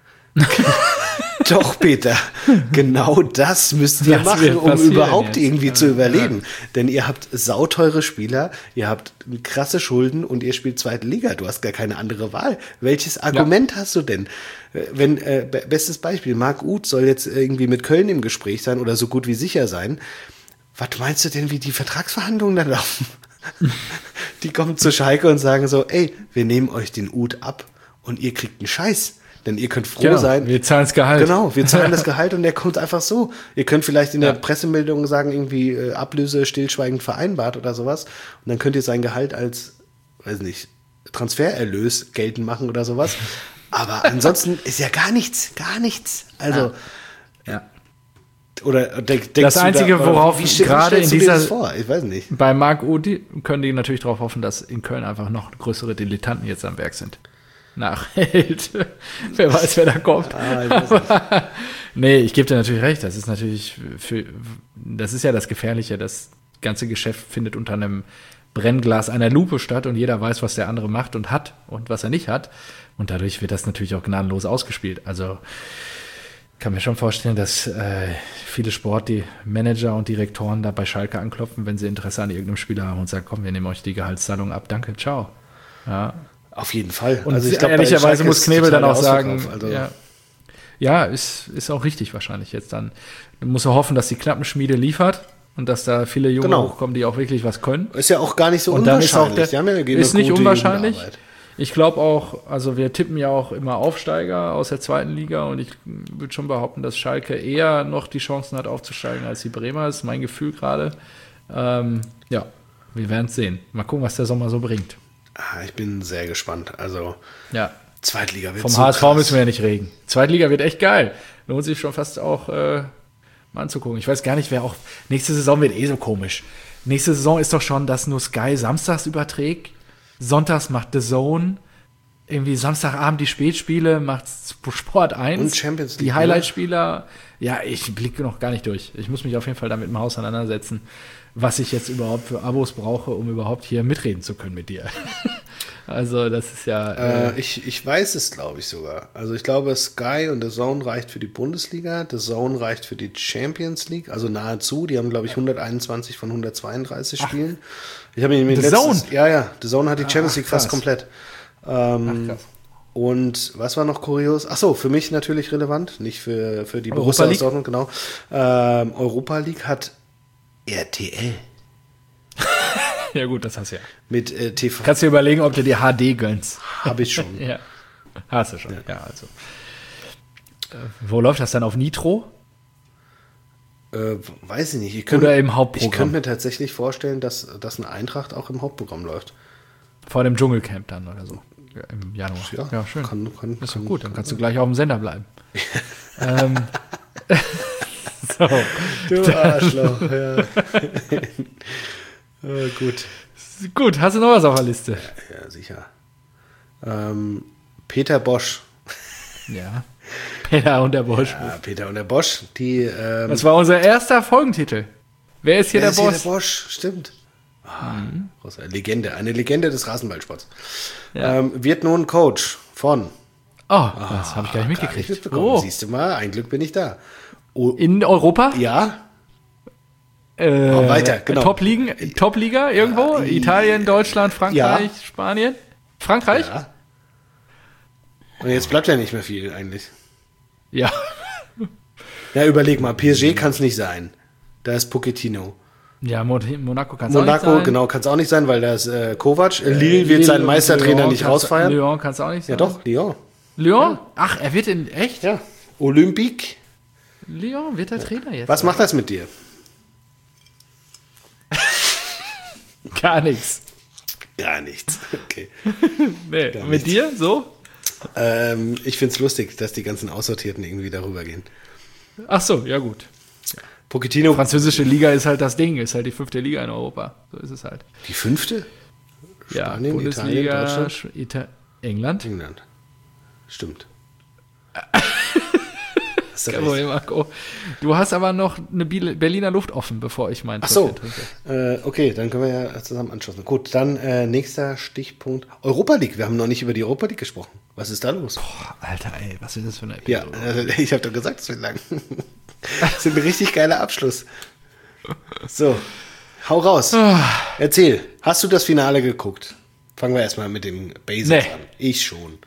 Doch, Peter, genau das müsst ihr machen, um überhaupt irgendwie zu überleben. Denn ihr habt sauteure Spieler, ihr habt krasse Schulden und ihr spielt zweite Liga. Du hast gar keine andere Wahl. Welches Argument hast du denn? Bestes Beispiel, Marc Uth soll jetzt irgendwie mit Köln im Gespräch sein oder so gut wie sicher sein. Was meinst du denn, wie die Vertragsverhandlungen dann laufen? Die kommen zu Schalke und sagen so, ey, wir nehmen euch den Uth ab und ihr kriegt einen Scheiß. Denn ihr könnt froh sein. Wir zahlen das Gehalt. Genau, wir zahlen das Gehalt und der kommt einfach so. Ihr könnt vielleicht in der Pressemeldung sagen, irgendwie Ablöse stillschweigend vereinbart oder sowas. Und dann könnt ihr sein Gehalt als, weiß nicht, Transfererlös geltend machen oder sowas. Aber ansonsten ist ja gar nichts. Also, oder denkst das Einzige, worauf gerade in dieser vor? Ich weiß nicht. Bei Marc Uth können die natürlich darauf hoffen, dass in Köln einfach noch größere Dilettanten jetzt am Werk sind. Nachhält. Wer weiß, wer da kommt. Nee, ich gebe dir natürlich recht. Das ist natürlich das ist ja das Gefährliche. Das ganze Geschäft findet unter einem Brennglas einer Lupe statt und jeder weiß, was der andere macht und hat und was er nicht hat. Und dadurch wird das natürlich auch gnadenlos ausgespielt. Also kann mir schon vorstellen, dass viele die Manager und Direktoren da bei Schalke anklopfen, wenn sie Interesse an irgendeinem Spieler haben und sagen, komm, wir nehmen euch die Gehaltszahlung ab. Danke, ciao. Ja. Auf jeden Fall. Und also ich glaub, ehrlicherweise muss Knebel dann auch sagen, ist auch richtig wahrscheinlich jetzt dann. Du musst hoffen, dass die Knappenschmiede liefert und dass da viele Junge hochkommen, die auch wirklich was können. Ist ja auch gar nicht so und unwahrscheinlich. Dann ist nicht unwahrscheinlich. Ich glaube auch, also wir tippen ja auch immer Aufsteiger aus der zweiten Liga und ich würde schon behaupten, dass Schalke eher noch die Chancen hat aufzusteigen als die Bremer. Das ist mein Gefühl gerade. Wir werden es sehen. Mal gucken, was der Sommer so bringt. Ich bin sehr gespannt. Also, Zweitliga wird vom HSV müssen wir ja nicht reden. Zweitliga wird echt geil. Lohnt sich schon fast auch mal anzugucken. Ich weiß gar nicht, wer auch. Nächste Saison wird so komisch. Nächste Saison ist doch schon, dass nur Sky samstags überträgt. Sonntags macht The Zone. Irgendwie Samstagabend die Spätspiele, macht Sport 1. Und Champions League. Die Highlight-Spieler. Ja, ich blicke noch gar nicht durch. Ich muss mich auf jeden Fall damit im Haus auseinandersetzen, was ich jetzt überhaupt für Abos brauche, um überhaupt hier mitreden zu können mit dir. Also das ist ja... Ich weiß es, glaube ich, sogar. Also ich glaube, Sky und The Zone reicht für die Bundesliga, The Zone reicht für die Champions League, also nahezu. Die haben, glaube ich, 121 von 132 Spielen. Ich habe mir The Zone? Ja, The Zone hat die Champions League fast komplett. Krass. Und was war noch kurios? Achso, für mich natürlich relevant, nicht für die Borussia aus Dortmund, genau. Europa League hat RTL. Ja gut, das hast du ja. Mit TV. Kannst du dir überlegen, ob du dir HD gönnst. Habe ich schon. Ja, hast du schon. Ja also. Wo läuft das dann? Auf Nitro? Weiß ich nicht. Oder im Hauptprogramm. Ich könnte mir tatsächlich vorstellen, dass eine Eintracht auch im Hauptprogramm läuft. Vor dem Dschungelcamp dann oder so. Ja, im Januar. Ja, schön. Das ist doch gut, dann kannst du gleich auf dem Sender bleiben. So. Du Arschloch, ja. Gut. Gut, hast du noch was auf der Liste? Ja, sicher. Peter Bosch. Ja. Peter und der Bosch. Ja, Peter und der Bosch. Das war unser erster Folgentitel. Wer ist hier der Boss? Hier der Bosch, stimmt. Große Legende, eine Legende des Rasenballsports. Ja. Wird nun Coach von. Das habe ich gar nicht mitgekriegt. Siehst du mal, ein Glück bin ich da. In Europa? Ja. Weiter, genau. Top-Liga irgendwo? Italien, Deutschland, Frankreich, Spanien? Frankreich? Ja. Und jetzt bleibt ja nicht mehr viel eigentlich. Ja. Ja, überleg mal, PSG kann es nicht sein. Da ist Pochettino. Ja, Monaco kann es auch nicht sein. Monaco, genau, kann es auch nicht sein, weil da ist Kovac. Lille wird seinen Meistertrainer Lyon nicht rausfeiern. Lyon kann es auch nicht sein. Ja doch, Lyon. Lyon? Ja. Ach, er wird in echt? Ja. Olympique. Lyon wird der Trainer jetzt. Was macht das mit dir? Gar nichts. Gar nichts. Okay. Nee. Gar Mit nichts. dir so? Ich finde es lustig, dass die ganzen Aussortierten irgendwie darüber gehen. Ach so, ja gut. Pochettino. Französische Liga ist halt das Ding, ist halt die 5. Liga in Europa. So ist es halt. Die 5.? Ja, Spanien, Bundesliga, Italien, Deutschland? England. England. Stimmt. Jawohl, Marco. Du hast aber noch eine Berliner Luft offen, bevor ich meinen Ach so. trinke. Okay, dann können wir ja zusammen anschließen. Gut, dann nächster Stichpunkt. Europa League. Wir haben noch nicht über die Europa League gesprochen. Was ist da los? Boah, Alter, ey, was ist das für eine Ja, Episode? ich habe doch gesagt, es wird lang. Das ist ein richtig geiler Abschluss. So, hau raus. Erzähl, hast du das Finale geguckt? Fangen wir erstmal mit den Basics an. Ich schon.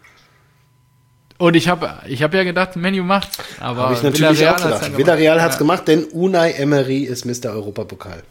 Und ich hab ja gedacht, Menu macht's, aber Habe ich natürlich auch hat's gedacht. dann Villarreal hat es gemacht, denn Unai Emery ist Mr. Europapokal.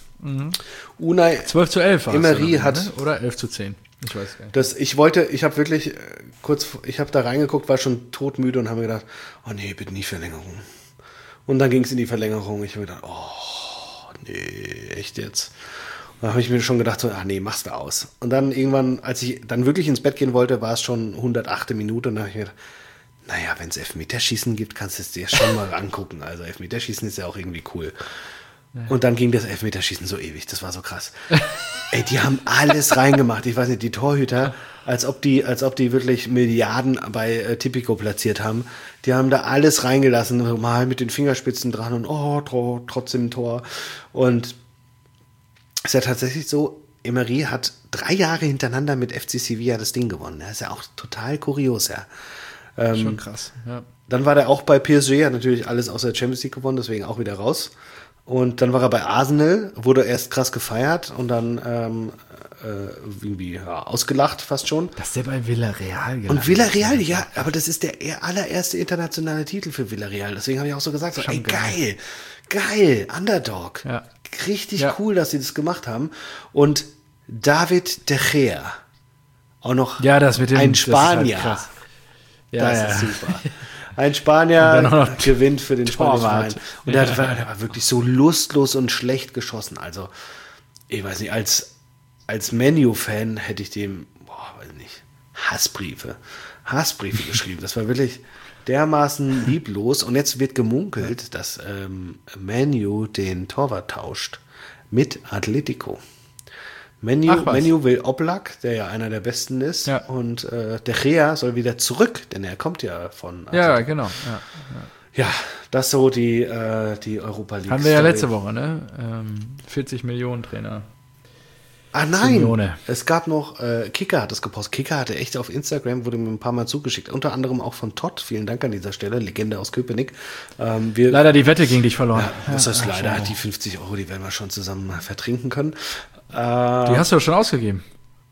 Unai 12:11 war Emery es, hat ne? Oder 11:10. Ich weiß gar nicht. Ich habe wirklich ich habe da reingeguckt, war schon todmüde und habe mir gedacht, oh nee, bitte nie Verlängerung. Und dann ging es in die Verlängerung. Ich habe mir gedacht, oh nee, echt jetzt? Und da habe ich mir schon gedacht, so, ach nee, machst du aus. Und dann irgendwann, als ich dann wirklich ins Bett gehen wollte, war es schon 108. Minute und da habe ich mir gedacht, naja, wenn es Elfmeterschießen gibt, kannst du es dir schon mal angucken. Also Elfmeterschießen ist ja auch irgendwie cool. Und dann ging das Elfmeterschießen so ewig, das war so krass. Ey, die haben alles reingemacht. Ich weiß nicht, die Torhüter, als ob die wirklich Milliarden bei Tipico platziert haben. Die haben da alles reingelassen, mal mit den Fingerspitzen dran und trotzdem ein Tor. Und es ist ja tatsächlich so, Emery hat 3 Jahre hintereinander mit FC Sevilla das Ding gewonnen. Das ist ja auch total kurios, ja. Schon krass, ja. Dann war der auch bei PSG, hat natürlich alles außer der Champions League gewonnen, deswegen auch wieder raus. Und dann war er bei Arsenal, wurde erst krass gefeiert und dann irgendwie ausgelacht fast schon. Dass der bei Villarreal gelandet Und Villarreal, ja, aber das ist der allererste internationale Titel für Villarreal. Deswegen habe ich auch so gesagt, so, ey, geil, Underdog. Ja. Richtig cool, dass sie das gemacht haben. Und David De Gea, auch noch das mit dem, ein das ist halt Spanier. krass. Das ist super. Ein Spanier gewinnt für den spanischen Verein. Und der war wirklich so lustlos und schlecht geschossen. Also, ich weiß nicht, als Man-U-Fan hätte ich dem, weiß nicht, Hassbriefe geschrieben. Das war wirklich dermaßen lieblos. Und jetzt wird gemunkelt, dass Man-U den Torwart tauscht mit Atletico. Man-U will Oblak, der ja einer der Besten ist. Ja. Und De Gea soll wieder zurück, denn er kommt ja von Atletico. Ja, genau. Ja, das so die Europa League. Haben wir ja letzte Woche, ne? 40 Millionen Trainer. Ah nein, Simeone. Es gab noch, Kicker hat es gepostet. Kicker hatte echt auf Instagram, wurde mir ein paar Mal zugeschickt. Unter anderem auch von Todd. Vielen Dank an dieser Stelle, Legende aus Köpenick. Leider die Wette gegen dich verloren. Ja, das ist leider, die 50 €, die werden wir schon zusammen vertrinken können. Die hast du ja schon ausgegeben.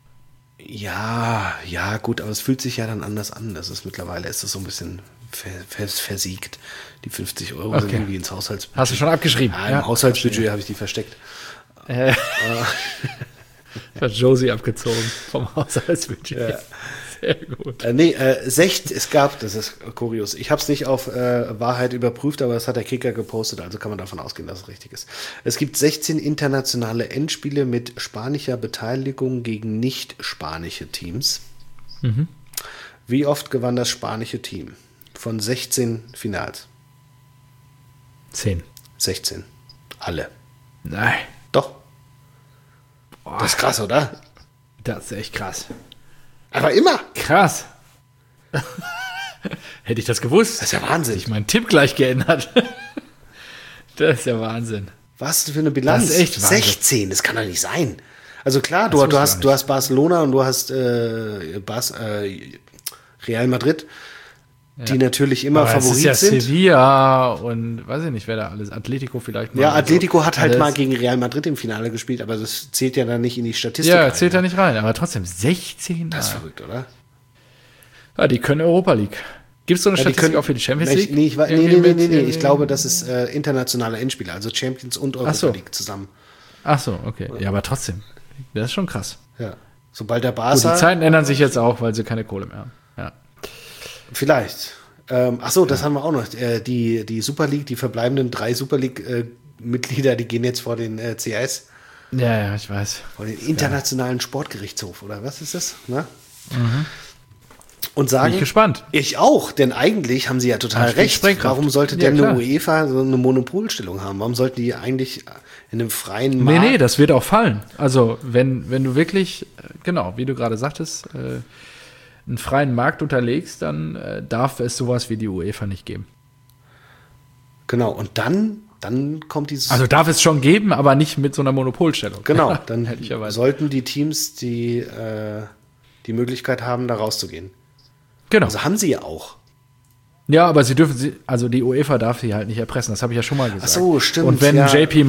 Ja, gut, aber es fühlt sich ja dann anders an. Mittlerweile ist es so ein bisschen versiegt. Die 50 € sind irgendwie ins Haushaltsbudget. Hast du schon abgeschrieben? Ja, im Haushaltsbudget habe ich die versteckt. Hat Josie abgezogen vom Haushaltsbudget. Ja. Sehr gut. Es gab, das ist kurios, ich habe es nicht auf Wahrheit überprüft, aber das hat der Kicker gepostet, also kann man davon ausgehen, dass es richtig ist. Es gibt 16 internationale Endspiele mit spanischer Beteiligung gegen nicht-spanische Teams. Mhm. Wie oft gewann das spanische Team von 16 Finals? 10. 16. Alle. Nein. Doch. Boah, Das ist krass, oder? das ist echt krass. Aber immer. Krass. Hätte ich das gewusst, Das ist ja Wahnsinn. hätte ich meinen Tipp gleich geändert. Das ist ja Wahnsinn. Was für eine Bilanz? Das ist echt Wahnsinn. 16, das kann doch nicht sein. Also klar, Das wusste ich du auch hast Barcelona und du hast Real Madrid, die natürlich immer Aber Favorit es ist ja sind. Sevilla und weiß ich nicht, wer da alles. Atletico vielleicht mal. Ja, oder Atletico so. hat halt Alles- mal gegen Real Madrid im Finale gespielt, aber das zählt ja dann nicht in die Statistik. Ja, ein, zählt ne? da nicht rein, aber trotzdem 16. Das ist Mal. verrückt, oder? Ja, die können Europa League. Gibt es so eine Statistik auch für die Champions League? Nee, ich glaube, das ist internationale Endspiele, also Champions und Europa so. League zusammen. Ach so, okay. Ja, aber trotzdem. Das ist schon krass. Ja. Sobald der Gut, Barca... die Zeiten ändern sich jetzt auch, weil sie keine Kohle mehr haben. Ja. Vielleicht. Das haben wir auch noch. Die Super League, die verbleibenden 3 Super League-Mitglieder, die gehen jetzt vor den CAS, Ja, ich weiß. vor den Internationalen Sportgerichtshof, oder was ist das? Na? Und sagen, Bin ich gespannt. ich auch, denn eigentlich haben sie ja total Ja, spielt recht. Sprengkraft. Warum sollte Ja, denn klar. eine UEFA so eine Monopolstellung haben? Warum sollten die eigentlich in einem freien Markt... Nee, das wird auch fallen. Also, wenn du wirklich, genau, wie du gerade sagtest, einen freien Markt unterlegst, dann darf es sowas wie die UEFA nicht geben. Genau, und dann kommt dieses... Also darf es schon geben, aber nicht mit so einer Monopolstellung. genau, dann Ehrlicherweise. sollten die Teams die Möglichkeit haben, da rauszugehen. Genau. Also haben sie ja auch. Ja, aber also die UEFA darf sie halt nicht erpressen, das habe ich ja schon mal gesagt. Ach so, stimmt, Und wenn ja. JP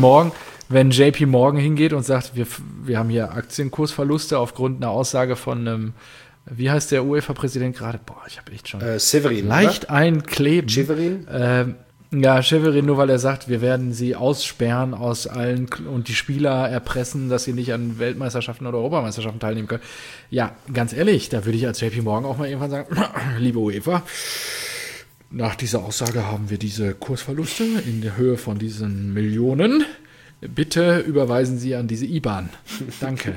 Morgan hingeht und sagt, wir haben hier Aktienkursverluste aufgrund einer Aussage von einem, wie heißt der UEFA-Präsident gerade? Boah, ich habe echt schon Severin, leicht einkleben. Severin? Ja, Severin, nur weil er sagt, wir werden sie aussperren aus allen und die Spieler erpressen, dass sie nicht an Weltmeisterschaften oder Europameisterschaften teilnehmen können. Ja, ganz ehrlich, da würde ich als JP Morgan auch mal irgendwann sagen, liebe UEFA, nach dieser Aussage haben wir diese Kursverluste in der Höhe von diesen Millionen. Bitte überweisen Sie an diese IBAN. Danke.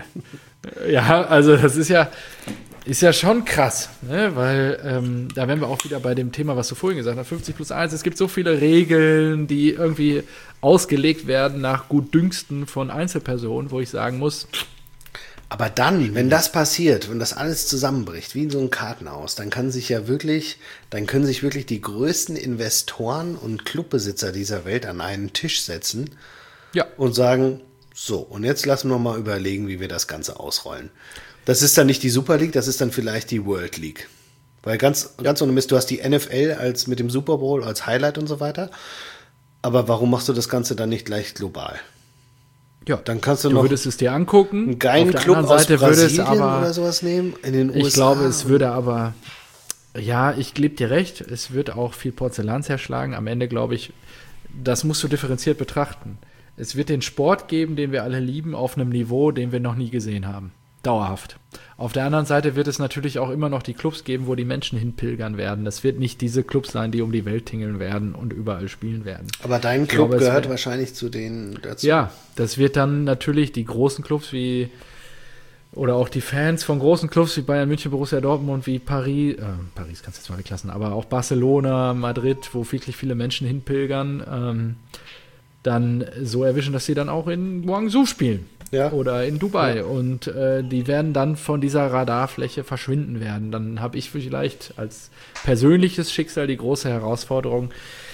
Ja, also das ist ja schon krass, ne? Weil da wären wir auch wieder bei dem Thema, was du vorhin gesagt hast, 50+1. Es gibt so viele Regeln, die irgendwie ausgelegt werden nach Gutdünsten von Einzelpersonen, wo ich sagen muss, Aber dann, wenn das passiert, wenn das alles zusammenbricht, wie in so einem Kartenhaus, dann können sich wirklich die größten Investoren und Clubbesitzer dieser Welt an einen Tisch setzen ja, und sagen, so, und jetzt lassen wir mal überlegen, wie wir das Ganze ausrollen. Das ist dann nicht die Super League, das ist dann vielleicht die World League. Weil ganz ohne Mist, du hast die NFL als mit dem Super Bowl als Highlight und so weiter. Aber warum machst du das Ganze dann nicht gleich global? ja. Dann kannst du Du noch würdest es dir angucken. einen geilen Auf der Club anderen aus Seite würde es Brasilien aber, oder sowas nehmen, in den USA. ich glaube, es würde aber, ja, ich gebe dir recht, es wird auch viel Porzellan zerschlagen. Am Ende glaube ich, das musst du differenziert betrachten. Es wird den Sport geben, den wir alle lieben, auf einem Niveau, den wir noch nie gesehen haben. Dauerhaft. Auf der anderen Seite wird es natürlich auch immer noch die Clubs geben, wo die Menschen hinpilgern werden. Das wird nicht diese Clubs sein, die um die Welt tingeln werden und überall spielen werden. Aber dein Ich Club glaube, es gehört wär- wahrscheinlich zu denen dazu. Ja, das wird dann natürlich die großen Clubs wie, oder auch die Fans von großen Clubs wie Bayern München, Borussia Dortmund, wie Paris kannst du jetzt mal weglassen, aber auch Barcelona, Madrid, wo wirklich viele Menschen hinpilgern, dann so erwischen, dass sie dann auch in Guangzhou spielen. Ja. Oder in Dubai. Und die werden dann von dieser Radarfläche verschwinden werden. Dann habe ich vielleicht als persönliches Schicksal die große Herausforderung,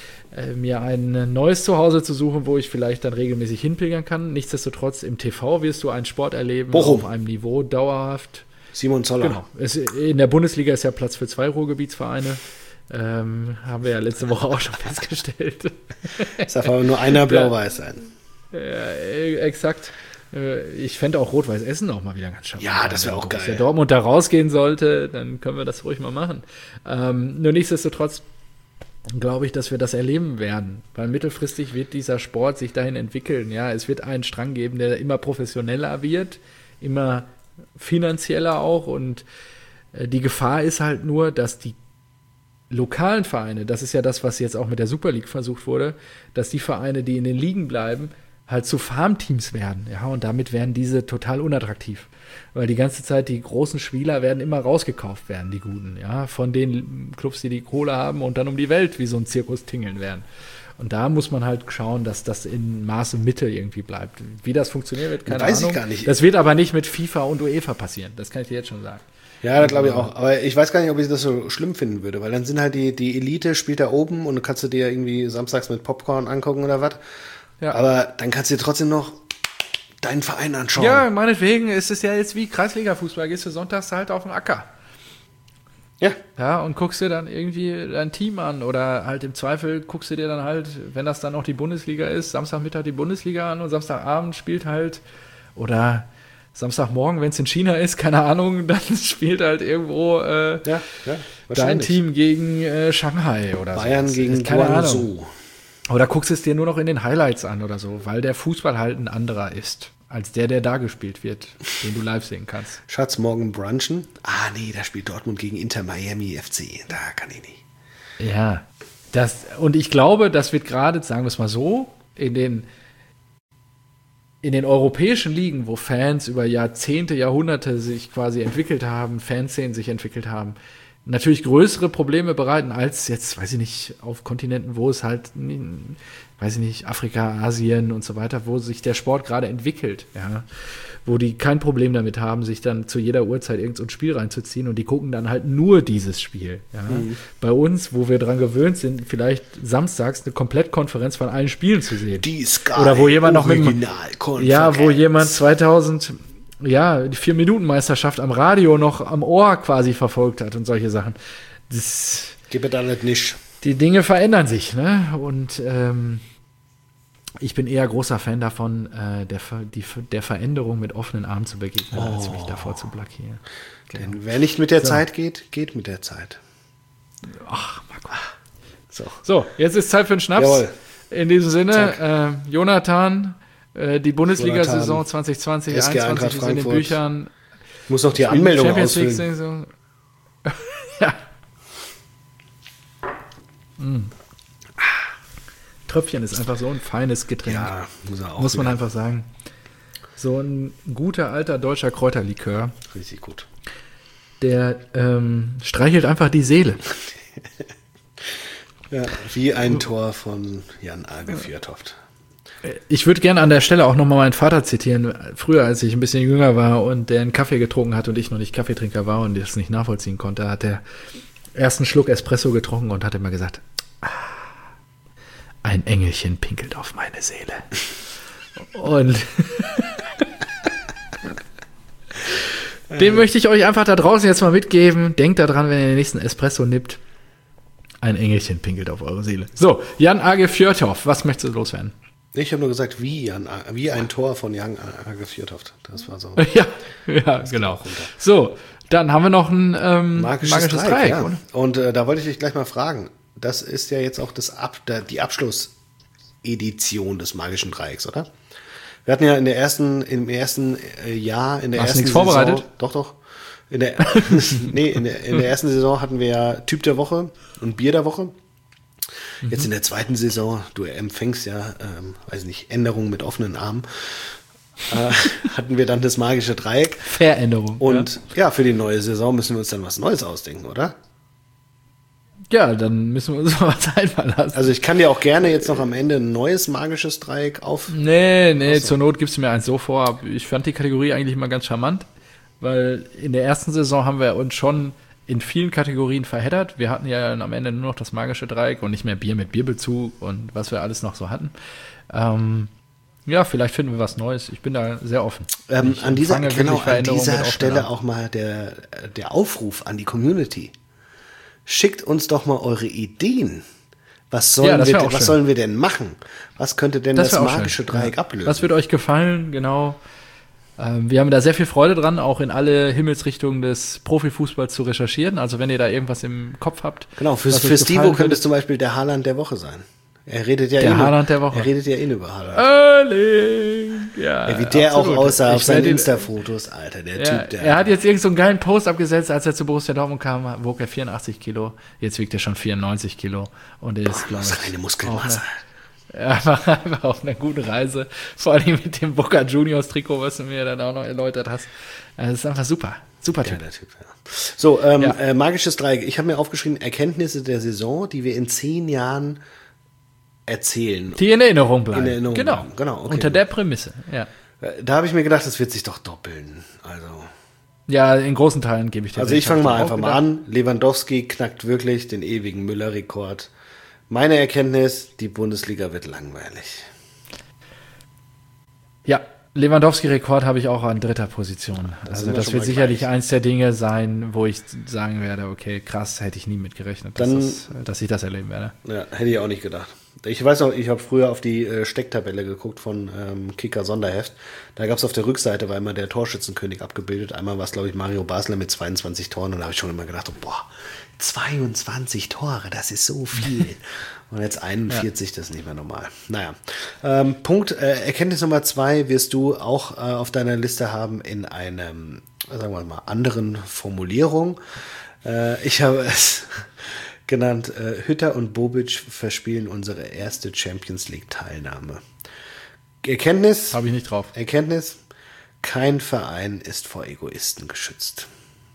mir ein neues Zuhause zu suchen, wo ich vielleicht dann regelmäßig hinpilgern kann. Nichtsdestotrotz im TV wirst du einen Sport erleben, Bochum. auf einem Niveau dauerhaft. Simon Zoller. Genau. In der Bundesliga ist ja Platz für 2 Ruhrgebietsvereine. Haben wir ja letzte Woche auch schon festgestellt. Es darf aber nur einer blau-weiß sein. Exakt. Ich fände auch Rot-Weiß Essen auch mal wieder ganz schön. Ja, das wäre auch Wenn geil. der Dortmund da rausgehen sollte, dann können wir das ruhig mal machen. Nur nichtsdestotrotz glaube ich, dass wir das erleben werden, weil mittelfristig wird dieser Sport sich dahin entwickeln. Ja, es wird einen Strang geben, der immer professioneller wird, immer finanzieller auch und Die Gefahr ist halt nur, dass die lokalen Vereine, das ist ja das, was jetzt auch mit der Super League versucht wurde, dass die Vereine, die in den Ligen bleiben, halt zu Farmteams werden. Ja, und damit werden diese total unattraktiv. Weil die ganze Zeit die großen Spieler werden immer rausgekauft werden, die guten. Ja, von den Clubs, die Kohle haben und dann um die Welt wie so ein Zirkus tingeln werden. Und da muss man halt schauen, dass das in Maße Mitte irgendwie bleibt. Wie das funktionieren wird, keine Ahnung. Weiß ich gar nicht. Das wird aber nicht mit FIFA und UEFA passieren. Das kann ich dir jetzt schon sagen. Ja, das glaube ich auch. Aber ich weiß gar nicht, ob ich das so schlimm finden würde, weil dann sind halt die Elite spielt da oben und du kannst du dir irgendwie samstags mit Popcorn angucken oder was. Ja. Aber dann kannst du dir trotzdem noch deinen Verein anschauen. Ja, meinetwegen ist es ja jetzt wie Kreisliga-Fußball. Gehst du sonntags halt auf den Acker. Ja. Ja, und guckst dir dann irgendwie dein Team an oder halt im Zweifel guckst du dir dann halt, wenn das dann auch die Bundesliga ist, Samstagmittag die Bundesliga an und Samstagabend spielt halt oder Samstagmorgen, wenn es in China ist, keine Ahnung, dann spielt halt irgendwo dein Team gegen Shanghai oder so. Bayern gegen Guangzhou. Oder guckst es dir nur noch in den Highlights an oder so, weil der Fußball halt ein anderer ist, als der da gespielt wird, den du live sehen kannst. Schatz, morgen brunchen? Ah, nee, da spielt Dortmund gegen Inter Miami FC. Da kann ich nicht. Ja, und ich glaube, das wird gerade, sagen wir es mal so, in den europäischen Ligen, wo Fans über Jahrzehnte, Jahrhunderte sich quasi entwickelt haben, Fanszenen sich entwickelt haben, natürlich größere Probleme bereiten als jetzt, weiß ich nicht, auf Kontinenten, wo es halt, weiß ich nicht, Afrika, Asien und so weiter, wo sich der Sport gerade entwickelt, ja, wo die kein Problem damit haben, sich dann zu jeder Uhrzeit irgend so ein Spiel reinzuziehen und die gucken dann halt nur dieses Spiel. Ja. Bei uns, wo wir dran gewöhnt sind, vielleicht samstags eine Komplettkonferenz von allen Spielen zu sehen. Die Sky oder wo jemand noch mit wo jemand 2000 die 4-Minuten-Meisterschaft am Radio noch am Ohr quasi verfolgt hat und solche Sachen. Das gebe da nicht. Die Dinge verändern sich, ne? Und ich bin eher großer Fan davon, der Veränderung mit offenen Armen zu begegnen, als mich davor zu blockieren. Genau. Denn wer nicht mit der Zeit geht, geht mit der Zeit. Ach, Marco. So, jetzt ist Zeit für einen Schnaps. Jawohl. In diesem Sinne, Jonathan, die Bundesliga-Saison 2020-21 ist in den Büchern. Ich muss noch die Anmeldung ausfüllen. Ja. Tröpfchen ist einfach so ein feines Getränk. Ja, muss man einfach sagen. So ein guter alter deutscher Kräuterlikör. Richtig gut. Der streichelt einfach die Seele. Ja, wie ein Tor von Jan Age Fjørtoft. Ich würde gerne an der Stelle auch nochmal meinen Vater zitieren. Früher, als ich ein bisschen jünger war und der einen Kaffee getrunken hat und ich noch nicht Kaffeetrinker war und das nicht nachvollziehen konnte, hat er erst einen Schluck Espresso getrunken und hat immer gesagt, ein Engelchen pinkelt auf meine Seele. Und den möchte ich euch einfach da draußen jetzt mal mitgeben. Denkt daran, wenn ihr den nächsten Espresso nippt, ein Engelchen pinkelt auf eure Seele. So, Jan Age Fjørtoft, was möchtest du loswerden? Ich habe nur gesagt, wie ein Tor von Jan Age Fjørtoft. Das war so. Ja, genau. So, dann haben wir noch ein magisches Dreieck. Ja. Und da wollte ich dich gleich mal fragen. Das ist ja jetzt auch die Abschlussedition des magischen Dreiecks, oder? Wir hatten ja im ersten Jahr, in der ersten Saison. Vorbereitet? Doch. In der ersten Saison hatten wir ja Typ der Woche und Bier der Woche. Jetzt in der zweiten Saison, du empfängst ja, Änderungen mit offenen Armen, hatten wir dann das magische Dreieck. Veränderung. Und ja, für die neue Saison müssen wir uns dann was Neues ausdenken, oder? Ja, dann müssen wir uns mal was einfallen lassen. Also ich kann dir auch gerne jetzt noch am Ende ein neues magisches Dreieck Nee, zur Not gibst du mir eins so vor. Ich fand die Kategorie eigentlich immer ganz charmant, weil in der ersten Saison haben wir uns schon in vielen Kategorien verheddert. Wir hatten ja am Ende nur noch das magische Dreieck und nicht mehr Bier mit Bierbezug und was wir alles noch so hatten. Ja, vielleicht finden wir was Neues. Ich bin da sehr offen. An dieser Stelle auch mal der Aufruf an die Community. Schickt uns doch mal eure Ideen. Was sollen wir denn machen? Was könnte denn das magische Dreieck ablösen? Was wird euch gefallen? Genau. Wir haben da sehr viel Freude dran, auch in alle Himmelsrichtungen des Profifußballs zu recherchieren. Also wenn ihr da irgendwas im Kopf habt. Genau, für Stivo könnte es zum Beispiel der Haaland der Woche sein. Er redet ja der Haaland der Woche. Er redet ja über Haaland. Erling! Ja, wie der absolut. auch aussah auf seinen ihn- Insta-Fotos, Alter, der Typ, der... Er hat jetzt irgend so einen geilen Post abgesetzt, als er zu Borussia Dortmund kam, wog er 84 Kilo. Jetzt wiegt er schon 94 Kilo. Und er ist, glaube das ist reine Muskelmasse. Er war einfach auf einer guten Reise. Vor allem mit dem Boca Juniors Trikot, was du mir dann auch noch erläutert hast. Also das ist einfach super. Super Typ. Der Typ, ja. So, magisches Dreieck. Ich habe mir aufgeschrieben, Erkenntnisse der Saison, die wir in 10 Jahren erzählen. Die in Erinnerung bleiben. In Erinnerung genau. bleiben. Genau, okay. Unter der Prämisse, ja. Da habe ich mir gedacht, das wird sich doch doppeln. Also, Ja, in großen Teilen gebe ich dir ich recht. fange Hab mal auch einfach mal gedacht. an. Lewandowski knackt wirklich den ewigen Müller-Rekord. Meine Erkenntnis, die Bundesliga wird langweilig. Ja, Lewandowski-Rekord habe ich auch an 3. Position. Also sind wir das schon wird mal sicherlich gleich. eins der Dinge sein, wo ich sagen werde, okay, krass, hätte ich nie mitgerechnet, dass ich das erleben werde. Ja, hätte ich auch nicht gedacht. Ich weiß noch, ich habe früher auf die Stecktabelle geguckt von Kicker Sonderheft. Da gab es auf der Rückseite, war immer der Torschützenkönig abgebildet. Einmal war es, glaube ich, Mario Basler mit 22 Toren. Und da habe ich schon immer gedacht, boah, 22 Tore, das ist so viel. Und jetzt 41, das ist nicht mehr normal. Naja, Punkt, Erkenntnis Nummer 2 wirst du auch auf deiner Liste haben in einem, sagen wir mal, anderen Formulierung. Ich habe es genannt, Hütter und Bobic verspielen unsere erste Champions League Teilnahme. Erkenntnis? Habe ich nicht drauf. Erkenntnis? Kein Verein ist vor Egoisten geschützt.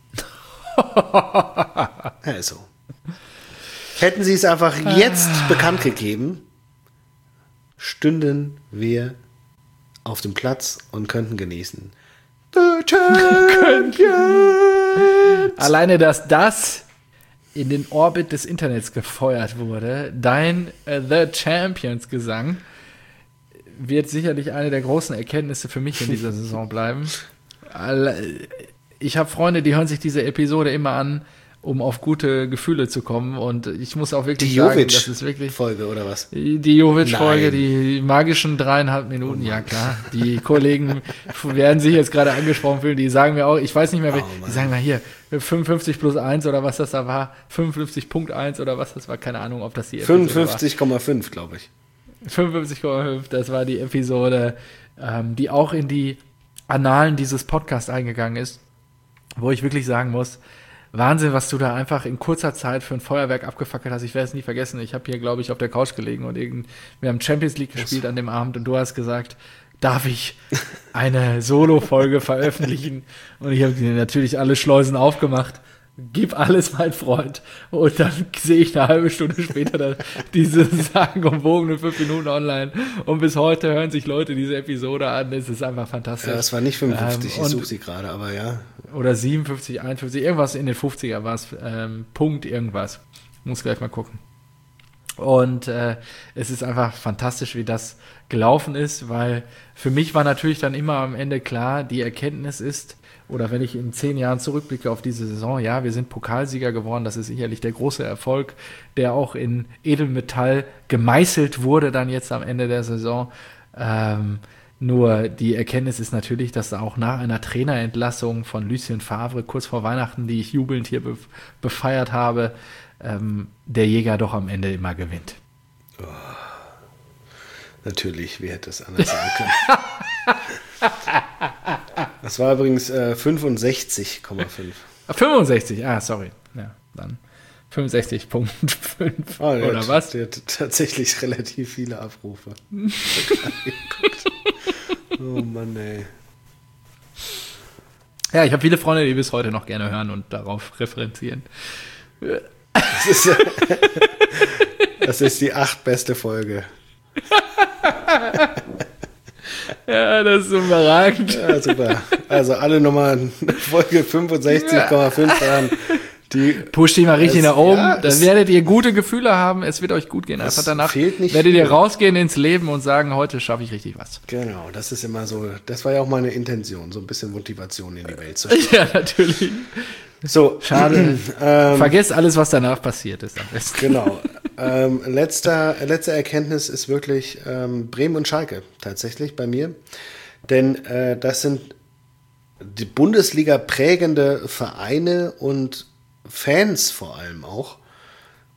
Also. Hätten sie es einfach jetzt bekannt gegeben, stünden wir auf dem Platz und könnten genießen. The Champions! Alleine, dass das in den Orbit des Internets gefeuert wurde, dein The Champions Gesang, wird sicherlich eine der großen Erkenntnisse für mich in dieser Saison bleiben. Ich habe Freunde, die hören sich diese Episode immer an, um auf gute Gefühle zu kommen. Und ich muss auch wirklich Die sagen, das ist wirklich Jovic-Folge oder was? die Jovic-Folge, Nein. die magischen 3,5 Minuten, ja klar. Die Kollegen werden sich jetzt gerade angesprochen fühlen, die sagen mir auch, ich weiß nicht mehr, die sagen mal hier, 55 plus 1 oder was das da war, 55.1 oder was das war, keine Ahnung, ob das die Episode war. 55,5, glaube ich. 55,5, das war die Episode, die auch in die Annalen dieses Podcasts eingegangen ist, wo ich wirklich sagen muss, Wahnsinn, was du da einfach in kurzer Zeit für ein Feuerwerk abgefackelt hast. Ich werde es nie vergessen. Ich habe hier, glaube ich, auf der Couch gelegen und wir haben Champions League gespielt an dem Abend und du hast gesagt, darf ich eine Solo-Folge veröffentlichen? Und ich habe natürlich alle Schleusen aufgemacht. Gib alles, mein Freund. Und dann sehe ich eine halbe Stunde später diese sagenumwogene 5 Minuten online. Und bis heute hören sich Leute diese Episode an. Es ist einfach fantastisch. Ja, das war nicht 55, ich suche sie gerade, aber ja. Oder 57, 51, irgendwas in den 50er war es. Punkt irgendwas. Muss gleich mal gucken. Und es ist einfach fantastisch, wie das gelaufen ist, weil für mich war natürlich dann immer am Ende klar, die Erkenntnis ist, oder wenn ich in 10 Jahren zurückblicke auf diese Saison, ja, wir sind Pokalsieger geworden, das ist sicherlich der große Erfolg, der auch in Edelmetall gemeißelt wurde dann jetzt am Ende der Saison. Nur die Erkenntnis ist natürlich, dass auch nach einer Trainerentlassung von Lucien Favre kurz vor Weihnachten, die ich jubelnd hier befeiert habe, der Jäger doch am Ende immer gewinnt. Oh, natürlich, wie hätte es anders sein können? Das war übrigens 65,5. 65, sorry. Ja, dann 65,5 oder was? Der hat tatsächlich relativ viele Abrufe. Oh Mann, ey. Ja, ich habe viele Freunde, die bis heute noch gerne hören und darauf referenzieren. Das ist die 8. beste Folge. Ja, das ist überragend. Ja, super. Also alle Nummern Folge 65,5 an. Pusht die mal richtig nach oben. Ja, Dann werdet ihr gute Gefühle haben. Es wird euch gut gehen. Einfach danach fehlt nicht werdet ihr viel. rausgehen ins Leben und sagen, heute schaffe ich richtig was. Genau, das ist immer so, das war ja auch meine Intention, so ein bisschen Motivation in die Welt zu stellen. Ja, natürlich. So, Schade. Vergesst alles, was danach passiert ist am besten. genau. Letzte Erkenntnis ist wirklich Bremen und Schalke tatsächlich bei mir. Denn das sind die Bundesliga prägende Vereine und Fans vor allem auch.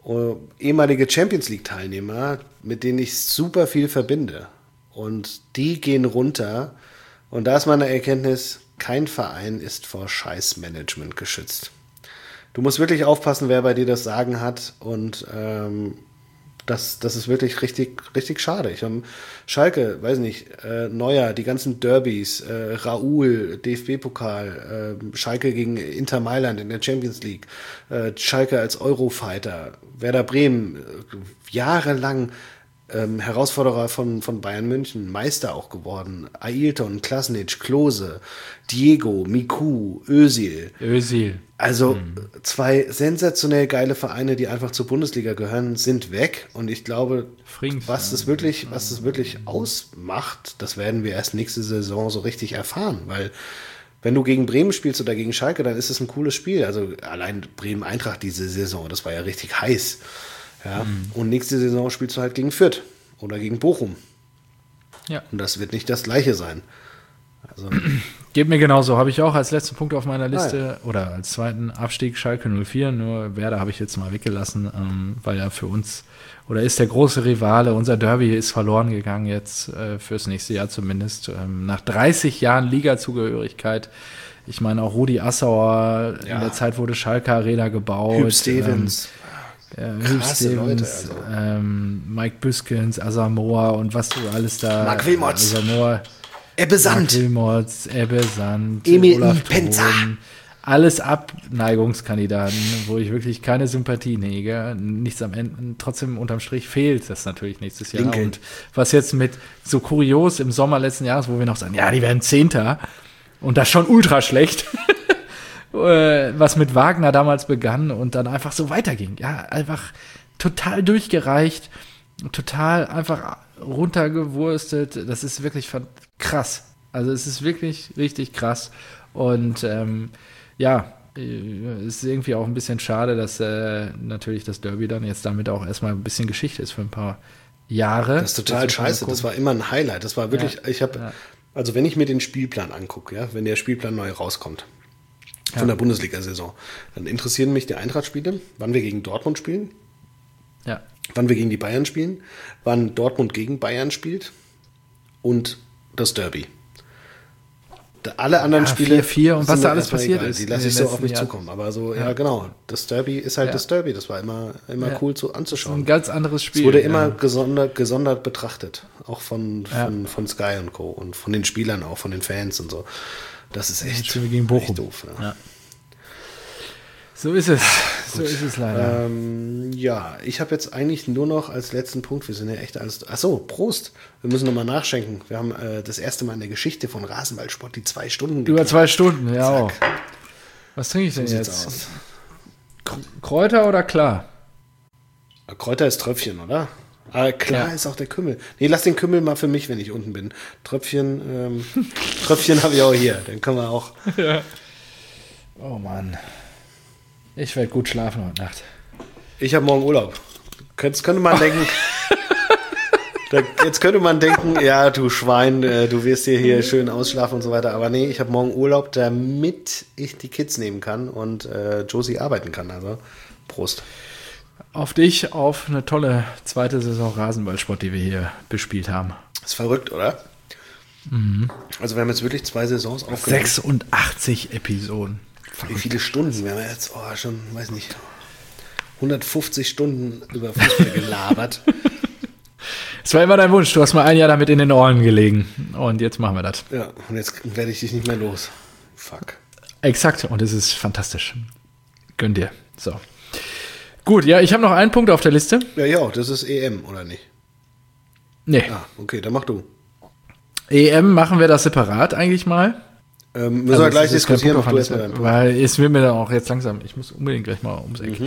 ehemalige Champions League-Teilnehmer, mit denen ich super viel verbinde. Und die gehen runter. Und da ist meine Erkenntnis, kein Verein ist vor Scheißmanagement geschützt. Du musst wirklich aufpassen, wer bei dir das Sagen hat. Und das ist wirklich richtig, richtig schade. Ich habe Schalke, weiß nicht, Neuer, die ganzen Derbys, Raoul, DFB-Pokal, Schalke gegen Inter Mailand in der Champions League, Schalke als Eurofighter, Werder Bremen, jahrelang Herausforderer von Bayern München, Meister auch geworden, Ailton, Klasnic, Klose, Diego, Miku, Özil. Also 2 sensationell geile Vereine, die einfach zur Bundesliga gehören, sind weg. Und ich glaube, was das wirklich ausmacht, das werden wir erst nächste Saison so richtig erfahren. Weil wenn du gegen Bremen spielst oder gegen Schalke, dann ist es ein cooles Spiel. Also allein Bremen-Eintracht diese Saison, das war ja richtig heiß. Ja, und nächste Saison spielst du halt gegen Fürth oder gegen Bochum. Ja. Und das wird nicht das Gleiche sein. Also, geht mir genauso. Habe ich auch als letzten Punkt auf meiner Liste oder als zweiten Abstieg Schalke 04. Nur Werder habe ich jetzt mal weggelassen, weil ja für uns oder ist der große Rivale. Unser Derby ist verloren gegangen jetzt fürs nächste Jahr zumindest. Nach 30 Jahren Liga-Zugehörigkeit. Ich meine, auch Rudi Assauer, in der Zeit wurde Schalke Arena gebaut. Hüb Stevens. Krasse Leute, also. Mike Büskens, Asamoah und was du alles da. Marc Wilmots. Asamoah, Ebbe Sand. Emil Olaf Thon. Alles Abneigungskandidaten, wo ich wirklich keine Sympathie hege. Nichts am Ende, trotzdem unterm Strich fehlt das natürlich nächstes Jahr. Lincoln. Und was jetzt mit so kurios im Sommer letzten Jahres, wo wir noch sagen, ja, die werden Zehnter und das schon ultra schlecht. Was mit Wagner damals begann und dann einfach so weiterging. Ja, einfach total durchgereicht, total einfach runtergewurstet. Das ist wirklich krass. Also es ist wirklich richtig krass. Und ist irgendwie auch ein bisschen schade, dass natürlich das Derby dann jetzt damit auch erstmal ein bisschen Geschichte ist für ein paar Jahre. Das ist total scheiße. Das war immer ein Highlight. Das war wirklich, also wenn ich mir den Spielplan angucke, ja, wenn der Spielplan neu rauskommt, von der Bundesliga-Saison. Dann interessieren mich die Eintracht-Spiele, wann wir gegen Dortmund spielen, wann wir gegen die Bayern spielen, wann Dortmund gegen Bayern spielt und das Derby. Alle anderen Spiele 4 und was da alles passiert ist. Die lasse ich so auf mich zukommen. Aber so, genau, das Derby ist halt das Derby. Das war immer cool anzuschauen. Das ist ein ganz anderes Spiel. Es wurde immer gesondert betrachtet. Auch von Sky und Co. Und von den Spielern auch, von den Fans und so. Das ist echt, gegen Bochum. Echt doof. Ja. So ist es. So ist es leider. Ich habe jetzt eigentlich nur noch als letzten Punkt, wir sind ja echt alles. Achso, Prost. Wir müssen nochmal nachschenken. Wir haben das erste Mal in der Geschichte von Rasenballsport die 2 Stunden gebracht. Über 2 Stunden, ja auch. Was trinke ich denn jetzt? Aus. Kräuter oder klar? Kräuter ist Tröpfchen, oder? Aber klar ist auch der Kümmel. Nee, lass den Kümmel mal für mich, wenn ich unten bin. Tröpfchen habe ich auch hier. Den können wir auch. Ja. Oh Mann. Ich werde gut schlafen heute Nacht. Ich habe morgen Urlaub. Jetzt könnte man denken, ja, du Schwein, du wirst hier schön ausschlafen und so weiter. Aber nee, ich habe morgen Urlaub, damit ich die Kids nehmen kann und Josie arbeiten kann. Also Prost. Auf dich, auf eine tolle zweite Saison Rasenballsport, die wir hier bespielt haben. Ist verrückt, oder? Mhm. Also wir haben jetzt wirklich 2 Saisons aufgenommen. 86 Episoden. Wie viele Stunden? Wir haben jetzt schon, weiß nicht, 150 Stunden über Fußball gelabert. Es war immer dein Wunsch. Du hast mal ein Jahr damit in den Ohren gelegen. Und jetzt machen wir das. Ja, und jetzt werde ich dich nicht mehr los. Fuck. Exakt. Und es ist fantastisch. Gönn dir. So. Gut, ja, ich habe noch einen Punkt auf der Liste. Ja, das ist EM, oder nicht? Nee. Ah, okay, dann mach du. EM machen wir das separat eigentlich mal. Müssen wir gleich diskutieren, mach du erstmal deinen Punkt. Weil es will mir dann auch jetzt langsam, ich muss unbedingt gleich mal ums Eck.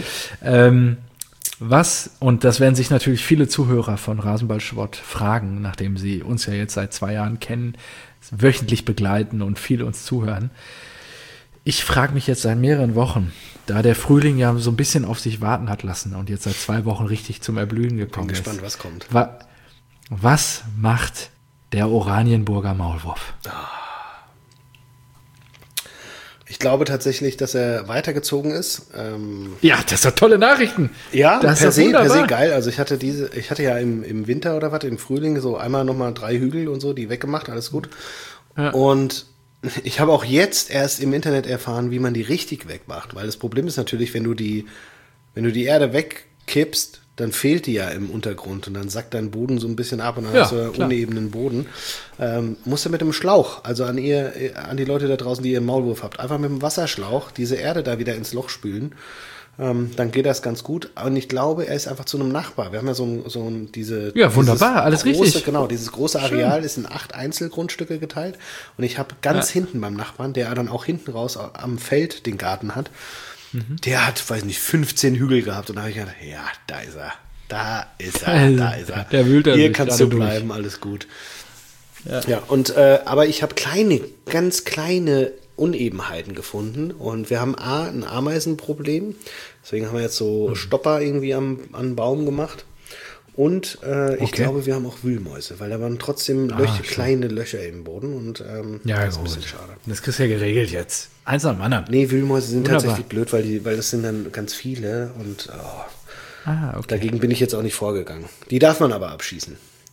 Und das werden sich natürlich viele Zuhörer von Rasenballsport fragen, nachdem sie uns ja jetzt seit 2 Jahren kennen, wöchentlich begleiten und viele uns zuhören. Ich frage mich jetzt seit mehreren Wochen, da der Frühling ja so ein bisschen auf sich warten hat lassen und jetzt seit 2 Wochen richtig zum Erblühen gekommen ist. Bin gespannt, was kommt. Was macht der Oranienburger Maulwurf? Ich glaube tatsächlich, dass er weitergezogen ist. Ja, das sind tolle Nachrichten. Ja, das per ist se wunderbar. geil. Also ich hatte ja im Winter oder was, im Frühling so einmal nochmal 3 Hügel und so, die weggemacht, alles gut. Ja. Und ich habe auch jetzt erst im Internet erfahren, wie man die richtig wegmacht. Weil das Problem ist natürlich, wenn du die Erde wegkippst, dann fehlt die ja im Untergrund und dann sackt dein Boden so ein bisschen ab und dann hast du unebenen Boden. Musst du mit dem Schlauch, also an die Leute da draußen, die ihr Maulwurf habt, einfach mit dem Wasserschlauch diese Erde da wieder ins Loch spülen. Dann geht das ganz gut. Und ich glaube, er ist einfach zu einem Nachbar. Wir haben ja diese... Ja, wunderbar, alles große, richtig. Genau, dieses große Areal ist in 8 Einzelgrundstücke geteilt. Und ich habe ganz hinten beim Nachbarn, der dann auch hinten raus am Feld den Garten hat, der hat, weiß nicht, 15 Hügel gehabt. Und da habe ich gedacht, ja, da ist er. Da ist er. Der wühlt er Hier sich kannst gerade du bleiben, alles gut. Ja, und aber ich habe ganz kleine Unebenheiten gefunden. Und wir haben ein Ameisenproblem. Deswegen haben wir jetzt so Stopper irgendwie an Baum gemacht. Und ich glaube, wir haben auch Wühlmäuse, weil da waren trotzdem kleine Löcher im Boden. Und das ist ein bisschen schade. Das kriegst du ja geregelt jetzt. Eins am anderen. Nee, Wühlmäuse sind Wunderbar. tatsächlich blöd, weil das sind dann ganz viele. Und Okay. dagegen bin ich jetzt auch nicht vorgegangen. Die darf man aber abschießen.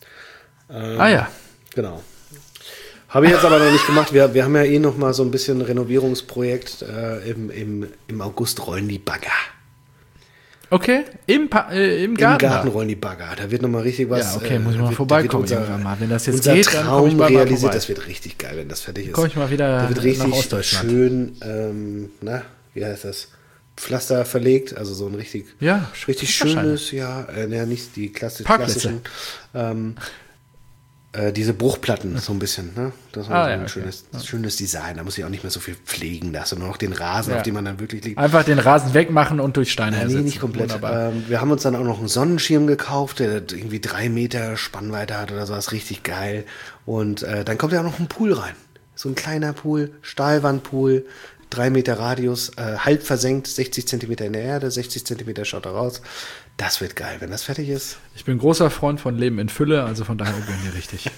Ja. Genau. Habe ich jetzt aber noch nicht gemacht. Wir haben ja eh noch mal so ein bisschen Renovierungsprojekt. Im August rollen die Bagger. Okay, im Garten. Im Garten rollen die Bagger. Da wird noch mal richtig was. Ja, okay, muss ich mal vorbeikommen irgendwann mal. Wenn das jetzt unser geht, dann komme ich Traum mal realisiert. vorbei. Das wird richtig geil, wenn das fertig ist. Komme ich mal wieder da wird nach richtig Ostdeutschland. schön, wie heißt das? Pflaster verlegt, also so ein richtig Pflastersteine. schönes, nicht die Parkplätze. klassischen, diese Bruchplatten so ein bisschen, ne? Das war so ein schönes Design. Da muss ich auch nicht mehr so viel pflegen, da hast du nur noch den Rasen, auf dem man dann wirklich liegt. Einfach den Rasen wegmachen und durch Steine ersetzen. Nee, nicht komplett. Wir haben uns dann auch noch einen Sonnenschirm gekauft, der irgendwie 3 Meter Spannweite hat oder so, das ist richtig geil. Und dann kommt ja auch noch ein Pool rein. So ein kleiner Pool, Stahlwandpool, 3 Meter Radius, halb versenkt, 60 Zentimeter in der Erde, 60 Zentimeter schaut da raus. Das wird geil, wenn das fertig ist. Ich bin großer Freund von Leben in Fülle, also von daher bin ich richtig.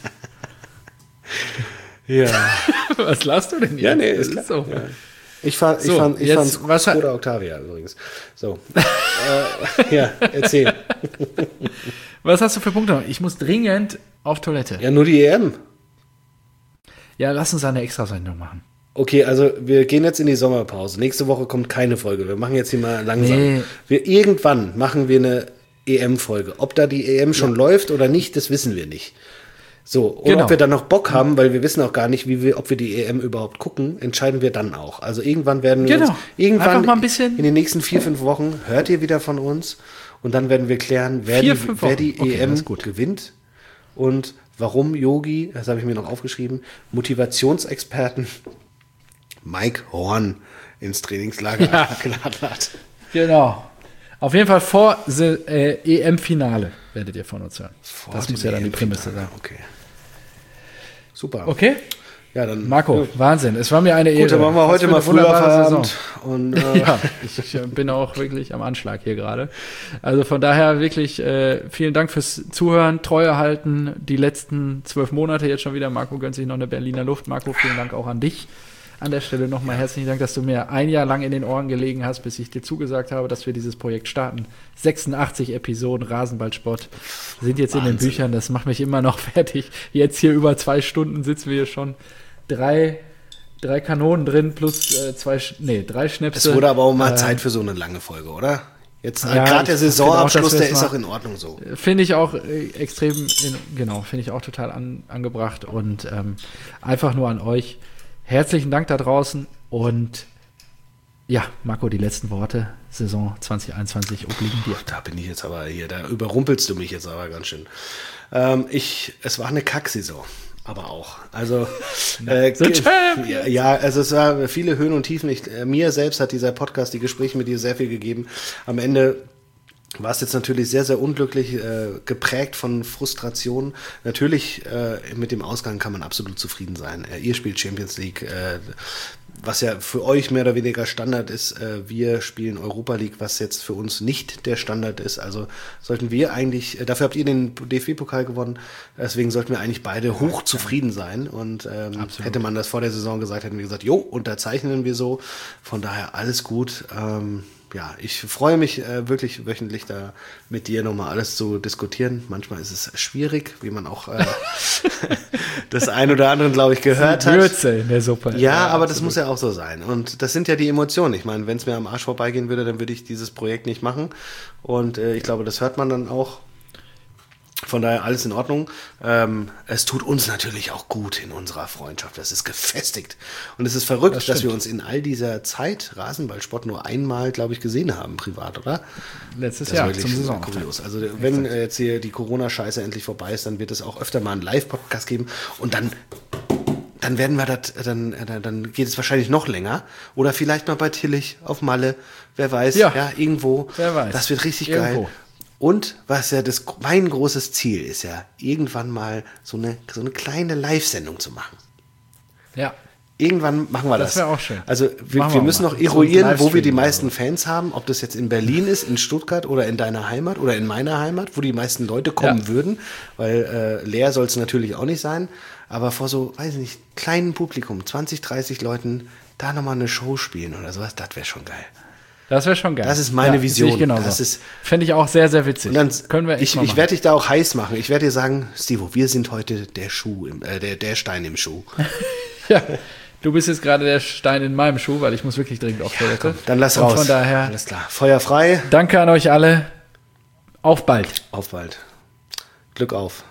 Ja. Was lachst du denn jetzt? Ja, nee, ist klar. So. Ja. Ich fand Skoda Octavia übrigens. So. Erzähl. Was hast du für Punkte? Ich muss dringend auf Toilette. Ja, nur die EM. Ja, lass uns eine Extrasendung machen. Okay, also wir gehen jetzt in die Sommerpause. Nächste Woche kommt keine Folge. Wir machen jetzt hier mal langsam. Nee. Irgendwann machen wir eine EM-Folge. Ob da die EM schon läuft oder nicht, das wissen wir nicht. So, und ob wir dann noch Bock haben, weil wir wissen auch gar nicht, ob wir die EM überhaupt gucken, entscheiden wir dann auch. Also irgendwann werden wir uns, einfach mal ein bisschen in den nächsten 4-5 Wochen hört ihr wieder von uns und dann werden wir klären, wer die EM gewinnt und warum Yogi, das habe ich mir noch aufgeschrieben, Motivationsexperten Mike Horn ins Trainingslager geladen hat. Genau. Auf jeden Fall vor EM-Finale werdet ihr von uns hören. Das muss ja dann die Prämisse sein. Okay. Super. Okay? Ja, dann. Marco, Wahnsinn. Es war mir eine Ehre. Gut, dann machen wir heute mal früher Feierabend. Und, ja, ich bin auch wirklich am Anschlag hier gerade. Also von daher wirklich vielen Dank fürs Zuhören, Treue halten. Die letzten 12 Monate jetzt schon wieder. Marco gönnt sich noch eine Berliner Luft. Marco, vielen Dank auch an dich. An der Stelle nochmal herzlichen Dank, dass du mir 1 Jahr lang in den Ohren gelegen hast, bis ich dir zugesagt habe, dass wir dieses Projekt starten. 86 Episoden Rasenballsport sind jetzt Wahnsinn. In den Büchern. Das macht mich immer noch fertig. Jetzt hier über 2 Stunden sitzen wir hier schon. 3 Kanonen drin plus 3 Schnäpse. Es wurde aber auch mal Zeit für so eine lange Folge, oder? Jetzt gerade der Saisonabschluss, der ist auch in Ordnung so. Finde ich auch extrem, finde ich auch total angebracht und einfach nur an euch. Herzlichen Dank da draußen und ja, Marco, die letzten Worte, Saison 2021 obliegen dir. Da bin ich jetzt aber hier, da überrumpelst du mich jetzt aber ganz schön. Es war eine Kacksaison, aber auch. Also, also es war viele Höhen und Tiefen. Mir selbst hat dieser Podcast, die Gespräche mit dir sehr viel gegeben. Am Ende war es jetzt natürlich sehr, sehr unglücklich, geprägt von Frustration. Natürlich, mit dem Ausgang kann man absolut zufrieden sein. Ihr spielt Champions League, was ja für euch mehr oder weniger Standard ist, wir spielen Europa League, was jetzt für uns nicht der Standard ist. Also sollten wir eigentlich, dafür habt ihr den DFB-Pokal gewonnen, deswegen sollten wir eigentlich beide hoch zufrieden sein. Und hätte man das vor der Saison gesagt, hätten wir gesagt, jo, unterzeichnen wir so. Von daher alles gut. Ja, ich freue mich wirklich wöchentlich da mit dir nochmal alles zu diskutieren. Manchmal ist es schwierig, wie man auch das ein oder andere, glaube ich, gehört hat. Würze in der Suppe. Ja, aber das muss ja auch so sein. Und das sind ja die Emotionen. Ich meine, wenn es mir am Arsch vorbeigehen würde, dann würde ich dieses Projekt nicht machen. Und ich glaube, das hört man dann auch. Von daher alles in Ordnung. Es tut uns natürlich auch gut in unserer Freundschaft. Das ist gefestigt. Und es ist verrückt, dass wir uns in all dieser Zeit Rasenballsport nur einmal, glaube ich, gesehen haben, privat, oder? Letztes Jahr zum Saison. Kurios. Also wenn jetzt hier die Corona-Scheiße endlich vorbei ist, dann wird es auch öfter mal einen Live-Podcast geben. Und dann werden wir das, dann geht es wahrscheinlich noch länger. Oder vielleicht mal bei Tillich auf Malle. Wer weiß, ja irgendwo. Wer weiß. Das wird richtig geil. Und was ja mein großes Ziel ist ja, irgendwann mal so eine kleine Live-Sendung zu machen. Ja. Irgendwann machen wir das. Das wäre auch schön. Also wir müssen noch eruieren, wo wir die meisten Fans haben, ob das jetzt in Berlin ist, in Stuttgart oder in deiner Heimat oder in meiner Heimat, wo die meisten Leute kommen würden, weil leer soll es natürlich auch nicht sein, aber vor so, weiß ich nicht, kleinen Publikum, 20, 30 Leuten, da nochmal eine Show spielen oder sowas, das wäre schon geil. Das wäre schon geil. Das ist meine Vision. Sehe ich genauso. Fände ich auch sehr, sehr witzig. Und dann können wir ich werde dich da auch heiß machen. Ich werde dir sagen, Stivo, wir sind heute der der Stein im Schuh. Ja, du bist jetzt gerade der Stein in meinem Schuh, weil ich muss wirklich dringend auf Toilette. Dann lass raus. Von daher, alles klar. Feuer frei. Danke an euch alle. Auf bald. Auf bald. Glück auf.